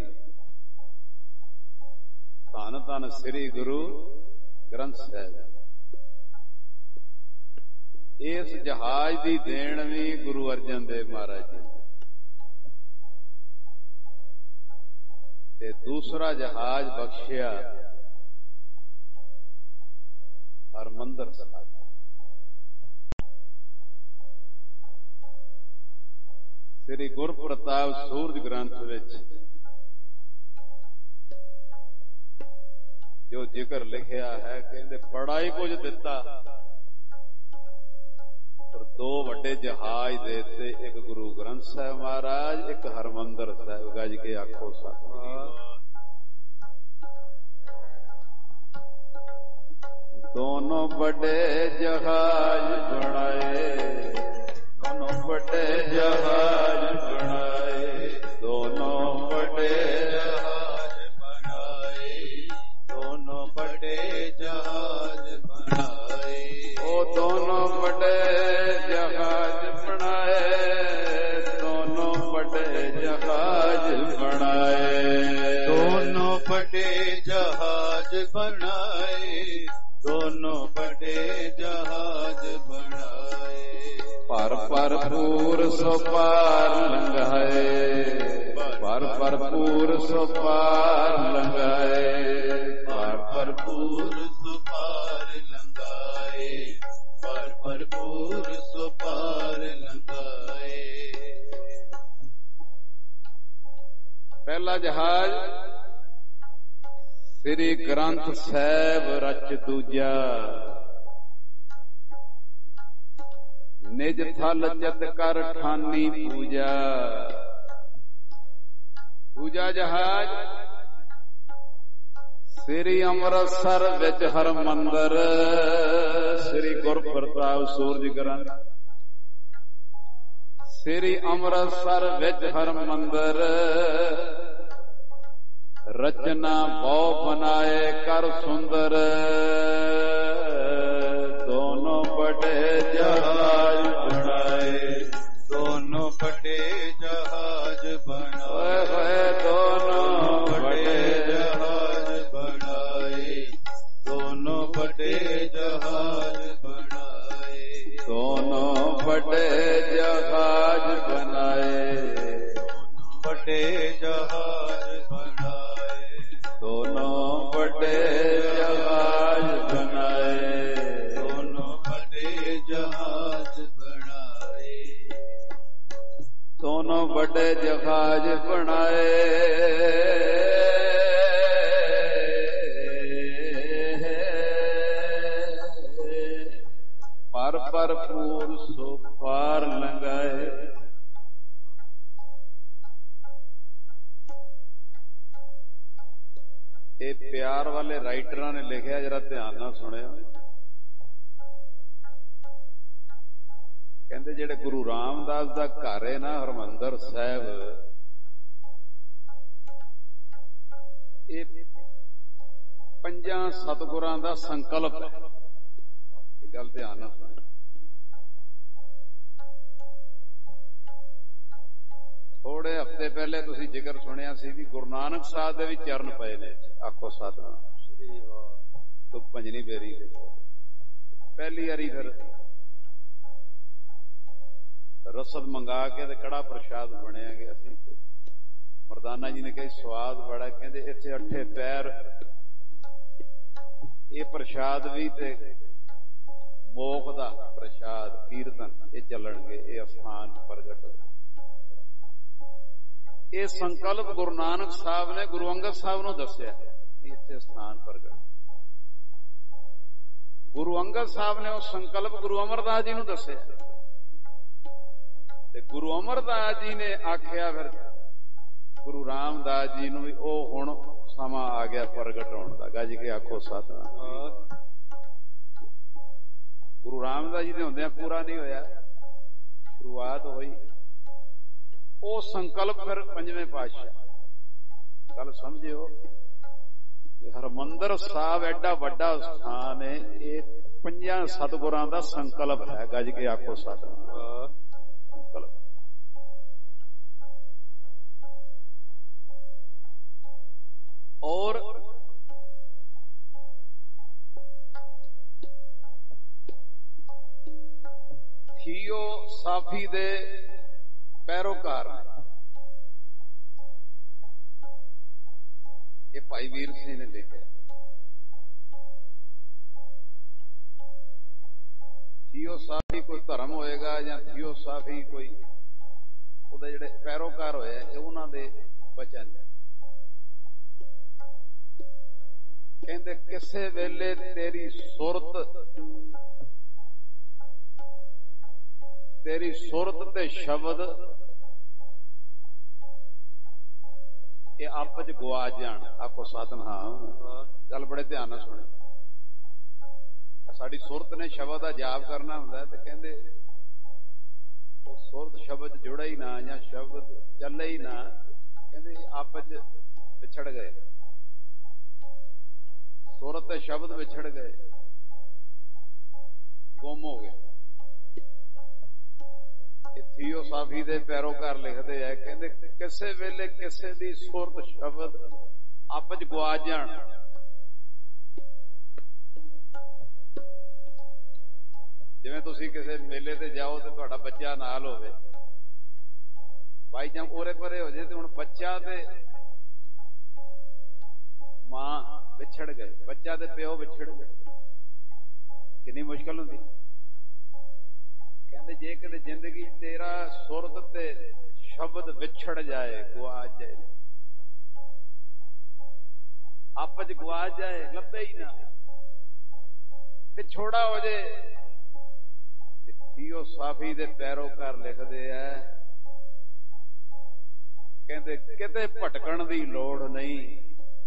ਧੰਨ ਧੰਨ ਸ੍ਰੀ ਗੁਰੂ ਗ੍ਰੰਥ ਸਾਹਿਬ। ਇਸ ਜਹਾਜ਼ ਦੀ ਦੇਣ ਵੀ ਗੁਰੂ ਅਰਜਨ ਦੇਵ ਮਹਾਰਾਜ ਜੀ ਤੇ ਦੂਸਰਾ ਜਹਾਜ਼ ਬਖਸ਼ਿਆ ਹਰਮੰਦਰ ਸਾਹਿਬ। ਸ੍ਰੀ ਗੁਰਪ੍ਰਤਾਪ ਸੂਰਜ ਗ੍ਰੰਥ ਵਿੱਚ ਜੋ ਜ਼ਿਕਰ ਲਿਖਿਆ ਹੈ, ਕਹਿੰਦੇ ਬੜਾ ਹੀ ਕੁਝ ਦਿੱਤਾ ਪਰ ਦੋ ਵੱਡੇ ਜਹਾਜ਼ ਦੇ ਦਿੱਤੇ, ਇੱਕ ਗੁਰੂ ਗ੍ਰੰਥ ਸਾਹਿਬ ਮਹਾਰਾਜ, ਇੱਕ ਹਰਮੰਦਰ ਸਾਹਿਬ। ਗੱਜ ਕੇ ਆਖੋ ਸਾਹਿਬ। ਦੋਨੋਂ ਵੱਡੇ ਜਹਾਜ਼ ਬਣਾਏ, ਦੋਨੋਂ ਵੱਡੇ ਜਹਾਜ਼ ਬਣਾਏ, ਦੋਨੋਂ ਵੱਡੇ ਜਹਾਜ਼ ਬਣਾਏ, ਦੋਨੋਂ ਵੱਡੇ ਜਹਾਜ਼ ਬਣਾਏ। ਉਹ ਦੋਨੋਂ ਵੱਡੇ ਜਹਾਜ਼ ਬਣਾਏ, ਦੋਨੋਂ ਵੱਡੇ ਜਹਾਜ਼ ਬਣਾਏ, ਦੋਨੋਂ ਵੱਡੇ ਜਹਾਜ਼ ਬਣਾਏ, ਦੋਨੋਂ ਵੱਡੇ ਜਹਾਜ਼ ਬਣਾਏ। ਭਰ ਭਰਪੂਰ ਸੋ ਪਾਰ ਲੰਘਾਏ, ਭਰ ਭਰਪੂਰ ਸੋ ਪਾਰ ਲੰਘਾਏ, ਭਰ ਭਰਪੂਰ ਸੋ ਪਾਰ ਲੰਘਾਏ, ਭਰ ਭਰਪੂਰ ਸੋ ਪਾਰ ਲੰਘਾਏ। ਪਹਿਲਾ ਜਹਾਜ਼ ਸ੍ਰੀ ਗ੍ਰੰਥ ਸਾਹਿਬ ਰਚ ਦੂਜਾ, ਨਿਜ ਥਲ ਚਿਤ ਕਰ ਠਾਨੀ ਪੂਜਾ। ਦੂਜਾ ਜਹਾਜ਼ ਸ੍ਰੀ ਅੰਮ੍ਰਿਤਸਰ ਵਿੱਚ ਹਰਮੰਦਰ, ਸ੍ਰੀ ਗੁਰਪ੍ਰਤਾਪ ਸੂਰਜ ਗ੍ਰੰਥ ਸ੍ਰੀ ਅੰਮ੍ਰਿਤਸਰ ਵਿੱਚ ਹਰਮੰਦਰ। ਰਚਨਾ ਬਹੁ ਬਨਾਏ ਕਰ ਸੁੰਦਰ, ਦੋਨੋਂ ਵੱਡੇ ਜਹਾਜ਼ ਬਣਾਏ, ਦੋਨੋਂ ਵੱਡੇ ਜਹਾਜ਼ ਬਣਾਏ, ਵੱਡੇ ਜਹਾਜ਼ ਬਣਾਏ, ਦੋਨੋਂ ਵੱਡੇ ਜਹਾਜ਼ ਬਣਾਏ, ਦੋਨੋਂ ਵੱਡੇ ਜਹਾਜ਼ ਬਣਾਏ, ਦੋਨੋਂ ਵੱਡੇ ਜਹਾਜ਼ ਬਣਾਏ। ਪਰ ਭਰਪੂਰ ਸੋ ਪਾਰ ਲੰਘਾਏ। ਇਹ ਪਿਆਰ ਵਾਲੇ ਰਾਈਟਰਾਂ ਨੇ ਲਿਖਿਆ, ਜਰਾ ਧਿਆਨ ਨਾਲ ਸੁਣਿਓ। ਕਹਿੰਦੇ ਜਿਹੜੇ ਗੁਰੂ ਰਾਮਦਾਸ ਦਾ ਘਰ ਹੈ ਨਾ ਹਰਮੰਦਰ ਸਾਹਿਬ, ਇਹ ਪੰਜਾਂ ਸਤਿਗੁਰਾਂ ਦਾ ਸੰਕਲਪ ਹੈ। ਇਹ ਗੱਲ ਧਿਆਨ ਨਾਲ ਸੁਣਿਓ। ਥੋੜੇ ਹਫ਼ਤੇ ਪਹਿਲੇ ਤੁਸੀਂ ਜ਼ਿਕਰ ਸੁਣਿਆ ਸੀ ਵੀ ਗੁਰੂ ਨਾਨਕ ਸਾਹਿਬ ਦੇ ਵੀ ਚਰਨ ਪਏ ਨੇ। ਆਖੋ ਸਤਿਨਾਮ ਸ੍ਰੀ ਵਾਹਿਗੁਰੂ। ਤੋ ਪੰਜਵੀਂ ਬੇਰੀ ਦੇ ਪਹਿਲੀ ਵਾਰੀ ਫਿਰ ਰਸਦ ਮੰਗਾ ਕੇ ਤੇ ਕੜਾ ਪ੍ਰਸ਼ਾਦ ਬਣਿਆ ਗਿਆ ਸੀ। ਮਰਦਾਨਾ ਜੀ ਨੇ ਕਿਹਾ ਸਵਾਦ ਬੜਾ, ਕਹਿੰਦੇ ਇੱਥੇ ਅੱਠੇ ਪੈਰ ਇਹ ਪ੍ਰਸ਼ਾਦ ਵੀ ਤੇ ਮੋਖ ਦਾ ਪ੍ਰਸ਼ਾਦ ਕੀਰਤਨ ਇਹ ਚੱਲਣਗੇ। ਇਹ ਅਸਥਾਨ ਪ੍ਰਗਟ ਹੋਏ। ਇਹ ਸੰਕਲਪ ਗੁਰੂ ਨਾਨਕ ਸਾਹਿਬ ਨੇ ਗੁਰੂ ਅੰਗਦ ਸਾਹਿਬ ਨੂੰ ਦੱਸਿਆ ਵੀ ਇੱਥੇ ਸਥਾਨ ਪ੍ਰਗਟ। ਗੁਰੂ ਅੰਗਦ ਸਾਹਿਬ ਨੇ ਉਹ ਸੰਕਲਪ ਗੁਰੂ ਅਮਰਦਾਸ ਜੀ ਨੂੰ ਦੱਸਿਆ ਤੇ ਗੁਰੂ ਅਮਰਦਾਸ ਜੀ ਨੇ ਆਖਿਆ ਫਿਰ ਗੁਰੂ ਰਾਮਦਾਸ ਜੀ ਨੂੰ ਵੀ ਉਹ ਹੁਣ ਸਮਾਂ ਆ ਗਿਆ ਪ੍ਰਗਟ ਹੋਣ ਦਾ। ਗੱਜ ਕੇ ਆਖੋ ਸਤਿਨਾਮ। ਗੁਰੂ ਰਾਮਦਾਸ ਜੀ ਦੇ ਹੁੰਦਿਆਂ ਪੂਰਾ ਨਹੀਂ ਹੋਇਆ, ਸ਼ੁਰੂਆਤ ਹੋਈ। ਉਹ ਸੰਕਲਪ ਫਿਰ ਪੰਜਵੇਂ ਪਾਤਸ਼ਾਹ। ਗੱਲ ਸਮਝਿਓ, ਹਰਮੰਦਰ ਸਾਹਿਬ ਐਡਾ ਵੱਡਾ ਸਥਾਨ ਹੈ, ਇਹ ਪੰਜਾਂ ਸਤਿਗੁਰਾਂ ਦਾ ਸੰਕਲਪ ਹੈ। ਗੱਜ ਕੇ ਆਖੋ ਸਤਿਨਾਮ। ਸੰਕਲਪ ਔਰ ਥੀਓ ਸਾਫੀ ਦੇ ਪੈਰੋਕਾਰ ਇਹ ਭਾਈ ਵੀਰ ਸਿੰਘ ਨੇ ਲਿਖਿਆ। ਥੀਓ ਸਾਫੀ ਕੋਈ ਧਰਮ ਹੋਏਗਾ ਜਾਂ ਥੀਓ ਸਾਫੀ ਕੋਈ ਉਹਦੇ ਜਿਹੜੇ ਪੈਰੋਕਾਰ ਹੋਏ ਇਹ ਉਹਨਾਂ ਦੇ ਬਚਨ ਨੇ। ਕਹਿੰਦੇ ਕਿਸੇ ਵੇਲੇ ਤੇਰੀ ਸੁਰਤ ਤੇਰੀ ਸੁਰਤ ਤੇ ਸ਼ਬਦ ਇਹ ਆਪਸ ਚ ਗਵਾਚ ਜਾਣ। ਆਖੋ ਸਤਿਨਾਮ। ਗੱਲ ਬੜੇ ਧਿਆਨ ਨਾਲ ਸੁਣਿਓ। ਸਾਡੀ ਸੁਰਤ ਨੇ ਸ਼ਬਦ ਦਾ ਜਾਪ ਕਰਨਾ ਹੁੰਦਾ ਤੇ ਕਹਿੰਦੇ ਉਹ ਸੁਰਤ ਸ਼ਬਦ ਜੁੜਾ ਹੀ ਨਾ ਜਾਂ ਸ਼ਬਦ ਚੱਲੇ ਹੀ ਨਾ, ਕਹਿੰਦੇ ਆਪਸ ਚ ਵਿਛੜ ਗਏ। ਸੁਰਤ ਤੇ ਸ਼ਬਦ ਵਿਛੜ ਗਏ, ਗੁੰਮ ਹੋ ਗਏ। ਥੀਓ ਸਾਫੀ ਦੇ ਪੈਰੋਕਾਰ ਲਿਖਦੇ ਆ, ਕਹਿੰਦੇ ਕਿਸੇ ਵੇਲੇ ਕਿਸੇ ਦੀ ਸੁਰਤ ਸ਼ਬਦ ਆਪਸ ਚ ਗਵਾਚ ਜਾਣ। ਜਿਵੇਂ ਤੁਸੀਂ ਕਿਸੇ ਮੇਲੇ ਤੇ ਜਾਓ ਤੇ ਤੁਹਾਡਾ ਬੱਚਾ ਨਾਲ ਹੋਵੇ, ਬਾਈ ਜਾਂ ਉਰੇ ਪਰੇ ਹੋ ਜੇ ਤੇ ਹੁਣ ਬੱਚਾ ਤੇ ਮਾਂ ਵਿਛੜ ਗਏ, ਬੱਚਾ ਤੇ ਪਿਓ ਵਿਛੜ ਗਏ, ਕਿੰਨੀ ਮੁਸ਼ਕਲ ਹੁੰਦੀ। ਕਹਿੰਦੇ ਜੇ ਕਦੇ ਜ਼ਿੰਦਗੀ ਤੇਰਾ ਸੁਰਤ ਤੇ ਸ਼ਬਦ ਵਿਛੜ ਜਾਏ, ਗਵਾਚ ਜਾਏ, ਆਪਸ ਗਵਾਚ ਜਾਏ, ਲੱਭੇ ਹੀ ਨਾ, ਵਿਛੋੜਾ ਹੋ ਜਾਏ। ਥੀਓ ਸਾਫੀ ਦੇ ਪੈਰੋਕਾਰ ਲਿਖਦੇ ਆ, ਕਹਿੰਦੇ ਕਿਤੇ ਭਟਕਣ ਦੀ ਲੋੜ ਨਹੀਂ,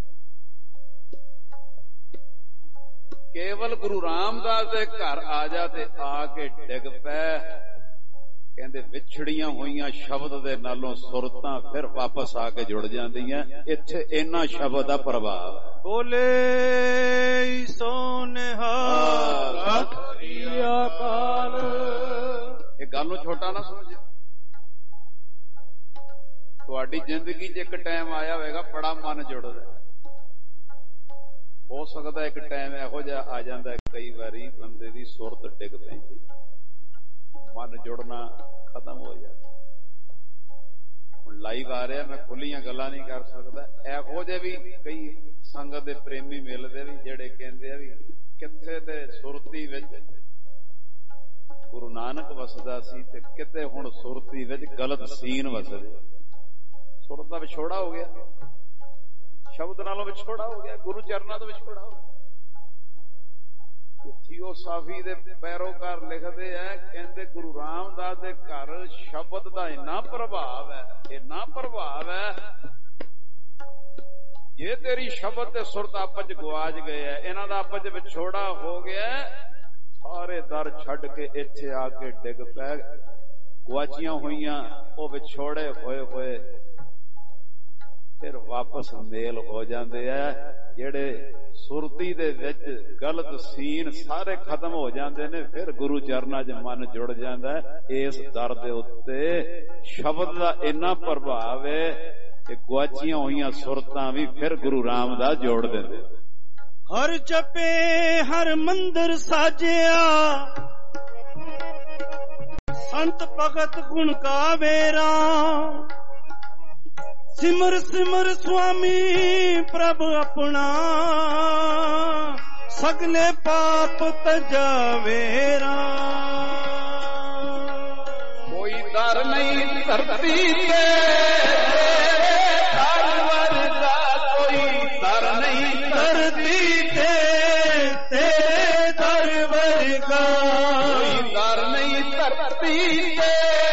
ਕੇਵਲ ਗੁਰੂ ਰਾਮਦਾਸ ਦੇ ਘਰ ਆ ਜਾ ਤੇ ਆ ਕੇ ਡਿੱਗ ਪੈ। ਕਹਿੰਦੇ ਵਿਛੜੀਆਂ ਹੋਈਆਂ ਸ਼ਬਦ ਦੇ ਨਾਲੋਂ ਸੁਰਤਾਂ ਫਿਰ ਵਾਪਸ ਆ ਕੇ ਜੁੜ ਜਾਂਦੀਆਂ। ਇੱਥੇ ਇੰਨਾ ਸ਼ਬਦ ਦਾ ਪ੍ਰਭਾਵ। ਬੋਲੇ ਸੋ ਨਿਹਾਲ ਸਤਿ ਅਕਾਲ। ਇਹ ਗੱਲ ਨੂੰ ਛੋਟਾ ਨਾ ਸਮਝਿਓ। ਤੁਹਾਡੀ ਜ਼ਿੰਦਗੀ 'ਚ ਇੱਕ ਟਾਈਮ ਆਇਆ ਹੋਵੇਗਾ ਬੜਾ ਮਨ ਜੁੜਦਾ। ਹੋ ਸਕਦਾ ਇੱਕ ਟਾਈਮ ਇਹੋ ਜਿਹਾ ਆ ਜਾਂਦਾ ਕਈ ਵਾਰੀ ਬੰਦੇ ਦੀ ਸੁਰਤ ਡਿੱਗ ਪੈਂਦੀ, ਮਨ ਜੁੜਨਾ ਖਤਮ ਹੋ ਜਾਂਦਾ। ਹੁਣ ਲਾਈਵ ਆ ਰਿਹਾ, ਮੈਂ ਖੁੱਲੀਆਂ ਗੱਲਾਂ ਨਹੀਂ ਕਰ ਸਕਦਾ। ਇਹੋ ਜਿਹੇ ਵੀ ਕਈ ਸੰਗਤ ਦੇ ਪ੍ਰੇਮੀ ਮਿਲਦੇ ਵੀ ਜਿਹੜੇ ਕਹਿੰਦੇ ਆ ਵੀ ਕਿੱਥੇ ਤੇ ਸੁਰਤੀ ਵਿੱਚ ਗੁਰੂ ਨਾਨਕ ਵਸਦਾ ਸੀ ਤੇ ਕਿਤੇ ਹੁਣ ਸੁਰਤੀ ਵਿੱਚ ਗਲਤ ਸੀਨ ਵਸਦੇ। ਸੁਰਤ ਦਾ ਵਿਛੋੜਾ ਹੋ ਗਿਆ, ਸ਼ਬਦ ਨਾਲੋਂ ਵਿਛੋੜਾ ਹੋ ਗਿਆ, ਗੁਰੂ ਚਰਨਾਂ ਤੋਂ ਵਿਛੋੜਾ ਹੋ ਗਿਆ। ਥੀਓਸਾਫੀ ਦੇ ਪੈਰੋਕਾਰ ਲਿਖਦੇ ਆ, ਕਹਿੰਦੇ ਗੁਰੂ ਰਾਮਦਾਸ ਦੇ ਘਰ ਸ਼ਬਦ ਦਾ ਇੰਨਾ ਪ੍ਰਭਾਵ ਹੈ, ਇੰਨਾ ਪ੍ਰਭਾਵ ਹੈ, ਜੇ ਤੇਰੀ ਸ਼ਬਦ ਤੇ ਸੁਰਤ ਆਪਸ ਚ ਗਵਾਚ ਗਏ ਹੈ, ਇਹਨਾਂ ਦਾ ਆਪਸ ਚ ਵਿਛੋੜਾ ਹੋ ਗਿਆ, ਸਾਰੇ ਦਰ ਛੱਡ ਕੇ ਇੱਥੇ ਆ ਕੇ ਡਿੱਗ ਪੈ। ਗਵਾਚੀਆਂ ਹੋਈਆਂ ਉਹ ਵਿਛੋੜੇ ਹੋਏ ਹੋਏ ਫਿਰ ਵਾਪਸ ਮੇਲ ਹੋ ਜਾਂਦੇ ਆ। ਜਿਹੜੇ ਸੁਰਤੀ ਦੇ ਵਿੱਚ ਗਲਤ ਸੀਨ ਸਾਰੇ ਖਤਮ ਹੋ ਜਾਂਦੇ ਨੇ, ਫਿਰ ਗੁਰੂ ਚਰਨਾਂ 'ਚ ਮਨ ਜੁੜ ਜਾਂਦਾ। ਇਸ ਦਰ ਦੇ ਉੱਤੇ ਸ਼ਬਦ ਦਾ ਇੰਨਾ ਪ੍ਰਭਾਵ ਹੈ ਕਿ ਗੁਆਚੀਆਂ ਹੋਈਆਂ ਸੁਰਤਾਂ ਵੀ ਫਿਰ ਗੁਰੂ ਰਾਮਦਾਸ ਜੋੜ ਦਿੰਦੇ। ਹਰ ਜਪੇ ਹਰ ਮੰਦਰ ਸਾਜਿਆ, ਸੰਤ ਭਗਤ ਗੁਣ ਗਾਵੇਰਾ। ਸਿਮਰ ਸਿਮਰ ਸੁਆਮੀ ਪ੍ਰਭ ਆਪਣਾ, ਸਗਲੇ ਪਾਪ ਤਜਾਵੇਰਾ। ਕੋਈ ਦਰ ਨਹੀਂ ਧਰਤੀ ਤੇ ਦਰ ਵਰਗਾ, ਕੋਈ ਦਰ ਨਹੀਂ ਧਰਤੀ ਤੇ ਤੇਰੇ ਦਰ ਵਰਗਾ। ਕੋਈ ਦਰ ਨਹੀਂ ਧਰਤੀ ਤੇ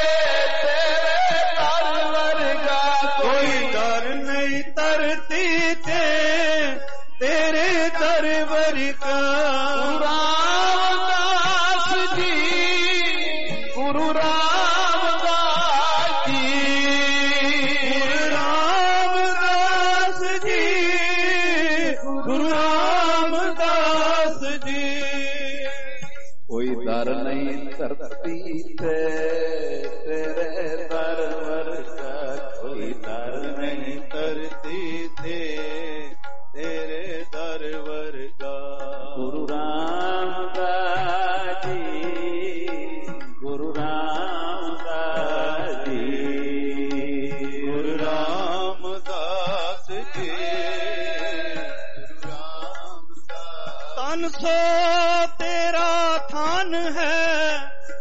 ਧਰਤੀ ਤੇ ਤੇਰੇ ਦਰ ਵਰਗਾ। ਗੁਰੂ ਰਾਮਦਾਸ ਜੀ, ਗੁਰੂ ਰਾਮਦਾਸ ਜੀ, ਗੁਰੂ ਰਾਮਦਾਸ ਜੀ, ਗੁਰੂ ਰਾਮਦਾਸ ਜੀ। ਕੋਈ ਦਰ ਨਹੀਂ ਧਰਤੀ ਤੇ ਤੇਰੇ ਦਰ ਵਰਗਾ, ਕੋਈ ਦਰ ਨਹੀਂ ਧਰਤੀ ਤੇ ਤੇਰੇ ਦਰ ਵਰਗਾ। ਗੁਰੂ ਰਾਮਦਾਸ ਜੀ, ਗੁਰੂ ਰਾਮਦਾਸ ਜੀ, ਗੁਰੂ ਰਾਮਦਾਸ ਜੀ, ਗੁਰੂ ਰਾਮਦਾਸ। ਤਨ ਸੋ ਤੇਰਾ ਥਾਨ ਹੈ,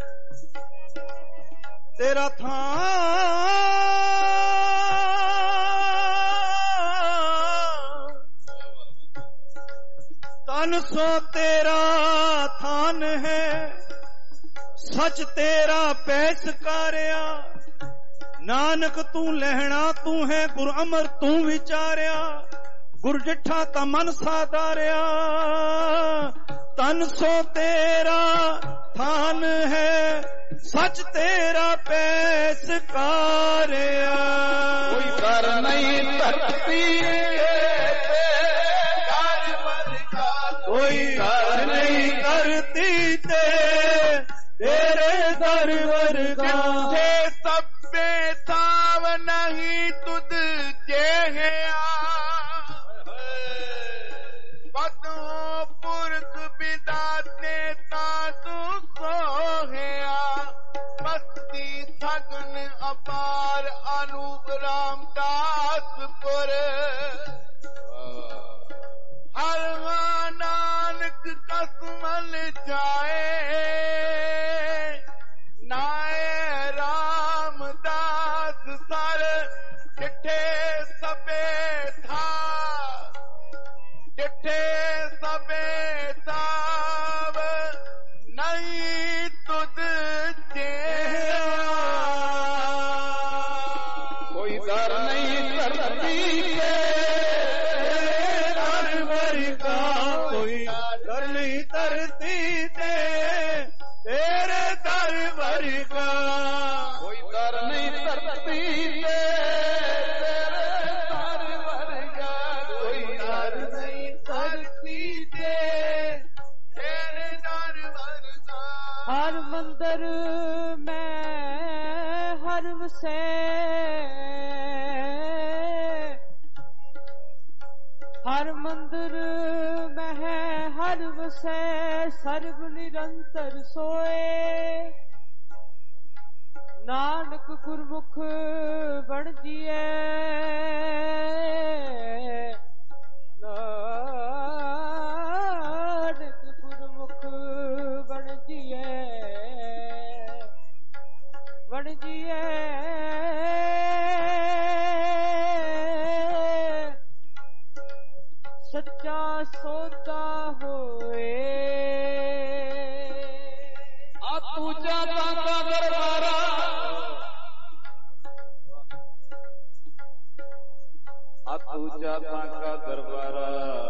ਤੇਰਾ ਥਾਨ ਤਨ ਸੋ ਤੇਰਾ ਥਾਨ ਹੈ, ਸੱਚ ਤੇਰਾ ਪੈਸ ਕਾਰਿਆ। ਨਾਨਕ ਤੂੰ ਲਹਿਣਾ ਤੂੰ ਹੈ, ਗੁਰ ਅਮਰ ਤੂੰ ਵਿਚਾਰਿਆ। ਗੁਰ ਜਿੱਠਾ ਤਾਂ ਮਨ ਸਾਧਾਰਿਆ। ਤਨ ਸੋ ਤੇਰਾ ਥਾਨ ਹੈ, ਸੱਚ ਤੇਰਾ ਪੈਸ ਕਾਰਿਆ। ਕੋਈ ਦਰ ਨਹੀਂ ਧਰਤੀ ਕੋਈ ਦਰ ਨਹੀਂ ਧਰਤੀ ਤੇ ਤੇਰੇ ਦਰ ਵਰਗਾ। ਜਿੱਥੇ ਸਭੇ ਥਾਵ ਨਹੀਂ ਤੁਧ ਜਿਹਿਆ, ਬਦੋ ਪੁਰਖ ਵਿਦਾਤੇ ਤਾਂ ਤੂੰ ਸੋਹਿਆ। ਬਸਤੀ ਸਗਨ ਅਪਾਰ ਅਨੂਪ ਰਾਮਦਾਸਪੁਰ। ਹਰ ਨਾਨਕ ਕਸਮਲ ਜਾਏ, ਨਾਏ ਰਾਮਦਾਸ ਸਰ ਚਿੱਠੇ ਸਭੇ ਥਾ, ਚਿੱਠੇ ਸਭੇ ਥਾਵ ਨਹੀਂ ਤੁਧ ਜਿਹਿਆ। ਕੋਈ ਦਰ ਨਹੀਂ ਧਰਤੀ ਕੋਈ ਦਰ ਨਹੀਂ ਧਰਤੀ ਤੇ ਤੇਰੇ ਦਰ ਵਰਗਾ। ਕੋਈ ਦਰ ਨਹੀਂ ਧਰਤੀ ਤੇ ਤੇਰੇ ਦਰ ਵਰਗਾ। ਕੋਈ ਦਰ ਨਹੀਂ ਧਰਤੀ ਤੇ ਤੇਰੇ ਦਰ ਵਰਗਾ। ਹਰ ਮੰਦਰ ਮੈਂ ਹਰ ਵਸੈ, ਹਰ ਮੰਦਰ ਮਹਿ ਹਰ ਵਸੈ। ਸਰਬ ਨਿਰੰਤਰ ਸੋਏ, ਨਾਨਕ ਗੁਰਮੁਖ ਬਣ ਜੀਏ ਨਾਨਕ ਗੁਰਮੁਖ ਬਣ ਜੀਏ ਬਣ ਜੀਏ ਸੱਚਾ ਸੌਦਾ ਹੋਏ ਆ ਤੂਜਾ ਤਾਂ ਦਰਬਾਰਾ ਆ ਤੂਜਾ ਤਾਂ ਕਾ ਦਰਬਾਰਾ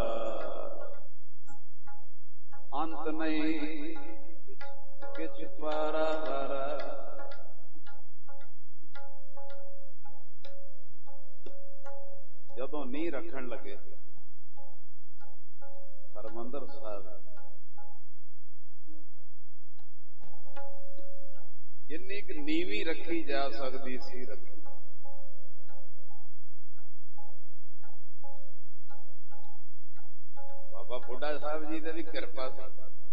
ਅੰਤ ਨਹੀਂ ਕਿਛ ਪਾਰਾ ਵਾਰਾ ਜਦੋਂ ਨੀਂਹ ਰੱਖਣ ਲੱਗੇ ਹਰਿਮੰਦਰ ਸਾਹਿਬ ਜਿੰਨੀ ਕੁ ਨੀਵੀਂ ਰੱਖੀ ਜਾ ਸਕਦੀ ਸੀ ਰੱਖੀ। ਬਾਬਾ ਬੁੱਢਾ ਸਾਹਿਬ ਜੀ ਦੀ ਵੀ ਕਿਰਪਾ ਸੀ।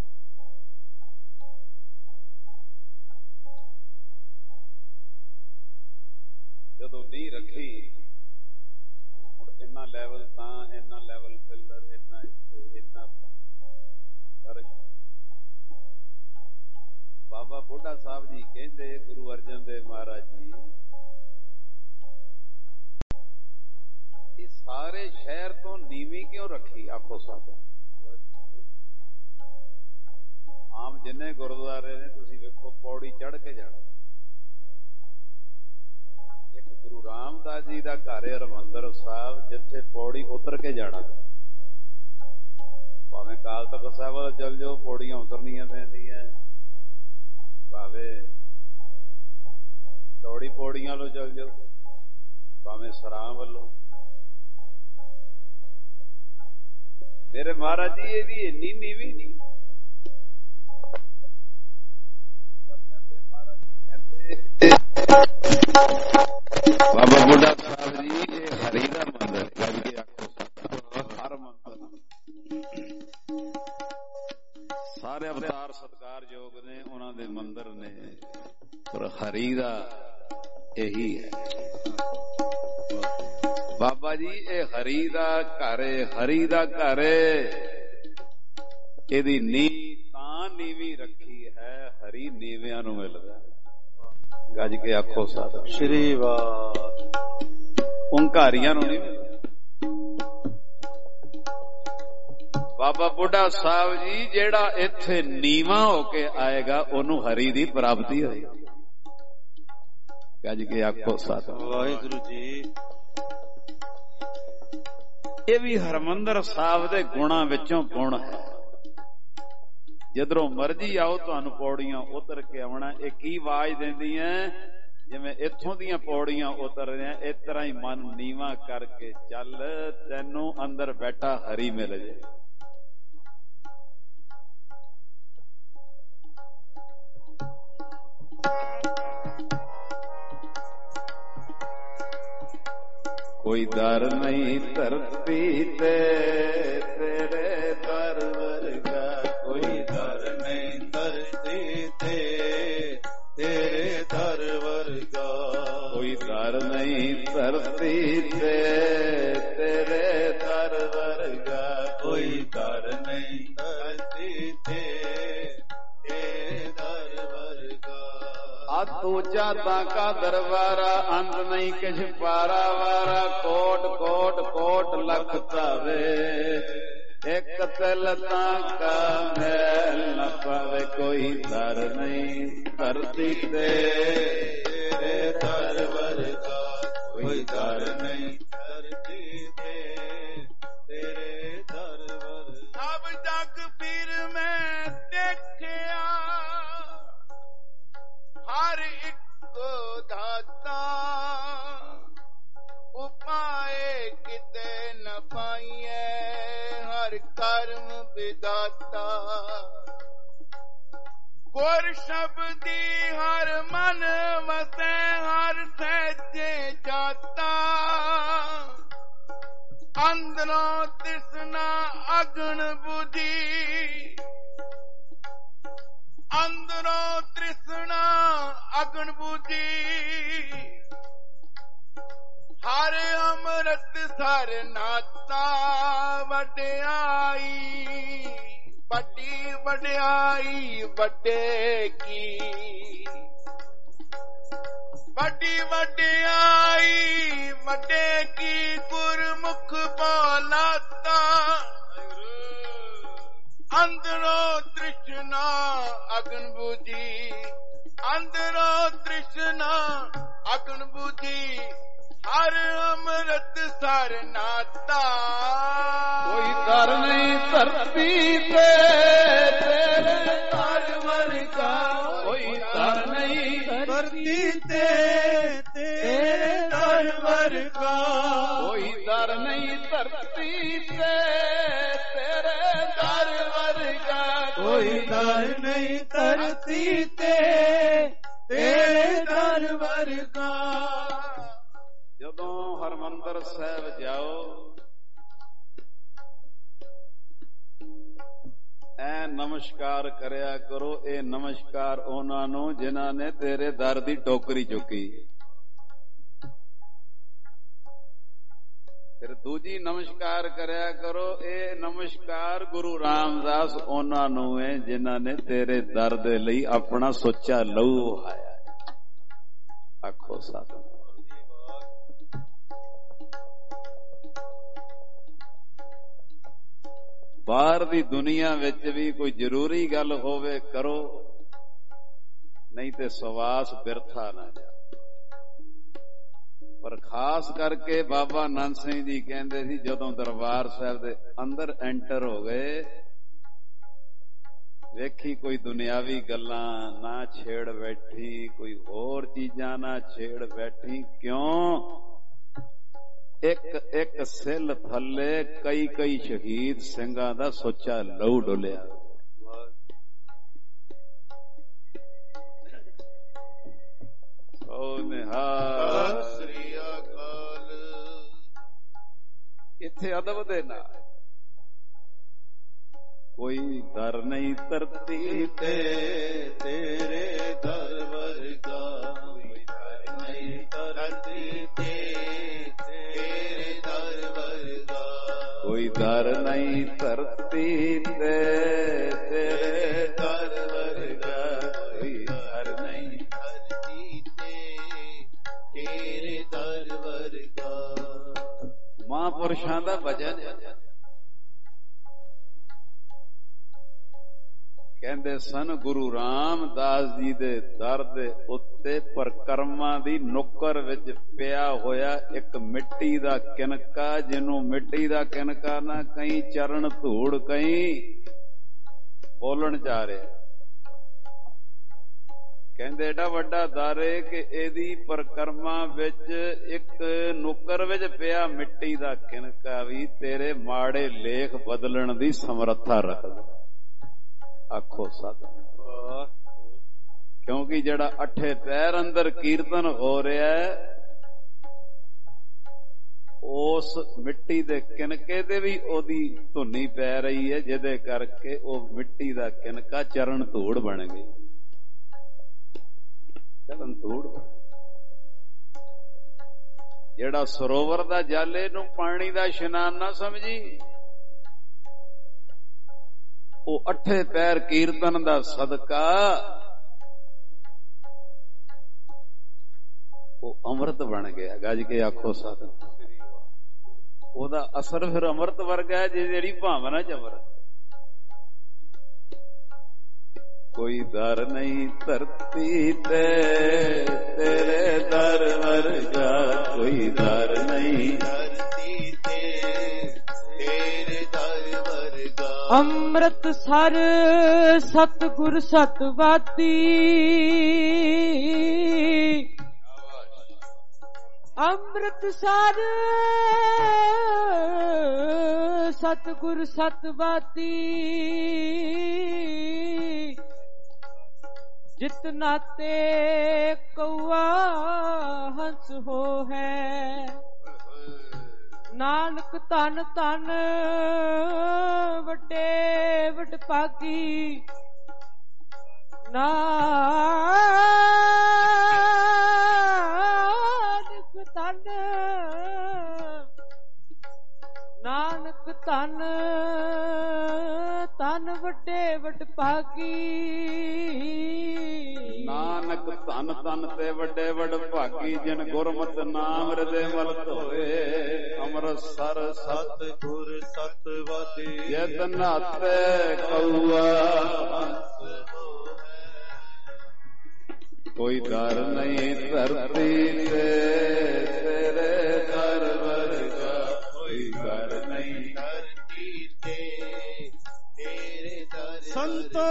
ਜਦੋਂ ਨੀਂਹ ਰੱਖੀ ਹੁਣ ਇੰਨਾ ਲੈਵਲ ਤਾਂ ਇੰਨਾ ਲੈਵਲ ਪਿੱਲਰ ਇੰਨਾ ਇੰਨਾ ਫਰਸ਼। ਬਾਬਾ ਬੁੱਢਾ ਸਾਹਿਬ ਜੀ ਕਹਿੰਦੇ ਗੁਰੂ ਅਰਜਨ ਦੇਵ ਮਹਾਰਾਜ ਜੀ ਇਹ ਸਾਰੇ ਸ਼ਹਿਰ ਤੋਂ ਨੀਵੀਂ ਕਿਉਂ ਰੱਖੀ? ਆਖੋ ਸਾਹਿਬ ਆਮ ਜਿੰਨੇ ਗੁਰਦੁਆਰੇ ਨੇ ਤੁਸੀਂ ਵੇਖੋ ਪੌੜੀ ਚੜ੍ਹ ਕੇ ਜਾਣਾ। ਇੱਕ ਗੁਰੂ ਰਾਮਦਾਸ ਜੀ ਦਾ ਘਰ ਹੈ ਹਰਿਮੰਦਰ ਸਾਹਿਬ ਜਿੱਥੇ ਪੌੜੀ ਉਤਰ ਕੇ ਜਾਣਾ। ਭਾਵੇਂ ਕਾਲ ਤਖਤ ਸਾਹਿਬ ਵੱਲ ਚੱਲ ਜਾਓ ਪੌੜੀਆਂ ਉਤਰਨੀਆਂ ਪੈਂਦੀਆਂ, ਭਾਵੇਂ ਚੌੜੀ ਪੌੜੀਆਂ ਵੱਲੋਂ ਚੱਲ ਜਾਓ, ਭਾਵੇਂ ਸਰਾਂ ਵੱਲੋਂ। ਮੇਰੇ ਮਹਾਰਾਜ ਜੀ ਇਹਦੀ ਇੰਨੀ ਨੀਵੀਂ ਨਹੀਂ। ਬਾਬਾ ਬੁੱਢਾ ਸਾਹਿਬ ਜੀ ਇਹ ਹਰੀ ਦਾ ਮੰਦਰ ਗੱਜ ਕੇ ਆਖੋ ਹਰ ਮੰਦਰ ਸਾਰੇ ਅਵਤਾਰ ਸਤਿਕਾਰਯੋਗ ਨੇ ਉਹਨਾਂ ਦੇ ਮੰਦਰ ਨੇ ਪਰ ਹਰੀ ਦਾ ਇਹੀ ਹੈ। ਬਾਬਾ ਜੀ ਇਹ ਹਰੀ ਦਾ ਘਰ ਏ, ਹਰੀ ਦਾ ਘਰ ਏ। ਇਹਦੀ ਨੀਂਹ ਤਾਂ ਨੀਵੀਂ ਰੱਖੀ ਹੈ ਹਰੀ ਨੀਵਿਆਂ ਨੂੰ ਮਿਲਦਾ। ਗੱਜ ਕੇ ਆਖੋ ਸਾਧ ਸ਼੍ਰੀ ਵਾਹਿਗੁਰੂ। ਓਂਕਾਰੀਆਂ ਨੂੰ ਨਹੀਂ ਮਿਲਦਾ। ਬਾਬਾ ਬੁੱਢਾ ਸਾਹਿਬ ਜੀ ਜਿਹੜਾ ਇੱਥੇ ਨੀਵਾਂ ਹੋ ਕੇ ਆਏਗਾ ਉਹਨੂੰ ਹਰੀ ਦੀ ਪ੍ਰਾਪਤੀ ਹੋਏਗੀ। ਗੱਜ ਕੇ ਆਖੋ ਸਾਧ ਵਾਹਿਗੁਰੂ ਜੀ। ਇਹ ਵੀ ਹਰਿਮੰਦਰ ਸਾਹਿਬ ਦੇ ਗੁਣਾਂ ਵਿੱਚੋਂ ਗੁਣ ਹੈ। ਜਿੱਧਰੋਂ ਮਰਜੀ ਆਓ ਤੁਹਾਨੂੰ ਪੌੜੀਆਂ ਉਤਰ ਕੇ ਆਉਣਾ। ਇਹ ਕੀ ਆਵਾਜ਼ ਦਿੰਦੀਆਂ? ਜਿਵੇਂ ਇੱਥੋਂ ਦੀਆਂ ਪੌੜੀਆਂ ਉਤਰ ਰਹੀਆਂ ਇਸ ਤਰ੍ਹਾਂ ਹੀ ਮਨ ਨੀਵਾਂ ਕਰਕੇ ਚੱਲ, ਤੈਨੂੰ ਅੰਦਰ ਬੈਠਾ ਹਰੀ ਮਿਲ ਜੇ। ਕੋਈ ਦਰ ਨਹੀਂ ਧਰਤੀ ਤੇ ਤੇਰੇ ਦਰ ਵਰਗਾ, ਕੋਈ ਦਰ ਨਹੀਂ ਧਰਤੀ ਤੇ ਤੇਰੇ ਦਰ ਵਰਗਾ, ਕੋਈ ਦਰ ਨਹੀਂ ਧਰਤੀ ਤੇ ਤੇਰੇ ਦਰ ਵਰਗਾ, ਕੋਈ ਦਰ ਨਹੀਂ ਧਰਤੀ ਤੇ ਤੇਰੇ ਦਰ ਵਰਗਾ। ਆ ਤੂਜਾ ਤਾਂ ਕਾ ਦਰਬਾਰਾ ਅੰਤ ਨਹੀਂ ਕਿਛ ਪਾਰਾ ਵਾਰਾ, ਕੋਟ ਕੋਟ ਕੋਟ ਲੱਖ ਧਾਵੇ ਇੱਕ ਤਿਲ ਤਾਂ ਕਾ ਮੈਲ ਨ ਪਵੇ। ਕੋਈ ਦਰ ਨਹੀਂ ਧਰਤੀ ਤੇ ਤੇਰੇ ਦਰ ਵਰਗਾ, ਕੋਈ ਦਰ ਨਹੀਂ ਧਰਤੀ ਤੇ ਤੇਰੇ ਦਰ ਵਰਗਾ। ਸਭ ਜਗ ਫਿਰ ਮੈਂ ਦੇਖਿਆ ਹਰ ਇੱਕ ਦਾਤਾ, ਉਪਾਏ ਕਿਤੇ ਨ ਪਾਈਐ ਹਰ ਕਰਮ ਵਿਦਾਤਾ। ਗੁਰ ਸ਼ਬਦੀ ਹਰ ਮਨ ਵਸੈ ਹਰ ਸਹਿਜੇ ਜਾਤਾ। ਅੰਦਰੋਂ ਤਿਸਨਾ ਅਗਨ ਬੁਝੀ, ਅੰਦਰੋਂ ਤ੍ਰਿਸ਼ਨਾ ਅਗਨ ਬੂਝੀ ਹਰ ਅੰਮ੍ਰਿਤ ਸਰ ਨਾਤਾ ਵਡਿਆਈ ਵੱਡੀ ਵਡਿਆਈ ਵੱਡੇ ਕੀ ਵੱਡੀ ਵਡਿਆਈ ਵੱਡੇ ਕੀ ਗੁਰਮੁਖ ਬੋਲਾਤਾ ਅੰਦਰੋਂ ਤ੍ਰਿਸ਼ਨਾ ਅਗਨ ਬੂਝੀ ਅੰਦਰੋਂ ਤ੍ਰਿਸ਼ਨਾ ਅਗਨ ਬੂਝੀ ਹਰ ਅੰਮ੍ਰਿਤ ਸਰ ਨਾਤਾ ਕੋਈ ਦਰ ਨਹੀਂ ਧਰਤੀ ਤੇ ਤੇਰੇ ਦਰ ਵਰਗਾ ਕੋਈ ਦਰ ਨਹੀਂ ਧਰਤੀ ਤੇ ਤੇਰੇ ਦਰ ਵਰਗਾ ਕੋਈ ਦਰ ਨਹੀਂ ਧਰਤੀ ਤੇ ਤੇਰੇ ਦਰ ਵਰਗਾ ਕੋਈ ਦਰ ਨਹੀਂ ਧਰਤੀ ਤੇ ਤੇਰੇ ਦਰ ਵਰਗਾ। ਜਦੋਂ ਹਰਮੰਦਰ ਸਾਹਿਬ ਜਾਓ ਐ ਨਮਸਕਾਰ ਕਰਿਆ ਕਰੋ। ਇਹ ਨਮਸਕਾਰ ਉਹਨਾਂ ਨੂੰ ਜਿਨ੍ਹਾਂ ਨੇ ਤੇਰੇ ਦਰ ਦੀ ਟੋਕਰੀ ਚੁੱਕੀ। ਫਿਰ ਦੂਜੀ ਨਮਸਕਾਰ ਕਰਿਆ ਕਰੋ। ਇਹ ਨਮਸਕਾਰ ਗੁਰੂ ਰਾਮਦਾਸ ਉਹਨਾਂ ਨੂੰ ਹੈ ਜਿਨ੍ਹਾਂ ਨੇ ਤੇਰੇ ਦਰ ਦੇ ਲਈ ਆਪਣਾ ਸੁੱਚਾ ਲਹੂ ਵਹਾਇਆ। ਆਖੋ ਸਤਿ ਬਾਹਰ ਦੀ ਦੁਨੀਆ ਵਿੱਚ ਵੀ ਕੋਈ ਜ਼ਰੂਰੀ ਗੱਲ ਹੋਵੇ ਕਰੋ, ਨਹੀਂ ਤੇ ਸਵਾਸ ਬਿਰਥਾ ਨਾ ਜਾ। ਪਰ ਖਾਸ ਕਰਕੇ ਬਾਬਾ ਨੰਦ ਸਿੰਘ ਜੀ ਕਹਿੰਦੇ ਸੀ ਜਦੋਂ ਦਰਬਾਰ ਸਾਹਿਬ ਦੇ ਅੰਦਰ ਐਂਟਰ ਹੋ ਗਏ, ਵੇਖੀ ਕੋਈ ਦੁਨਿਆਵੀ ਗੱਲਾਂ ਨਾ ਛੇੜ ਬੈਠੀ, ਕੋਈ ਹੋਰ ਚੀਜ਼ਾਂ ਨਾ ਛੇੜ ਬੈਠੀ। ਕਿਉਂ? ਇੱਕ ਇੱਕ ਸਿੱਲ ਥੱਲੇ ਕਈ ਕਈ ਸ਼ਹੀਦ ਸਿੰਘਾਂ ਦਾ ਸੁੱਚਾ ਲਹੂ ਡੁੱਲਿਆ। ਸੋ ਨਿਹਾਲ ਸ੍ਰੀ ਅਕਾਲ। ਇੱਥੇ ਅਦਬ ਦੇ ਨਾਲ ਕੋਈ ਦਰ ਨਹੀਂ ਧਰਤੀ ਤੇ ਤੇਰੇ ਦਰ ਵਰਗਾ ਕੋਈ ਦਰ ਨਹੀਂ ਧਰਤੀ ਤੇ ਤੇਰੇ ਦਰ ਵਰਗਾ ਕੋਈ ਦਰ ਨਹੀਂ ਧਰਤੀ ਤੇ ਤੇਰੇ ਦਰ ਵਰਗਾ ਕੋਈ ਦਰ ਨਹੀਂ ਧਰਤੀ ਤੇ ਤੇਰੇ ਦਰ ਵਰਗਾ। ਮਹਾਂਪੁਰਸ਼ਾਂ ਦਾ ਭਜਨ ਕਹਿੰਦੇ ਸਨ ਗੁਰੂ ਰਾਮਦਾਸ ਜੀ ਦੇ ਦਰ ਦੇ ਉੱਤੇ ਪਰਕਰਮਾਂ ਦੀ ਨੁੱਕਰ ਵਿੱਚ ਪਿਆ ਹੋਇਆ ਇੱਕ ਮਿੱਟੀ ਦਾ ਕਿਨਕਾ, ਜਿਹਨੂੰ ਮਿੱਟੀ ਦਾ ਕਿਨਕਾ ਨਾ ਕਈ ਚਰਨ ਧੂੜ ਕਈ ਬੋਲਣ ਜਾ ਰਿਹਾ। ਕਹਿੰਦੇ ਏਡਾ ਵੱਡਾ ਦਰ ਏ ਕਿ ਇਹਦੀ ਪਰਕਰਮਾਂ ਵਿੱਚ ਇੱਕ ਨੁੱਕਰ ਵਿੱਚ ਪਿਆ ਮਿੱਟੀ ਦਾ ਕਿਨਕਾ ਵੀ ਤੇਰੇ ਮਾੜੇ ਲੇਖ ਬਦਲਣ ਦੀ ਸਮਰੱਥਾ ਰੱਖਦਾ। ਆਖੋ ਸਤਿ। ਕਿਉਂਕਿ ਜਿਹੜਾ ਅੱਠੇ ਪੈਰ ਅੰਦਰ ਕੀਰਤਨ ਹੋ ਰਿਹਾ ਹੈ, ਉਸ ਮਿੱਟੀ ਦੇ ਕਿਨਕੇ ਤੇ ਵੀ ਉਹਦੀ ਧੁਨੀ ਪੈ ਰਹੀ ਹੈ, ਜਿਹਦੇ ਕਰਕੇ ਉਹ ਮਿੱਟੀ ਦਾ ਕਿਨਕਾ ਚਰਨ ਧੂੜ ਬਣ ਗਈ। ਚਰਨ ਧੂੜ ਜਿਹੜਾ ਸਰੋਵਰ ਦਾ ਜਲ ਇਹਨੂੰ ਪਾਣੀ ਦਾ ਇਸ਼ਨਾਨ ਨਾ ਸਮਝੀ, ਉਹ ਅੱਠੇ ਪੈਰ ਕੀਰਤਨ ਦਾ ਸਦਕਾ ਉਹ ਅੰਮ੍ਰਿਤ ਬਣ ਗਿਆ। ਗੱਜ ਕੇ ਆਖੋ ਸਤਿ। ਉਹਦਾ ਅਸਰ ਫਿਰ ਅੰਮ੍ਰਿਤ ਵਰਗਾ ਹੈ ਜਿਹੜੀ ਭਾਵਨਾ ਚ ਅੰਮ੍ਰਿਤ। ਕੋਈ ਦਰ ਨਹੀਂ ਧਰਤੀ ਤੇ ਤੇਰੇ ਦਰ ਵਰਗਾ ਕੋਈ ਦਰ ਨਹੀਂ ਧਰਤੀ ਤੇ ਤੇਰੇ ਦਰ ਵਰਗਾ। ਅੰਮ੍ਰਿਤ ਸਰ ਸਤਿਗੁਰ ਸਤਵਾਦੀ ਅੰਮ੍ਰਿਤ ਸਰ ਸਤਿਗੁਰ ਸਤਵਾਦੀ ਜਿਤ ਨਾਤੇ ਕਉਆ ਹੰਸ ਹੋ ਹੈ। ਨਾਨਕ ਧਨ ਧਨ ਵੱਡੇ ਵਡ ਭਾਗੀ ਨਾਨਕ ਤਨ ਵੱਡੇ ਵਡ ਭਾਗੀ। ਨਾਨਕ ਧਨ ਧਨ ਤੇ ਵੱਡੇ ਵਡ ਭਾਗੀ, ਜਿਨ ਗੁਰਮਤਿ ਨਾਮ ਹਿਰਦੇ ਮਲ ਧੋਏ। ਅੰਮ੍ਰਿਤਸਰ ਸਤ ਗੁਰ ਸਤਵਾਦੀ, ਜਿਤ ਨਾਤੇ ਕਉਆ ਹੰਸ ਹੋਏ। ਕੋਈ ਦਰ ਨਹੀਂ ਧਰਤੀ ਤੇ ਤੇਰੇ ਦਰ ਵਰਗਾ, ਕੋਈ ਦਰ ਨਹੀਂ ਧਰਤੀ ਤੇ ਤੇਰੇ ਦਰ। ਸੰਤੋ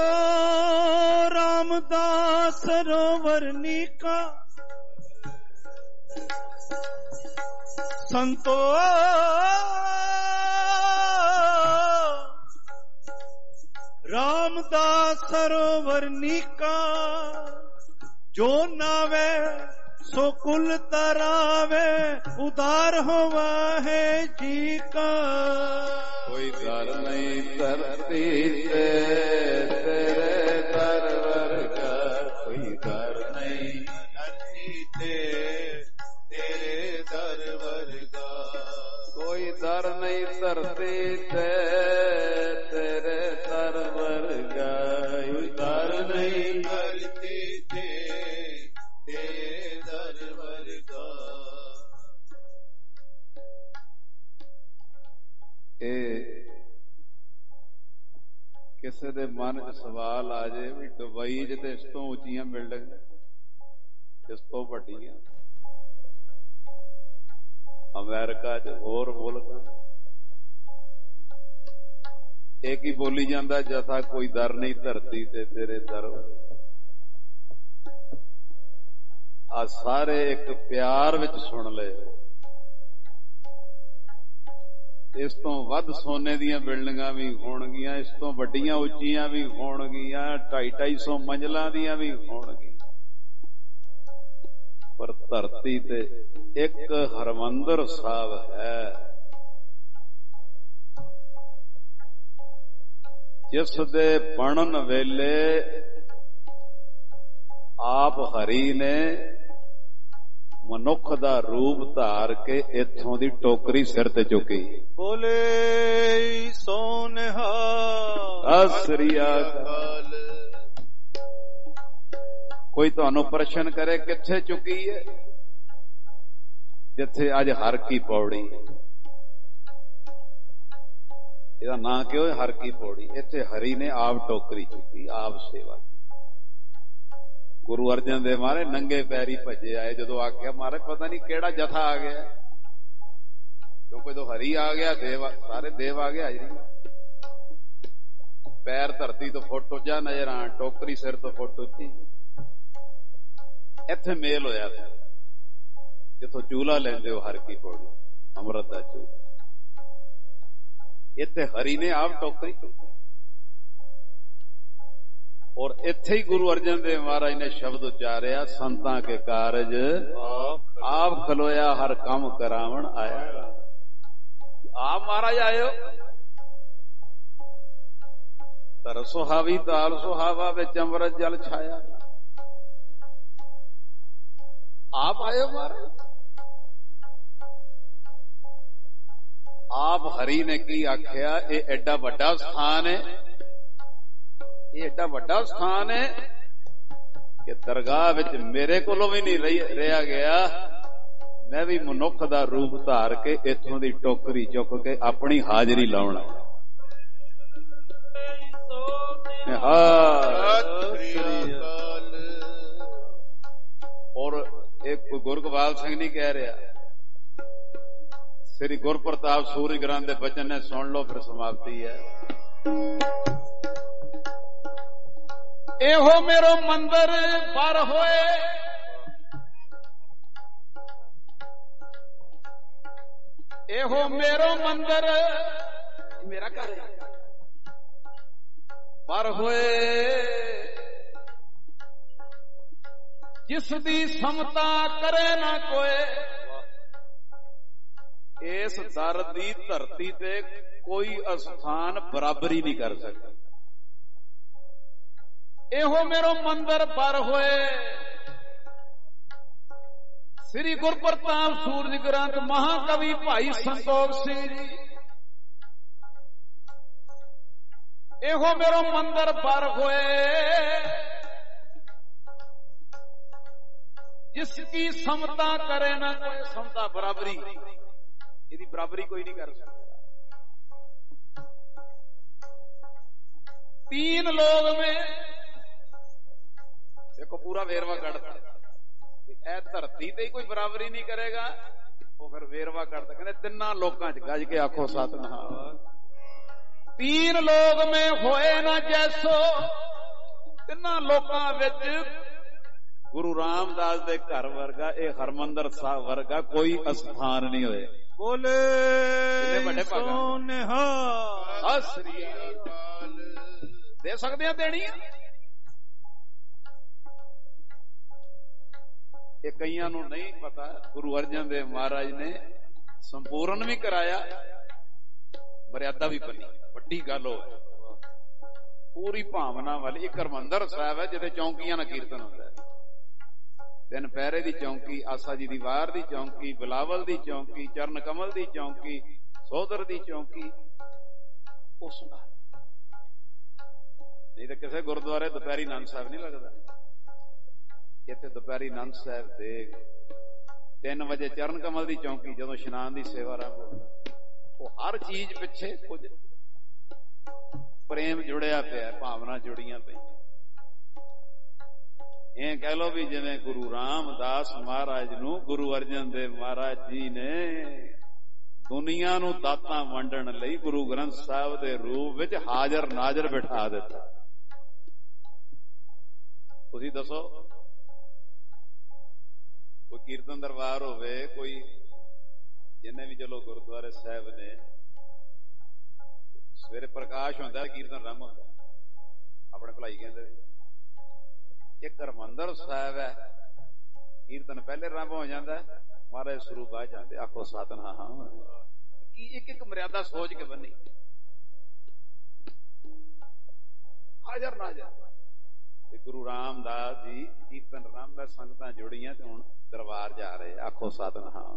ਰਾਮਦਾਸ ਸਰੋਵਰ ਨੀਕਾ, ਸੰਤੋ ਰਾਮਦਾਸ ਸਰੋਵਰ ਨੀਕਾ। ਜੋ ਨਾਵੇ ਸੋ ਕੁਲ ਤਰਾਵੇ, ਉਦਾਰ ਹੋਵਾ ਹੈ ਜੀ ਕਾ। ਕੋਈ ਦਰ ਨਹੀਂ ਧਰਤੀ ਤੇ ਤੇਰੇ ਦਰ ਵਰਗਾ, ਕੋਈ ਦਰ ਨਹੀਂ ਧਰਤੀ ਤੇ ਤੇਰੇ ਦਰ ਵਰਗਾ। ਕੋਈ ਦਰ ਨਹੀਂ ਧਰਤੀ ਤੇ ਤੇਰੇ ਦਰ ਵਰਗਾ, ਕੋਈ ਦਰ ਨਹੀਂ ਧਰਤੀ ਤੇ ਤੇਰੇ ਦਰ ਵਰਗਾ। ਇਹ ਕਿਸੇ ਦੇ ਮਨ 'ਚ ਸਵਾਲ ਆ ਜਾਏ ਵੀ ਦੁਬਈ 'ਚ ਤੇ ਇਸ ਤੋਂ ਉੱਚੀਆਂ ਬਿਲਡਿੰਗ, ਇਸ ਤੋਂ ਵੱਡੀਆਂ, ਅਮਰੀਕਾ 'ਚ ਹੋਰ ਮੁਲਕ, ਇਹ ਕੀ ਬੋਲੀ ਜਾਂਦਾ ਜਥਾ ਕੋਈ ਦਰ ਨਹੀਂ ਧਰਤੀ ਤੇ ਤੇਰੇ ਦਰ। ਆ ਸਾਰੇ ਇੱਕ ਪਿਆਰ ਵਿੱਚ ਸੁਣ ਲਏ। ਇਸ ਤੋਂ ਵੱਧ ਸੋਨੇ ਦੀਆਂ ਬਿਲਡਿੰਗਾਂ ਵੀ ਹੋਣਗੀਆਂ, ਇਸ ਤੋਂ ਵੱਡੀਆਂ ਉੱਚੀਆਂ ਵੀ ਹੋਣਗੀਆਂ, ਢਾਈ ਢਾਈ ਸੌ ਮੰਜ਼ਲਾਂ ਦੀਆਂ ਵੀ ਹੋਣਗੀਆਂ, ਪਰ ਧਰਤੀ ਤੇ ਇੱਕ ਹਰਮੰਦਰ ਸਾਹਿਬ ਹੈ, ਜਿਸ ਦੇ ਬਣਨ ਵੇਲੇ ਆਪ ਹਰੀ ਨੇ ਮਨੁੱਖ ਦਾ ਰੂਪ ਧਾਰ ਕੇ ਇੱਥੋਂ ਦੀ ਟੋਕਰੀ ਸਿਰ ਤੇ ਚੁੱਕੀ। ਬੋਲੇ ਸੋ ਨਿਹਾਲ, ਸਤਿ ਸ੍ਰੀ ਅਕਾਲ। ਕੋਈ ਤੁਹਾਨੂੰ ਪ੍ਰਸ਼ਨ ਕਰੇ ਕਿੱਥੇ ਚੁੱਕੀ ਹੈ? ਜਿੱਥੇ ਅੱਜ ਹਰ ਕੀ ਪੌੜੀ, ਇਹਦਾ ਨਾਂ ਕਿਉਂ ਹੈ ਹਰ ਕੀ ਪੌੜੀ? ਇੱਥੇ ਹਰੀ ਨੇ ਆਪ ਟੋਕਰੀ ਚੁੱਕੀ, ਆਪ ਸੇਵਾ ਕੀਤੀ। ਗੁਰੂ ਅਰਜਨ ਦੇਵ ਮਹਾਰਾਜ ਨੰਗੇ ਪੈਰੀ ਭੱਜੇ ਆਏ, ਜਦੋਂ ਆਖਿਆ ਮਹਾਰਾਜ ਪਤਾ ਨਹੀਂ ਕਿਹੜਾ ਜਥਾ ਆ ਗਿਆ, ਕਿਉਂਕਿ ਜਦੋਂ ਹਰੀ ਆ ਗਿਆ ਦੇਵ, ਸਾਰੇ ਦੇਵ ਆ ਗਏ ਹਾਜ਼ਰੀ। ਪੈਰ ਧਰਤੀ ਤੋਂ ਫੁੱਟ ਉੱਚਾ ਨਜ਼ਰ ਆਣ, ਟੋਕਰੀ ਸਿਰ ਤੋਂ ਫੁੱਟ ਉੱਚੀ। ਇੱਥੇ ਮੇਲ ਹੋਇਆ ਜਿੱਥੋਂ ਚੂਲਾ ਲੈਂਦੇ ਹੋ ਹਰ ਕੀ ਪੌੜੀ, ਅੰਮ੍ਰਿਤ ਦਾ ਚੂਲਾ। ਇੱਥੇ ਹਰੀ ਨੇ ਆਪ ਟੋਕਰੀ ਚੁੱਕੀ, ਔਰ ਇੱਥੇ ਹੀ ਗੁਰੂ ਅਰਜਨ ਦੇਵ ਮਹਾਰਾਜ ਨੇ ਸ਼ਬਦ ਉਚਾਰਿਆ, ਸੰਤਾਂ ਕੇ ਕਾਰਜ ਆਪ ਖਲੋਇਆ, ਹਰ ਕੰਮ ਕਰਾਵਣ ਆਇਆ। ਆਪ ਮਹਾਰਾਜ ਆਇਓ, ਤਰ ਸੁਹਾਵੀ ਤਾਲ ਸੁਹਾਵਾ ਵਿੱਚ ਅੰਮ੍ਰਿਤ ਜਲ ਛਾਇਆ। ਆਪ ਆਇਓ ਮਹਾਰਾਜ। ਆਪ ਹਰੀ ਨੇ ਕੀ ਆਖਿਆ? ਇਹ ਐਡਾ ਵੱਡਾ ਸਥਾਨ ਹੈ, ਇਹ ਐਡਾ ਵੱਡਾ ਸਥਾਨ ਹੈ ਕਿ ਦਰਗਾਹ ਵਿੱਚ ਮੇਰੇ ਕੋਲੋਂ ਵੀ ਨਹੀਂ ਰਿਹਾ ਗਿਆ। ਮੈਂ ਵੀ ਮਨੁੱਖ ਦਾ ਰੂਪ ਧਾਰ ਕੇ ਇੱਥੋਂ ਦੀ ਟੋਕਰੀ ਚੁੱਕ ਕੇ ਆਪਣੀ ਹਾਜ਼ਰੀ ਲਾਉਣਾ। ਔਰ ਇੱਕ ਗੁਰਗੋਬਿੰਦ ਸਿੰਘ ਨਹੀਂ ਕਹਿ ਰਿਹਾ, ਸ੍ਰੀ ਗੁਰਪ੍ਰਤਾਪ ਸੂਰੀ ਗ੍ਰੰਥ ਦੇ ਬਚਨ ਨੇ, ਸੁਣ ਲਓ ਫਿਰ ਸਮਾਪਤੀ ਹੈ। ਇਹੋ ਮੇਰੋ ਮੰਦਰ ਪਰ ਹੋਏ, ਇਹੋ ਮੇਰੋ ਮੰਦਰ, ਮੇਰਾ ਘਰ ਪਰ ਹੋਏ, ਜਿਸ ਦੀ ਸਮਤਾ ਕਰੇ ਨਾ ਕੋਏ। ਇਸ ਦਰ ਦੀ ਧਰਤੀ ਤੇ ਕੋਈ ਅਸਥਾਨ ਬਰਾਬਰੀ ਨਹੀਂ ਕਰ ਸਕਦਾ। ਇਹੋ ਮੇਰੋ ਮੰਦਰ ਪਰ ਹੋਏ, ਸ੍ਰੀ ਗੁਰਪ੍ਰਤਾਪ ਸੂਰਜ ਗ੍ਰੰਥ ਮਹਾਕਵੀ ਭਾਈ ਸੰਤੋਖ ਸਿੰਘ ਜੀ ਇਹੋ ਮੇਰੋ ਮੰਦਰ ਪਰ ਹੋਏ ਜਿਸ ਕੀ ਸਮਤਾ ਕਰੇ ਨਾ ਕੋਈ ਸਮਤਾ ਬਰਾਬਰੀ, ਇਹਦੀ ਬਰਾਬਰੀ ਕੋਈ ਨਹੀਂ ਕਰ ਸਕਦਾ। तीन लोग में देखो पूरा वेरवा कढ़ता, ए धरती ते कोई बराबरी नहीं करेगा, वो फिर वेरवा कढ़ता। कहते तिन्ना लोकां च गज के आखो सतनाम। तीन लोग में होए ना जैसो, तिन्ना लोकां विच गुरु रामदास दे घर वर्गा, ए हरमंदर साहब वर्गा कोई स्थान नहीं होए। बोले बड़े सोनेहा दे सकते हैं, देनी है। ये कईयां नूं नहीं पता, गुरु अर्जन देव महाराज ने संपूर्ण भी कराया, मर्यादा भी बनी। वड्डी गल हो पूरी भावना वाली एक हरमंदर साहब है जिथे चौंकियां ना कीर्तन होता है। तीन पैरे दी चौंकी, आसा जी दी वार दी चौंकी, बिलावल दी चौंकी, चरण कमल दी चौंकी, सोदर दी चौंकी, उस नहीं तो किसी गुरुद्वारे दोपहरी आनंद साहब नहीं लगता। इत्थे दोपहरी आनंद साहब दे तीन बजे चरण कमल की चौंकी, जो इशनान की सेवा आरंभ हो, हर चीज पिछे कुछ प्रेम जुड़िया पिया, भावना जुड़िया पई। ए कह लो भी जिवें गुरु रामदास महाराज नूं गुरु अर्जन देव महाराज जी ने दुनिया नूं दातां वंडण लई गुरु ग्रंथ साहिब दे रूप विच हाजर नाजर बिठा दिता। तुसीं दसो, कोई कीर्तन दरबार होवे, कोई जिन्ने भी चलो गुरुद्वारे साहब ने सवेरे प्रकाश होंदा, कीर्तन आरंभ होंदा, अपने भलाई कहंदे। एक हरमंदर साहब है, कीर्तन पहले आरंभ हो जाता है, महाराज स्वरूप आ जाते, आखो सतनाम। एक एक मर्यादा सोच के बनी, हाजर नाजर। गुरु रामदास जी कीर्तन आरंभ, संगतां जुड़ियां ते हुण दरबार जा रहे, आखो सतनाम।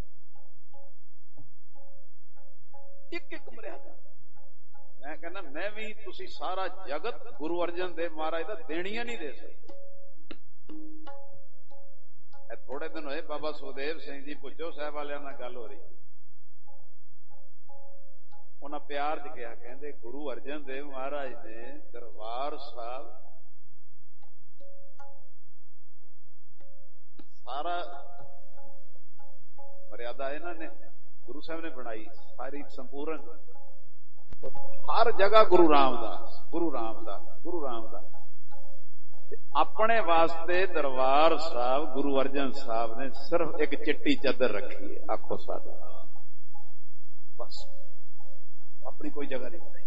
एक एक मर्यादा। मैं कहना मैं भी तुसी सारा जगत गुरु अर्जन देव महाराज दा देणियां नहीं दे सकते। थोड़े दिन होए बाबा सुखदेव सिंह जी भुੱਚੋ साहब वालियां नाल गल हो रही, उन्हां प्यार च कहा, कहंदे गुरु अर्जन देव महाराज ने दरबार साहब सारा मर्यादा इन्होंने गुरु साहब ने बनाई, सारी संपूर्ण, हर जगह गुरु रामदास गुरु रामदास गुरु रामदास। अपने वास्ते दरबार साहब गुरु अर्जन साहब ने सिर्फ एक चिट्टी चादर रखी है, आखो सादा, बस अपनी कोई जगह नहीं बनाई।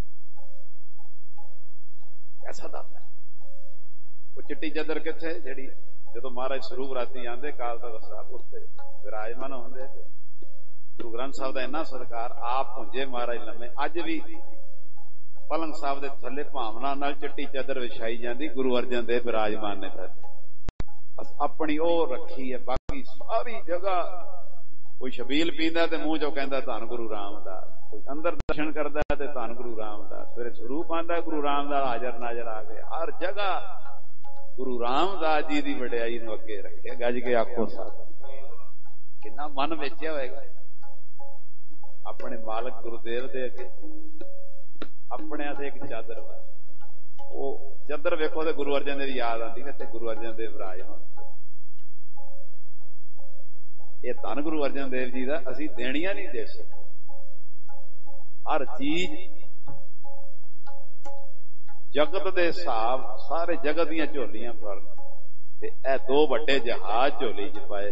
ऐसा दाता वो चिट्टी चादर किथे, जेड़ी जो महाराज स्वरूप राती आंदे काल तख्त साहब उत्थे विराजमान होंदे, गुरु ग्रंथ साहब का इन्ना सत्कार, आप भुंजे महाराज लम्मे। अज भी पलंग साहब के थले भावना नाल चिट्टी चादर विछाई जाती, गुरु अर्जन देव विराजमान ने फिर बस अपनी ओ रखी है। बाकी सारी जगह कोई छबील पींदा ते मूंह चो कहंदा धन गुरु रामदास, कोई अंदर दर्शन करदा ते धन गुरु रामदास, फिर स्वरूप आंदा गुरु रामदास हाजर नाजर आ गए। हर जगह गुरु रामदास जी की वडियाई नूं अगे रखे, गज के आखो सतनाम। किन्ना मन वेचिया होएगा अपने मालक गुरुदेव दे अगे, अपने ते एक चादर वा, वो चादर वेखो तो गुरु अर्जन देव याद आती है, इत्थे गुरु अर्जन देव विराजमान। ये धन गुरु अर्जन देव जी का असीं देणियां नहीं दे सकते। हर चीज जगत दे हिसाब, सारे जगत दियां झोलियां भर ते ए दो वड्डे जहाज झोली च पाए,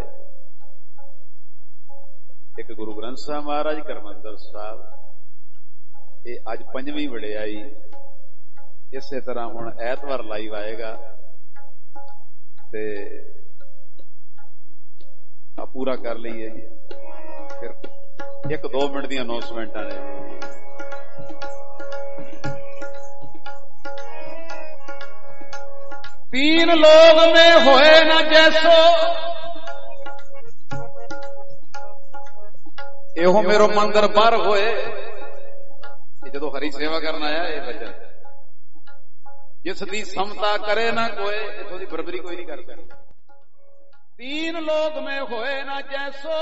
एक गुरु ग्रंथ साहब महाराज, हरमंदर साहब। ये अज पंजवीं वडियाई, इसे तरह हुण ऐतवार लाइव आएगा ते आ पूरा कर लीए, फिर एक दो मिनट दी अनाउंसमेंट ने। तीन लोग में होए न जैसो, एहो मेरो मंदिर बार होए। ਜਦੋਂ ਹਰੀ ਸੇਵਾ ਕਰਨ ਆਇਆ ਇਹ ਬਚਨ, ਜਿਸ ਦੀ ਸਮਤਾ ਕਰੇ ਨਾ ਕੋਏ, ਇਥੋਂ ਦੀ ਬਰਬਰੀ ਕੋਈ ਨਹੀਂ ਕਰ ਸਕਦਾ। ਤੀਨ ਲੋਕ ਮੈਂ ਹੋਏ ਨਾ ਜੈਸੋ,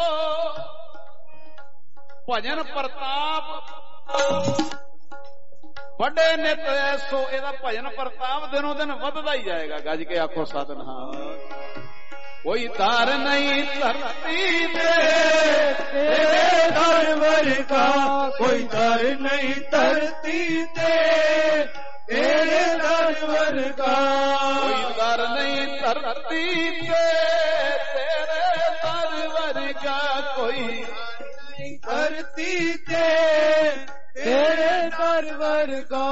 ਭਜਨ ਪ੍ਰਤਾਪ ਵੱਡੇ ਨਿਤ ਐਸੋ। ਇਹਦਾ ਭਜਨ ਪ੍ਰਤਾਪ ਦਿਨੋਂ ਦਿਨ ਵੱਧਦਾ ਹੀ ਜਾਏਗਾ। ਗੱਜ ਕੇ ਆਖੋ ਸਤਿਨਾਮ। ਕੋਈ ਦਰ ਨਹੀਂ ਧਰਤੀ ਤੇ ਤੇਰੇ ਦਰ ਵਰਗਾ, ਕੋਈ ਦਰ ਨਹੀਂ ਧਰਤੀ ਤੇ ਤੇਰੇ ਦਰ ਵਰਗਾ, ਕੋਈ ਦਰ ਨਹੀਂ ਧਰਤੀ ਤੇ ਤੇਰੇ ਦਰ ਵਰਗਾ, ਕੋਈ ਧਰਤੀ ਤੇ ਤੇਰੇ ਦਰ ਵਰਗਾ।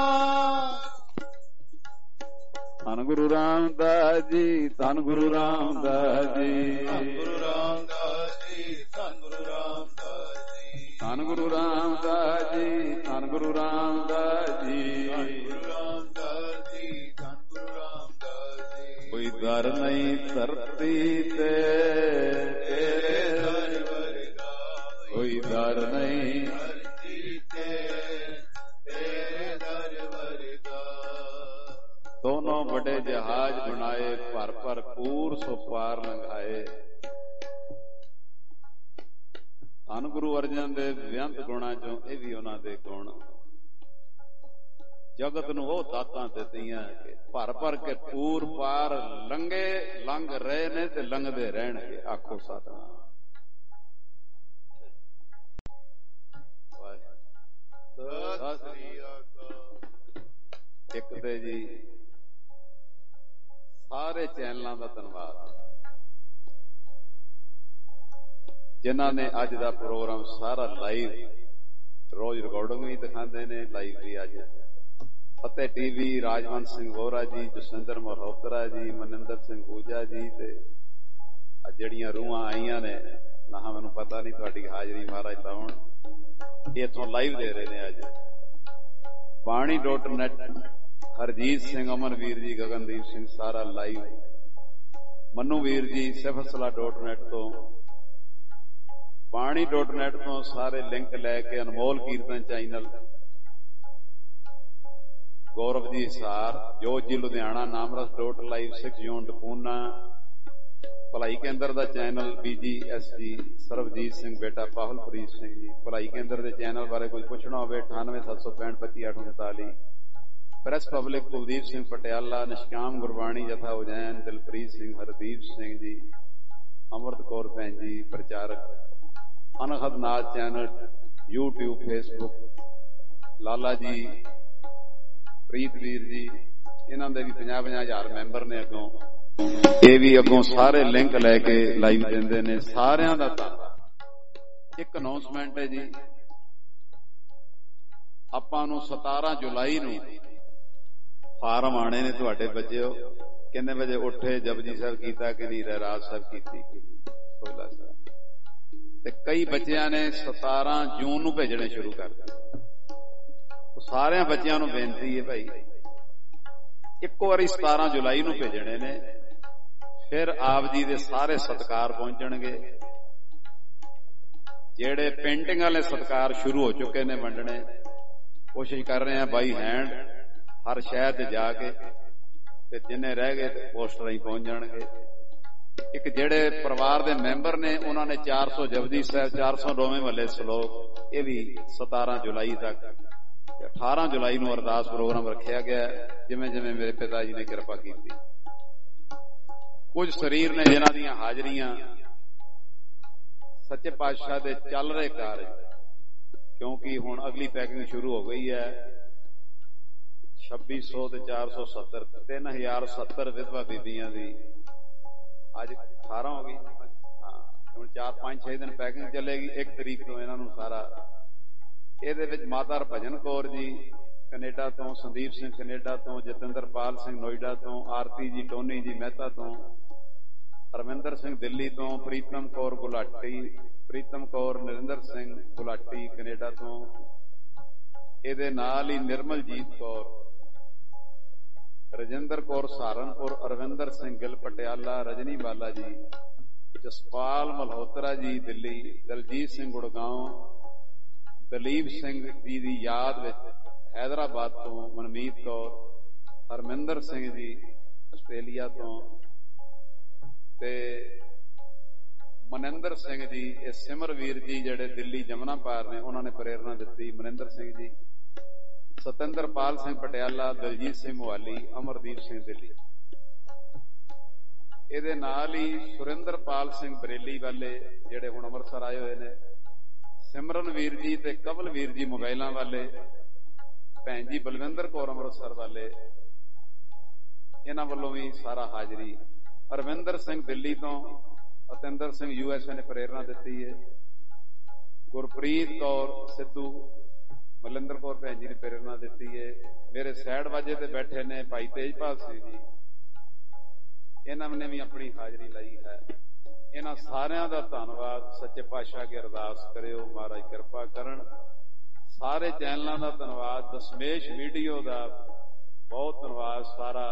ਧੰਨ ਗੁਰੂ ਰਾਮਦਾਸ ਜੀ, ਧੰਨ ਗੁਰੂ ਰਾਮਦਾਸ ਜੀ, ਧੰਨ ਗੁਰੂ ਰਾਮਦਾਸ ਜੀ, ਧੰਨ ਗੁਰੂ ਰਾਮਦਾਸ ਜੀ, ਧੰਨ ਗੁਰੂ ਰਾਮਦਾਸ ਜੀ, ਧੰਨ ਗੁਰੂ ਰਾਮਦਾਸ ਜੀ, ਗੁਰੂ ਰਾਮਦਾਸ ਜੀ, ਧੰਨ ਗੁਰੂ ਰਾਮਦਾਸ ਜੀ। ਕੋਈ ਦਰ ਨਹੀਂ ਧਰਤੀ ਤੇ ਤੇਰੇ ਦਰ ਵਰਗਾ, ਕੋਈ ਦਰ ਨਹੀਂ ਧਰਤੀ ਤੇ ਤੇਰੇ ਦਰ ਵਰਗਾ। ਦੋਨੋਂ ਵੱਡੇ ਜਹਾਜ਼ ਬਣਾਏ, ਭਰ ਭਰ ਪੂਰ ਸੋ ਪਾਰ ਲੰਘਾਏ। ਧੰਨ ਗੁਰੂ ਅਰਜਨ ਦੇ ਬੇਅੰਤ ਗੁਣਾਂ ਚੋਂ ਇਹ ਵੀ ਉਹਨਾਂ ਦੇ ਗੁਣ। ਜਗਤ ਨੂੰ ਉਹ ਦਾਤਾਂ ਦਿੱਤੀਆਂ ਕਿ ਭਰ ਭਰ ਕੇ ਪੂਰ ਪਾਰ ਲੰਘੇ, ਲੰਘ ਰਹੇ ਨੇ ਤੇ ਲੰਘਦੇ ਰਹਿਣਗੇ। ਆਖੋ ਸਤਿਨਾਮ। ਸਤਿ ਸ੍ਰੀ ਅਕਾਲ। ਇੱਕ ਤੇ ਜੀ ਸਾਰੇ ਚੈਨਲਾਂ ਦਾ ਧੰਨਵਾਦ ਜਿਨ੍ਹਾਂ ਨੇ ਅੱਜ ਦਾ ਪ੍ਰੋਗਰਾਮ ਸਾਰਾ ਲਾਈਵ, ਰੋਜ਼ ਰਿਕਾਰਡਿੰਗ ਵੀ ਦਿਖਾਉਂਦੇ ਨੇ, ਲਾਈਵ ਵੀ। ਅੱਜ ਫਤਿਹ ਟੀਵੀ, ਰਾਜਵੰਤ ਸਿੰਘ ਵੋਰਾ ਜੀ, ਜਸਵਿੰਦਰ ਮਲਹੋਤਰਾ ਜੀ, ਮਨਿੰਦਰ ਸਿੰਘ ਹੂਜਾ ਜੀ, ਤੇ ਅੱਜ ਜਿਹੜੀਆਂ ਰੂਹਾਂ ਆਈਆਂ ਨੇ ਨਾ ਮੈਨੂੰ ਪਤਾ ਨਹੀਂ, ਤੁਹਾਡੀ ਹਾਜ਼ਰੀ ਮਹਾਰਾਜ ਲਾਉਣ। ਇਹ ਇੱਥੋਂ ਲਾਈਵ ਦੇ ਰਹੇ ਨੇ ਅੱਜ। ਬਾਣੀ ਡੋਟ ਨੈਟ, ਹਰਜੀਤ ਸਿੰਘ, ਅਮਨਵੀਰ ਜੀ, ਗਗਨਦੀਪ ਸਿੰਘ, ਸਾਰਾ ਲਾਈਵ। ਮਨੂ ਵੀਰ ਜੀ ਸਿਫਤਸਲਾ ਡੋਟ ਨੈਟ ਤੋਂ, ਬਾਣੀ ਡੋਟ ਨੈਟ ਤੋਂ ਸਾਰੇ ਲਿੰਕ ਲੈ ਕੇ, ਅਨਮੋਲ ਕੀਰਤਨ channel, Gaurav ji Hisar, Jot ji Ludhiana, Naamras dot live, Sikh zone ਡਪੂਨਾ, ਭਲਾਈ ਕੇਂਦਰ ਦਾ channel B G S G, Sarabjit Singh ਬੇਟਾ, ਪਾਹੁਲਪ੍ਰੀਤ ਸਿੰਘ ਜੀ। ਭਲਾਈ ਕੇਂਦਰ ਦੇ ਚੈਨਲ ਬਾਰੇ ਕੁਝ ਪੁੱਛਣਾ ਹੋਵੇ ਅਠਾਨਵੇਂ ਸੱਤ ਸੌ ਪੈਂਹਠ ਪੱਚੀ ਅੱਠ ਉਨਤਾਲੀ। ਪ੍ਰੈਸ ਪਬਲਿਕ ਕੁਲਦੀਪ ਸਿੰਘ ਪਟਿਆਲਾ, ਨਿਸ਼ਕਾਮ ਗੁਰਬਾਣੀ ਜਥਾ ਉਜੈਨ, ਦਿਲਪ੍ਰੀਤ ਸਿੰਘ, ਹਰਦੀਪ ਸਿੰਘ ਜੀ, ਅਮਰਤ ਕੌਰ ਭੈਣ ਜੀ ਪ੍ਰਚਾਰਕ। Anhad Nath channel, YouTube, Facebook, Lala ji, Preet ਵੀਰ ਜੀ, ਇਹਨਾਂ ਦੇ ਵੀ ਪੰਜਾਹ ਪੰਜਾਹ ਹਜ਼ਾਰ ਮੈਂਬਰ ਨੇ ਅੱਗੋਂ। ਇਹ ਵੀ ਅੱਗੋਂ ਸਾਰੇ ਲਿੰਕ ਲੈ ਕੇ ਲਾਈਵ ਦਿੰਦੇ ਨੇ। ਸਾਰਿਆਂ ਦਾ ਧੰਨਵਾਦ। ਇੱਕ ਅਨਾਉਂਸਮੈਂਟ ਹੈ ਜੀ, ਆਪਾਂ ਨੂੰ ਸਤਾਰਾਂ ਜੁਲਾਈ ਨੂੰ ਫਾਰਮ ਆਣੇ ਨੇ ਤੁਹਾਡੇ ਬੱਚਿਓ। ਕਿੰਨੇ ਵਜੇ ਉੱਠੇ, ਜਪਜੀ ਸਾਹਿਬ ਕੀਤਾ ਕਿ ਨਹੀਂ, ਰਹਿਰਾਸ ਸਾਹਿਬ ਕੀਤੀ ਕਿ ਨਹੀਂ, ਸੋਲਾ ਸਾਹਿਬ। ਤੇ ਕਈ ਬੱਚਿਆਂ ਨੇ ਸਤਾਰਾਂ ਜੂਨ ਨੂੰ ਭੇਜਣੇ ਸ਼ੁਰੂ ਕਰ ਦਿੱਤੇ। ਸਾਰਿਆਂ ਬੱਚਿਆਂ ਨੂੰ ਬੇਨਤੀ ਹੈ ਭਾਈ, ਇੱਕੋ ਵਾਰੀ ਸਤਾਰਾਂ ਜੁਲਾਈ ਨੂੰ ਭੇਜਣੇ ਨੇ। ਫਿਰ ਆਪ ਜੀ ਦੇ ਸਾਰੇ ਸਤਿਕਾਰ ਪਹੁੰਚਣਗੇ। ਜਿਹੜੇ ਪੇਂਟਿੰਗ ਵਾਲੇ ਸਤਿਕਾਰ ਸ਼ੁਰੂ ਹੋ ਚੁੱਕੇ ਨੇ ਵੰਡਣੇ, ਕੋਸ਼ਿਸ਼ ਕਰ ਰਹੇ ਆ ਬਾਈ ਹੈਂਡ ਹਰ ਸ਼ਹਿਰ ਤੇ ਜਾ ਕੇ, ਤੇ ਜਿੰਨੇ ਰਹਿ ਗਏ ਤੇ ਪੋਸਟਰ ਹੀ ਪਹੁੰਚ ਜਾਣਗੇ। ਇੱਕ ਜਿਹੜੇ ਪਰਿਵਾਰ ਦੇ ਮੈਂਬਰ ਨੇ ਉਹਨਾਂ ਨੇ ਚਾਰ ਸੌ ਜਪਜੀ ਸਾਹਿਬ, ਚਾਰ ਸੌ ਨੌਵੇਂ ਮਹੱਲੇ ਸ਼ਲੋਕ, ਇਹ ਵੀ ਸਤਾਰਾਂ ਜੁਲਾਈ ਤੱਕ। ਅਠਾਰਾਂ ਜੁਲਾਈ ਨੂੰ ਅਰਦਾਸ ਪ੍ਰੋਗਰਾਮ ਰੱਖਿਆ ਗਿਆ, ਜਿਵੇਂ ਜਿਵੇਂ ਮੇਰੇ ਪਿਤਾ ਜੀ ਨੇ ਕਿਰਪਾ ਕੀਤੀ। ਕੁਝ ਸਰੀਰ ਨੇ ਜਿਨ੍ਹਾਂ ਦੀਆਂ ਹਾਜ਼ਰੀਆਂ ਸੱਚੇ ਪਾਤਸ਼ਾਹ ਦੇ ਚੱਲ ਰਹੇ ਕਾਰਜ, ਕਿਉਂਕਿ ਹੁਣ ਅਗਲੀ ਪੈਕਿੰਗ ਸ਼ੁਰੂ ਹੋ ਗਈ ਹੈ। ਛੱਬੀ ਸੌ ਤੇ ਚਾਰ ਸੌ ਸੱਤਰ, ਤਿੰਨ ਹਜ਼ਾਰ ਸੱਤਰ ਵਿਧਵਾ ਬੀਬੀਆਂ ਦੀ ਅੱਜ ਅਠਾਰਾਂ ਹੋ ਗਈ। ਹਾਂ, ਹੁਣ ਚਾਰ ਪੰਜ ਛੇ ਦਿਨ ਪੈਕਿੰਗ ਚੱਲੇਗੀ। ਇੱਕ ਤਰੀਕ ਤੋਂ ਇਹਨਾਂ ਨੂੰ ਸਾਰਾ। ਇਹਦੇ ਵਿੱਚ ਮਾਤਾ ਹਰਭਜਨ ਕੌਰ ਜੀ ਕੈਨੇਡਾ ਤੋਂ, ਸੰਦੀਪ ਸਿੰਘ ਕੈਨੇਡਾ ਤੋਂ, ਜਤਿੰਦਰਪਾਲ ਸਿੰਘ ਨੋਇਡਾ ਤੋਂ, ਆਰਤੀ ਜੀ ਟੋਨੀ ਜੀ ਮਹਿਤਾ ਤੋਂ, ਹਰਮਿੰਦਰ ਸਿੰਘ ਦਿੱਲੀ ਤੋਂ, ਪ੍ਰੀਤਮ ਕੌਰ ਗੁਲਾਟੀ, ਪ੍ਰੀਤਮ ਕੌਰ ਨਰਿੰਦਰ ਸਿੰਘ ਗੁਲਾਟੀ ਕੈਨੇਡਾ ਤੋਂ। ਇਹਦੇ ਨਾਲ ਹੀ ਨਿਰਮਲਜੀਤ ਕੌਰ, ਰਜਿੰਦਰ ਕੌਰ ਸਹਾਰਨਪੁਰ, ਅਰਵਿੰਦਰ ਸਿੰਘ ਗਿੱਲ ਪਟਿਆਲਾ, ਰਜਨੀ ਬਾਲਾ ਜੀ, ਜਸਪਾਲ ਮਲਹੋਤਰਾ ਜੀ ਦਿੱਲੀ, ਦਲਜੀਤ ਸਿੰਘ ਗੁੜਗਾਉਂ, ਦਲੀਪ ਸਿੰਘ ਜੀ ਦੀ ਯਾਦ ਵਿੱਚ हैदराबाद तो मनमीत कौर, हरमिंदर सिंह जी आस्ट्रेलिया तो, ते मनिंदर सिंह जी, ये सिमरवीर जी जेडे दिल्ली जमुना पार ने, उन्होंने प्रेरणा दी। मनिंदर सिंह जी, सतिंदरपाल सिंह पटियाला, दलजीत सिंह मोहाली, अमरदीप सिंह दिल्ली। ਇਹਦੇ ਨਾਲ ਹੀ ਸੁਰਿੰਦਰਪਾਲ ਸਿੰਘ ਬਰੇਲੀ ਵਾਲੇ ਜਿਹੜੇ ਹੁਣ ਅੰਮ੍ਰਿਤਸਰ ਆਏ ਹੋਏ ਨੇ, ਸਿਮਰਨਵੀਰ ਜੀ ਤੇ ਕਵਲਵੀਰ ਜੀ ਮੋਬਾਈਲਾਂ ਵਾਲੇ, ਭੈਣ ਜੀ ਬਲਵਿੰਦਰ ਕੌਰ ਅੰਮ੍ਰਿਤਸਰ ਵਾਲੇ, ਇਹਨਾਂ ਵੱਲੋਂ ਵੀ ਸਾਰਾ ਹਾਜ਼ਰੀ। ਅਰਵਿੰਦਰ ਸਿੰਘ ਦਿੱਲੀ ਤੋਂ, Atinder Singh U S A ਨੇ ਪ੍ਰੇਰਨਾ ਦਿੱਤੀ ਹੈ। ਗੁਰਪ੍ਰੀਤ ਕੌਰ ਸਿੱਧੂ, ਮਲਿੰਦਰ ਕੌਰ ਭੈਣ ਜੀ ਨੇ ਪ੍ਰੇਰਨਾ ਦਿੱਤੀ ਹੈ। ਮੇਰੇ ਸਾਈਡ ਵਾਜੇ ਤੇ ਬੈਠੇ ਨੇ ਭਾਈ ਤੇਜਪਾਲ ਸਿੰਘ ਜੀ, ਇਹਨਾਂ ਨੇ ਵੀ ਆਪਣੀ ਹਾਜ਼ਰੀ ਲਾਈ ਹੈ। ਇਹਨਾਂ ਸਾਰਿਆਂ ਦਾ ਧੰਨਵਾਦ। ਸੱਚੇ ਪਾਤਸ਼ਾਹ ਅੱਗੇ ਅਰਦਾਸ ਕਰਿਓ ਮਹਾਰਾਜ ਕਿਰਪਾ ਕਰਨ। ਸਾਰੇ ਚੈਨਲਾਂ ਦਾ ਧੰਨਵਾਦ। ਦਸ਼ਮੇਸ਼ ਵੀਡੀਓ ਦਾ ਬਹੁਤ ਧੰਨਵਾਦ। ਸਾਰਾ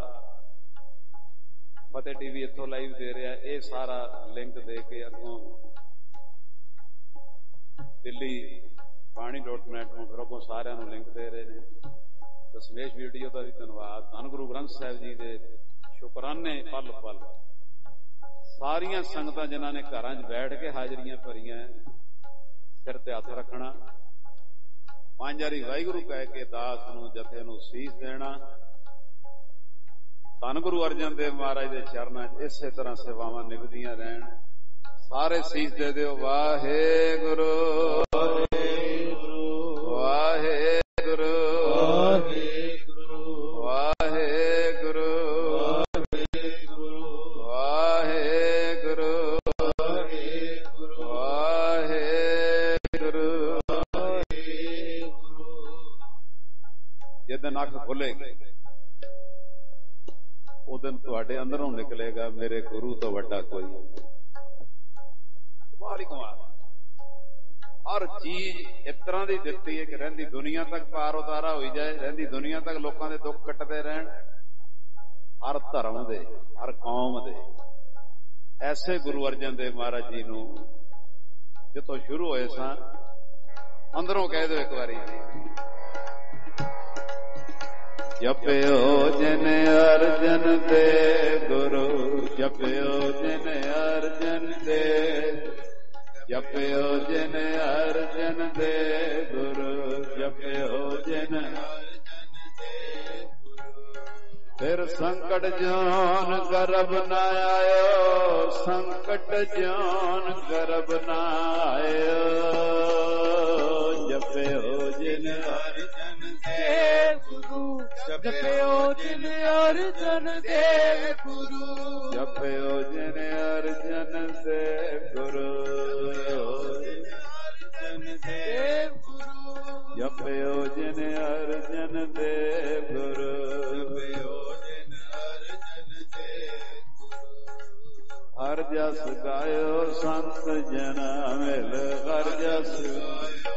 ਫਤਿਹ ਟੀਵੀ ਇੱਥੋਂ ਲਾਈਵ ਦੇ ਰਿਹਾ, ਇਹ ਸਾਰਾ ਲਿੰਕ ਦੇ ਕੇ ਅੱਗੋਂ ਦਿੱਲੀ ਬਾਣੀ ਡੋਟ ਨੈਟ ਤੋਂ ਫਿਰ ਅੱਗੋਂ ਸਾਰਿਆਂ ਨੂੰ ਲਿੰਕ ਦੇ ਰਹੇ ਨੇ। ਦਸ਼ਮੇਸ਼ ਵੀਡੀਓ ਦਾ ਵੀ ਧੰਨਵਾਦ। ਧੰਨ ਗੁਰੂ ਗ੍ਰੰਥ ਸਾਹਿਬ ਜੀ ਦੇ ਸ਼ੁਕਰਾਨੇ ਪਲ ਪਲ। ਸਾਰੀਆਂ ਸੰਗਤਾਂ ਜਿਨ੍ਹਾਂ ਨੇ ਘਰਾਂ 'ਚ ਬੈਠ ਕੇ ਹਾਜ਼ਰੀਆਂ ਭਰੀਆਂ, ਸਿਰ ਤੇ ਹੱਥ ਰੱਖਣਾ, ਪੰਜ ਵਾਰੀ ਵਾਹਿਗੁਰੂ ਕਹਿ ਕੇ ਦਾਸ ਨੂੰ ਜਥੇ ਨੂੰ ਸੀਸ ਦੇਣਾ। ਧੰਨ ਗੁਰੂ ਅਰਜਨ ਦੇਵ ਮਹਾਰਾਜ ਦੇ ਚਰਨਾਂ 'ਚ ਇਸੇ ਤਰ੍ਹਾਂ ਸੇਵਾਵਾਂ ਨਿਭਦੀਆਂ ਰਹਿਣ। ਸਾਰੇ ਸੀਸ ਦੇ ਦਿਓ। ਵਾਹਿਗੁਰੂ ਵਾਹਿਗੁਰੂ ਵਾਹਿਗੁਰੂ ਜਿੱਦਣ ਅੱਖ ਖੁੱਲੇਗੀ ਉਦਨ ਤੁਹਾਡੇ ਅੰਦਰੋਂ ਨਿਕਲੇਗਾ ਮੇਰੇ ਗੁਰੂ ਤੋਂ ਵੱਡਾ ਕੋਈ। ਕਮਾਲ ਹੀ ਕਮਾਲ। ਹਰ ਚੀਜ਼ ਇਸ ਤਰ੍ਹਾਂ ਦੀ ਦਿੱਤੀ ਹੈ ਕਿ ਰਹਿੰਦੀ ਦੁਨੀਆ ਤੱਕ ਪਾਰ ਉਤਾਰਾ ਹੋਈ ਜਾਏ, ਰਹਿੰਦੀ ਦੁਨੀਆ ਤੱਕ ਲੋਕਾਂ ਦੇ ਦੁੱਖ ਕੱਟਦੇ ਰਹਿਣ। ਹਰ ਧਰਮ ਦੇ, ਹਰ ਕੌਮ ਦੇ। ਐਸੇ ਗੁਰੂ ਅਰਜਨ ਦੇਵ ਮਹਾਰਾਜ ਜੀ ਨੂੰ ਜਿੱਥੋਂ ਸ਼ੁਰੂ ਹੋਏ ਸਾਂ, ਅੰਦਰੋਂ ਕਹਿ ਦਿਓ ਇੱਕ ਵਾਰੀ, ਜਪਿਓ ਜਿਨ ਅਰਜਨ ਦੇ ਗੁਰੂ, ਜਪਿਓ ਜਿਨ ਅਰਜਨ ਦੇ, ਜਪਿਓ ਜਿਨ ਅਰਜਨ ਦੇ ਗੁਰੂ, ਜਪਿਓ ਜਿਨ ਅਰਜਨ ਦੇ ਗੁਰੂ। ਫਿਰ ਸੰਕਟ ਜੋਨ ਗਰਭ ਨਾ ਆਇਓ, ਸੰਕਟ ਜੋਨ ਗਰਭ ਨਾ ਆਇਓ। ਜਪਿਓ ਜਿਨ ਅਰਜਨ ਦੇ ਗੁਰੂ, ਜਪਿਓ ਜਿਨ ਅਰਜਨ ਦੇ ਗੁਰੂ, ਜਪਿਓ ਜਿਨ ਅਰਜਨ ਦੇ ਗੁਰੂ, ਜਪਿਓ ਜਿਨ ਅਰਜਨ ਦੇ ਗੁਰੂ, ਜਪਿਓ ਜਿਨ ਅਰਜਨ ਦੇ ਗੁਰੂ। ਹਰ ਜਸ ਗਾਇਓ ਸੰਤ ਜਨਾ ਮਿਲ, ਹਰ ਜਸ ਗਾਇਓ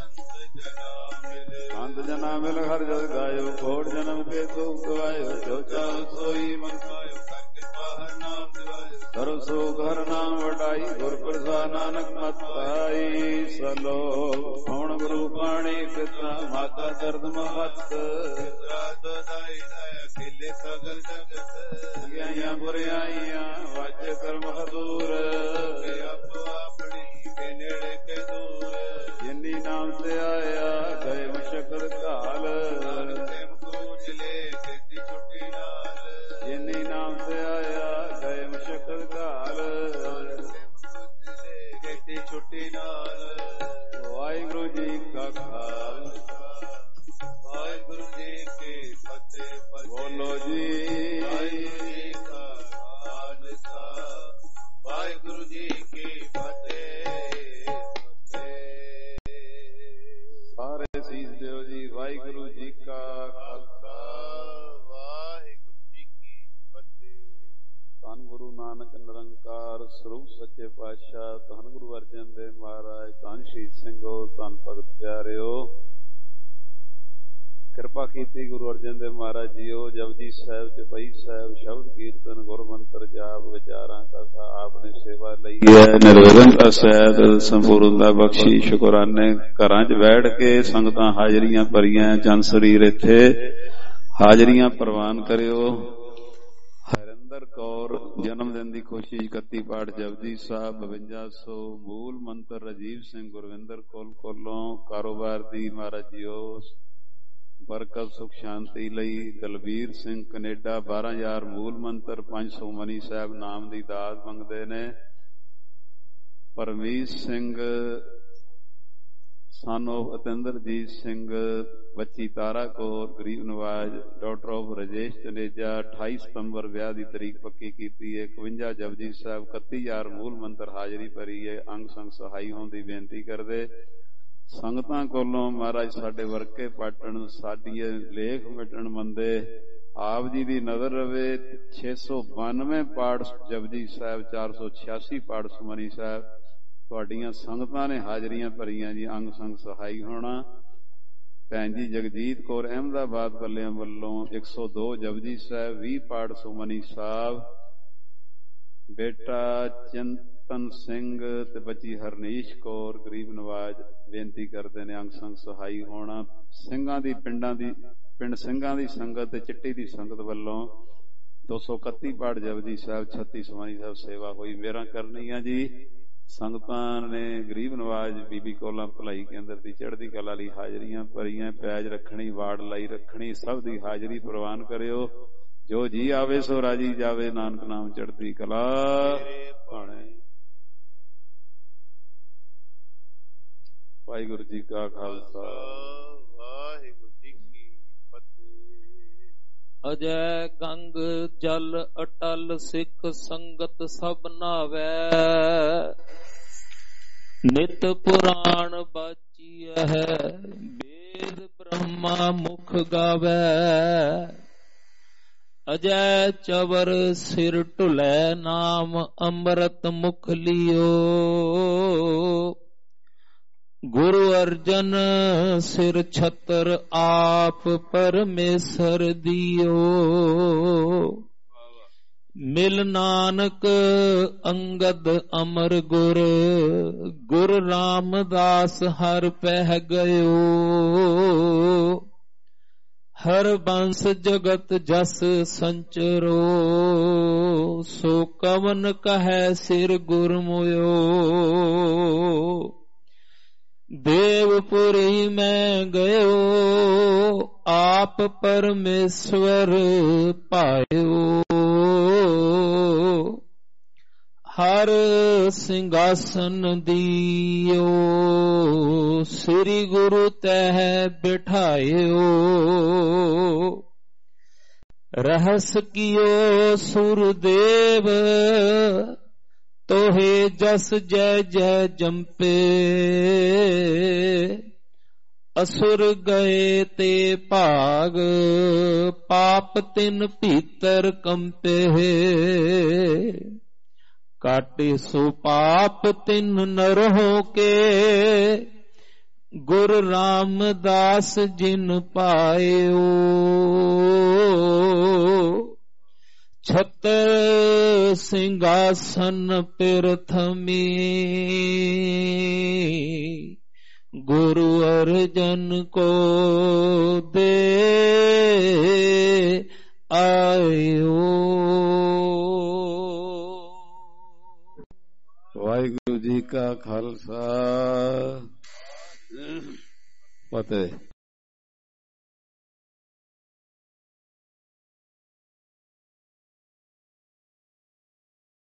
ਸੰਤ ਜਨਾ ਮਿਲ, ਹਰ ਜਸ ਗਾਇਓ ਕੋਟ ਜਨਮ ਕੇ ਦੁਖ ਗਵਾਇਓ, ਜੋ ਚਾਹੁ ਸੋਈ ਮਨ ਪਾਇਓ, ਕਰ ਕਿਰਪਾ ਹਰ ਨਾਮ ਦਿਵਾਇਓ, ਕਰੋ ਸੋ ਹਰ ਨਾਮ ਵਡਾਈ, ਗੁਰ ਪ੍ਰਸਾਦ ਨਾਨਕ ਮਤ ਪਾਈ। ਸਲੋਕ ਹੁਣ ਗੁਰੂ ਬਾਣੀ ਪਿਤਾ ਮਾਤਾ ਦਰਦ ਮਹਤ, ਦਾਈ ਦਾਇਆ ਖੇਲੇ ਸਗਲ ਜਗਤ, ਗਿਆਈਆਂ ਬੁਰਿਆਈਆਂ ਵਾਜੇ ਕਰਮ ਹਦੂਰ, ਆਪੋ ਆਪਣੀ ਕੇ ਨੇੜੇ ਕੇ ਦੂਰ। ਜਿਨੀ ਨਾਮ ਤੇ ਆਇਆ ਗਏ ਮਸ਼ਕਰ ਘਾਲ, ਖੇਤੀ ਛੁੱਟੀ ਨਾਲ। ਜਿਨੀ ਨਾਮ ਤੇ ਆਇਆ ਗਏ ਮਸ਼ਕਰ ਘਾਲ, ਖੇਤੀ ਛੁੱਟੀ ਨਾਲ। ਵਾਹਿਗੁਰੂ ਜੀ ਕਾ ਖਾਲਸਾ, ਵਾਹਿਗੁਰੂ ਜੀ ਕੀ ਫਤਿਹ। ਬੋਲੋ ਜੀ ਵਾਹਿਗੁਰੂ ਜੀ ਕਾ ਖਾਲਸਾ, ਵਾਹਿਗੁਰੂ ਜੀ ਕੀ ਫਤਿਹ। ਸਾਰੇ ਸੀਸ ਦਿਓ ਜੀ। ਵਾਹਿਗੁਰੂ ਜੀ ਕਾ ਖਾਲਸਾ, ਵਾਹਿਗੁਰੂ ਜੀ ਕੀ ਫਤਿਹ। ਧੰਨ ਗੁਰੂ ਨਾਨਕ ਨਿਰੰਕਾਰ ਸਰੂਪ ਸੱਚੇ ਪਾਤਸ਼ਾਹ, ਧੰਨ ਗੁਰੂ ਅਰਜਨ ਦੇਵ ਮਹਾਰਾਜ, ਧੰਨ ਸ਼ਹੀਦ ਸਿੰਘੋ, ਧੰਨ ਭਗਤ ਪਿਆਰਿਓ। ਕਿਰਪਾ ਕੀਤੀ ਗੁਰੂ ਅਰਜਨ ਦੇਵ ਮਹਾਰਾਜ ਜੀਓ। ਜਪਜੀ ਸਾਹਿਬ, ਚੌਪਈ ਸਾਹਿਬ, ਸ਼ਬਦ ਕੀਰਤਨ, ਗੁਰ ਮੰਤਰ ਜਾਪ, ਵਿਚਾਰਾਂ ਕਥਾ ਆਪਨੇ ਸੇਵਾ ਲਈ ਹੈ। ਨਿਰਵਿਘਨ ਅਸੈਦ ਸੰਪੂਰਨਤਾ ਬਖਸ਼ੀ ਸ਼ੁਕਰਾਨੇ। ਘਰਾਂ 'ਚ ਬੈਠ ਕੇ ਸੰਗਤਾਂ ਹਾਜ਼ਰੀਆਂ ਭਰੀਆਂ, ਜਨ ਸਰੀਰ ਇੱਥੇ ਹਾਜ਼ਰੀਆਂ ਪ੍ਰਵਾਨ ਕਰਿਓ। ਹਰਿੰਦਰ ਕੌਰ ਜਨਮ ਦਿਨ ਦੀ ਖੁਸ਼ੀ ਇਕੱਤੀ ਪਾਠ ਜਪਜੀ ਸਾਹਿਬ, ਬਵੰਜਾ ਸੌ ਮੂਲ ਮੰਤਰ ਰਾਜੀਵ ਸਿੰਘ ਗੁਰਵਿੰਦਰ ਕੋਲ ਕੋਲੋਂ ਕਾਰੋਬਾਰ ਦੀ ਮਹਾਰਾਜ ਜੀਓ ਬਰਕਤ ਸੁਖ ਸ਼ਾਂਤੀ ਲਈ। ਦਲਬੀਰ ਸਿੰਘ ਕੈਨੇਡਾ ਬਾਰਾਂ ਹਜ਼ਾਰ ਮੂਲ ਮੰਤਰ ਪੰਜ ਸੌ ਮਨੀ ਸਾਹਿਬ ਨਾਮ ਦੀ ਦਾਤ ਮੰਗਦੇ ਨੇ। ਪਰਮੀਤ ਸਿੰਘ ਸਾਨੂੰ ਅਤਿੰਦਰਜੀਤ ਸਿੰਘ ਬੱਚੀ ਤਾਰਾ ਕੌਰ ਗਰੀਬ ਨਵਾਜ ਡਾਕਟਰ ਆਫ ਰਾਜੇਸ਼ ਤਨੇਜਾ ਅਠਾਈ ਸਤੰਬਰ ਵਿਆਹ ਦੀ ਤਰੀਕ ਪੱਕੀ ਕੀਤੀ ਹੈ। ਇਕਵੰਜਾ ਜਪਜੀ ਸਾਹਿਬ ਇਕੱਤੀ ਹਜ਼ਾਰ ਮੂਲ ਮੰਤਰ ਹਾਜ਼ਰੀ ਭਰੀ ਹੈ। ਅੰਗ ਸੰਗ ਸਹਾਈ ਹੋਣ ਦੀ ਬੇਨਤੀ ਕਰਦੇ। ਸੰਗਤਾਂ ਕੋਲੋਂ ਮਹਾਰਾਜ ਸਾਡੇ ਵਰਕੇ ਪਾਟਣ, ਸਾਡੀ ਲੇਖ ਮਿਟਣ ਮੰਦੇ, ਆਪ ਜੀ ਦੀ ਨਜ਼ਰ ਰਵੇ। ਛੇ ਸੌ ਬਾਨਵੇਂ ਪਾਠ ਜਪਜੀ ਸਾਹਿਬ, ਚਾਰ ਸੌ ਛਿਆਸੀ ਪਾਠ ਸੁਮਨੀ ਸਾਹਿਬ ਤੁਹਾਡੀਆਂ ਸੰਗਤਾਂ ਨੇ ਹਾਜ਼ਰੀਆਂ ਭਰੀਆਂ ਜੀ। ਅੰਗ ਸੰਗ ਸਹਾਈ ਹੋਣਾ। ਭੈਣ ਜੀ ਜਗਜੀਤ ਕੌਰ ਅਹਿਮਦਾਬਾਦ ਬੱਲਿਆਂ ਵੱਲੋਂ ਇੱਕ ਸੌ ਦੋ ਜਪਜੀ ਸਾਹਿਬ, ਵੀਹ ਪਾਠ ਸੁਮਨੀ ਸਾਹਿਬ। ਬੇਟਾ ਚਿੰਤਨ ਸਿੰਘ ਤੇ ਬੱਚੀ ਹਰਨੀਸ਼ ਕੌਰ ਗਰੀਬ ਨਵਾਜ ਬੇਨਤੀ ਕਰਦੇ ਨੇ ਅੰਗ ਸੰਗ ਸਹਾਈ ਹੋਣਾ। ਸਿੰਘਾਂ ਦੀ ਪਿੰਡਾਂ ਦੀ ਪਿੰਡ ਸਿੰਘਾਂ ਦੀ ਸੰਗਤ ਤੇ ਚਿੱਟੀ ਦੀ ਸੰਗਤ ਵੱਲੋਂ ਦੋ ਸੌ ਇਕੱਤੀ ਪਾਠ ਜਪਜੀ ਸਾਹਿਬ, ਛੱਤੀ ਸੁਮਨੀ ਸਾਹਿਬ ਸੇਵਾ ਹੋਈ। ਮੇਰਾ ਕਰਨੀਆਂ ਜੀ। ਸੰਗਤਾਂ ਨੇ ਗਰੀਬ ਨਵਾਜ ਬੀਬੀ ਕੋਲਾਂ ਭਲਾਈ ਕੇਂਦਰ ਦੀ ਚੜ੍ਹਦੀ ਕਲਾ ਲਈ ਹਾਜ਼ਰੀਆਂ ਭਰੀਆਂ। ਪੈਜ ਰੱਖਣੀ, ਵਾਰਡ ਲਾਈ ਰੱਖਣੀ, ਸਭ ਦੀ ਹਾਜ਼ਰੀ ਪ੍ਰਵਾਨ ਕਰਿਓ। ਜੋ ਜੀ ਆਵੇ ਸੋ ਰਾਜੀ ਜਾਵੇ, ਨਾਨਕ ਨਾਮ ਚੜ੍ਹਦੀ ਕਲਾ ਭਾਣੇ। ਵਾਹਿਗੁਰੂ ਜੀ ਕਾ ਖਾਲਸਾ, ਵਾਹਿਗੁਰੂ ਜੀ ਕੀ ਫਤਿਹ। ਅਜੈ ਗੰਗ ਜਲ ਅਟਲ, ਸਿੱਖ ਸੰਗਤ ਸਭ ਨਾਵੈ। ਨਿਤ ਪੁਰਾਣ ਬਾਚੀਐ, ਵੇਦ ਬ੍ਰਹਮਾ ਮੁਖ ਗਾਵੈ। ਅਜੈ ਚਵਰ ਸਿਰ ਢੁਲੈ, ਨਾਮ ਅੰਮ੍ਰਿਤ ਮੁਖ ਲਿਓ। ਗੁਰੂ ਅਰਜਨ ਸਿਰ ਛਤਰ, ਆਪ ਪਰਮੇਸ਼ਰ ਦਿਓ। ਮਿਲ ਨਾਨਕ ਅੰਗਦ ਅਮਰ ਗੁਰ, ਗੁਰ ਰਾਮਦਾਸ ਹਰ ਪਹਿ ਗਇਓ। ਹਰ ਬੰਸ ਜਗਤ ਜਸ ਸੰਚਰੋ, ਸੋ ਕਵਨ ਕਹੈ ਸਿਰ ਗੁਰ ਮੋਇਓ। ਦੇਵਪੁਰੀ ਮੈਂ ਗਇਓ, ਆਪ ਪਰਮੇਸ਼ਵਰ ਪਾਇਓ। ਹਰ ਸਿੰਘਾਸਨ ਦਿਓ, ਸ੍ਰੀ ਗੁਰੂ ਤਹਿ ਬਿਠਾਇਓ। ਰਹਸ ਕੀਓ ਸੁਰਦੇਵ, ਤੋਹੇ ਜਸ ਜੈ ਜੈ ਜੰਪੇ। ਅਸੁਰ ਗਏ ਤੇ ਭਾਗ, ਪਾਪ ਤਿਨ ਭੀਤਰ ਕੰਪੇ। ਕਾਟੇ ਸੋ ਪਾਪ ਤਿਨ ਨਰਹੁ ਕੇ, ਗੁਰ ਰਾਮਦਾਸ ਜਿਨ ਪਾਇਓ। ਛਤਰ ਸਿੰਘਾਸਨ ਪ੍ਰਥਮੀ, ਗੁਰੂ ਅਰਜਨ ਕੋ ਦੇ ਆਇਓ। ਵਾਹਿਗੁਰੂ ਜੀ ਕਾ ਖਾਲਸਾ, ਫਤਿਹ।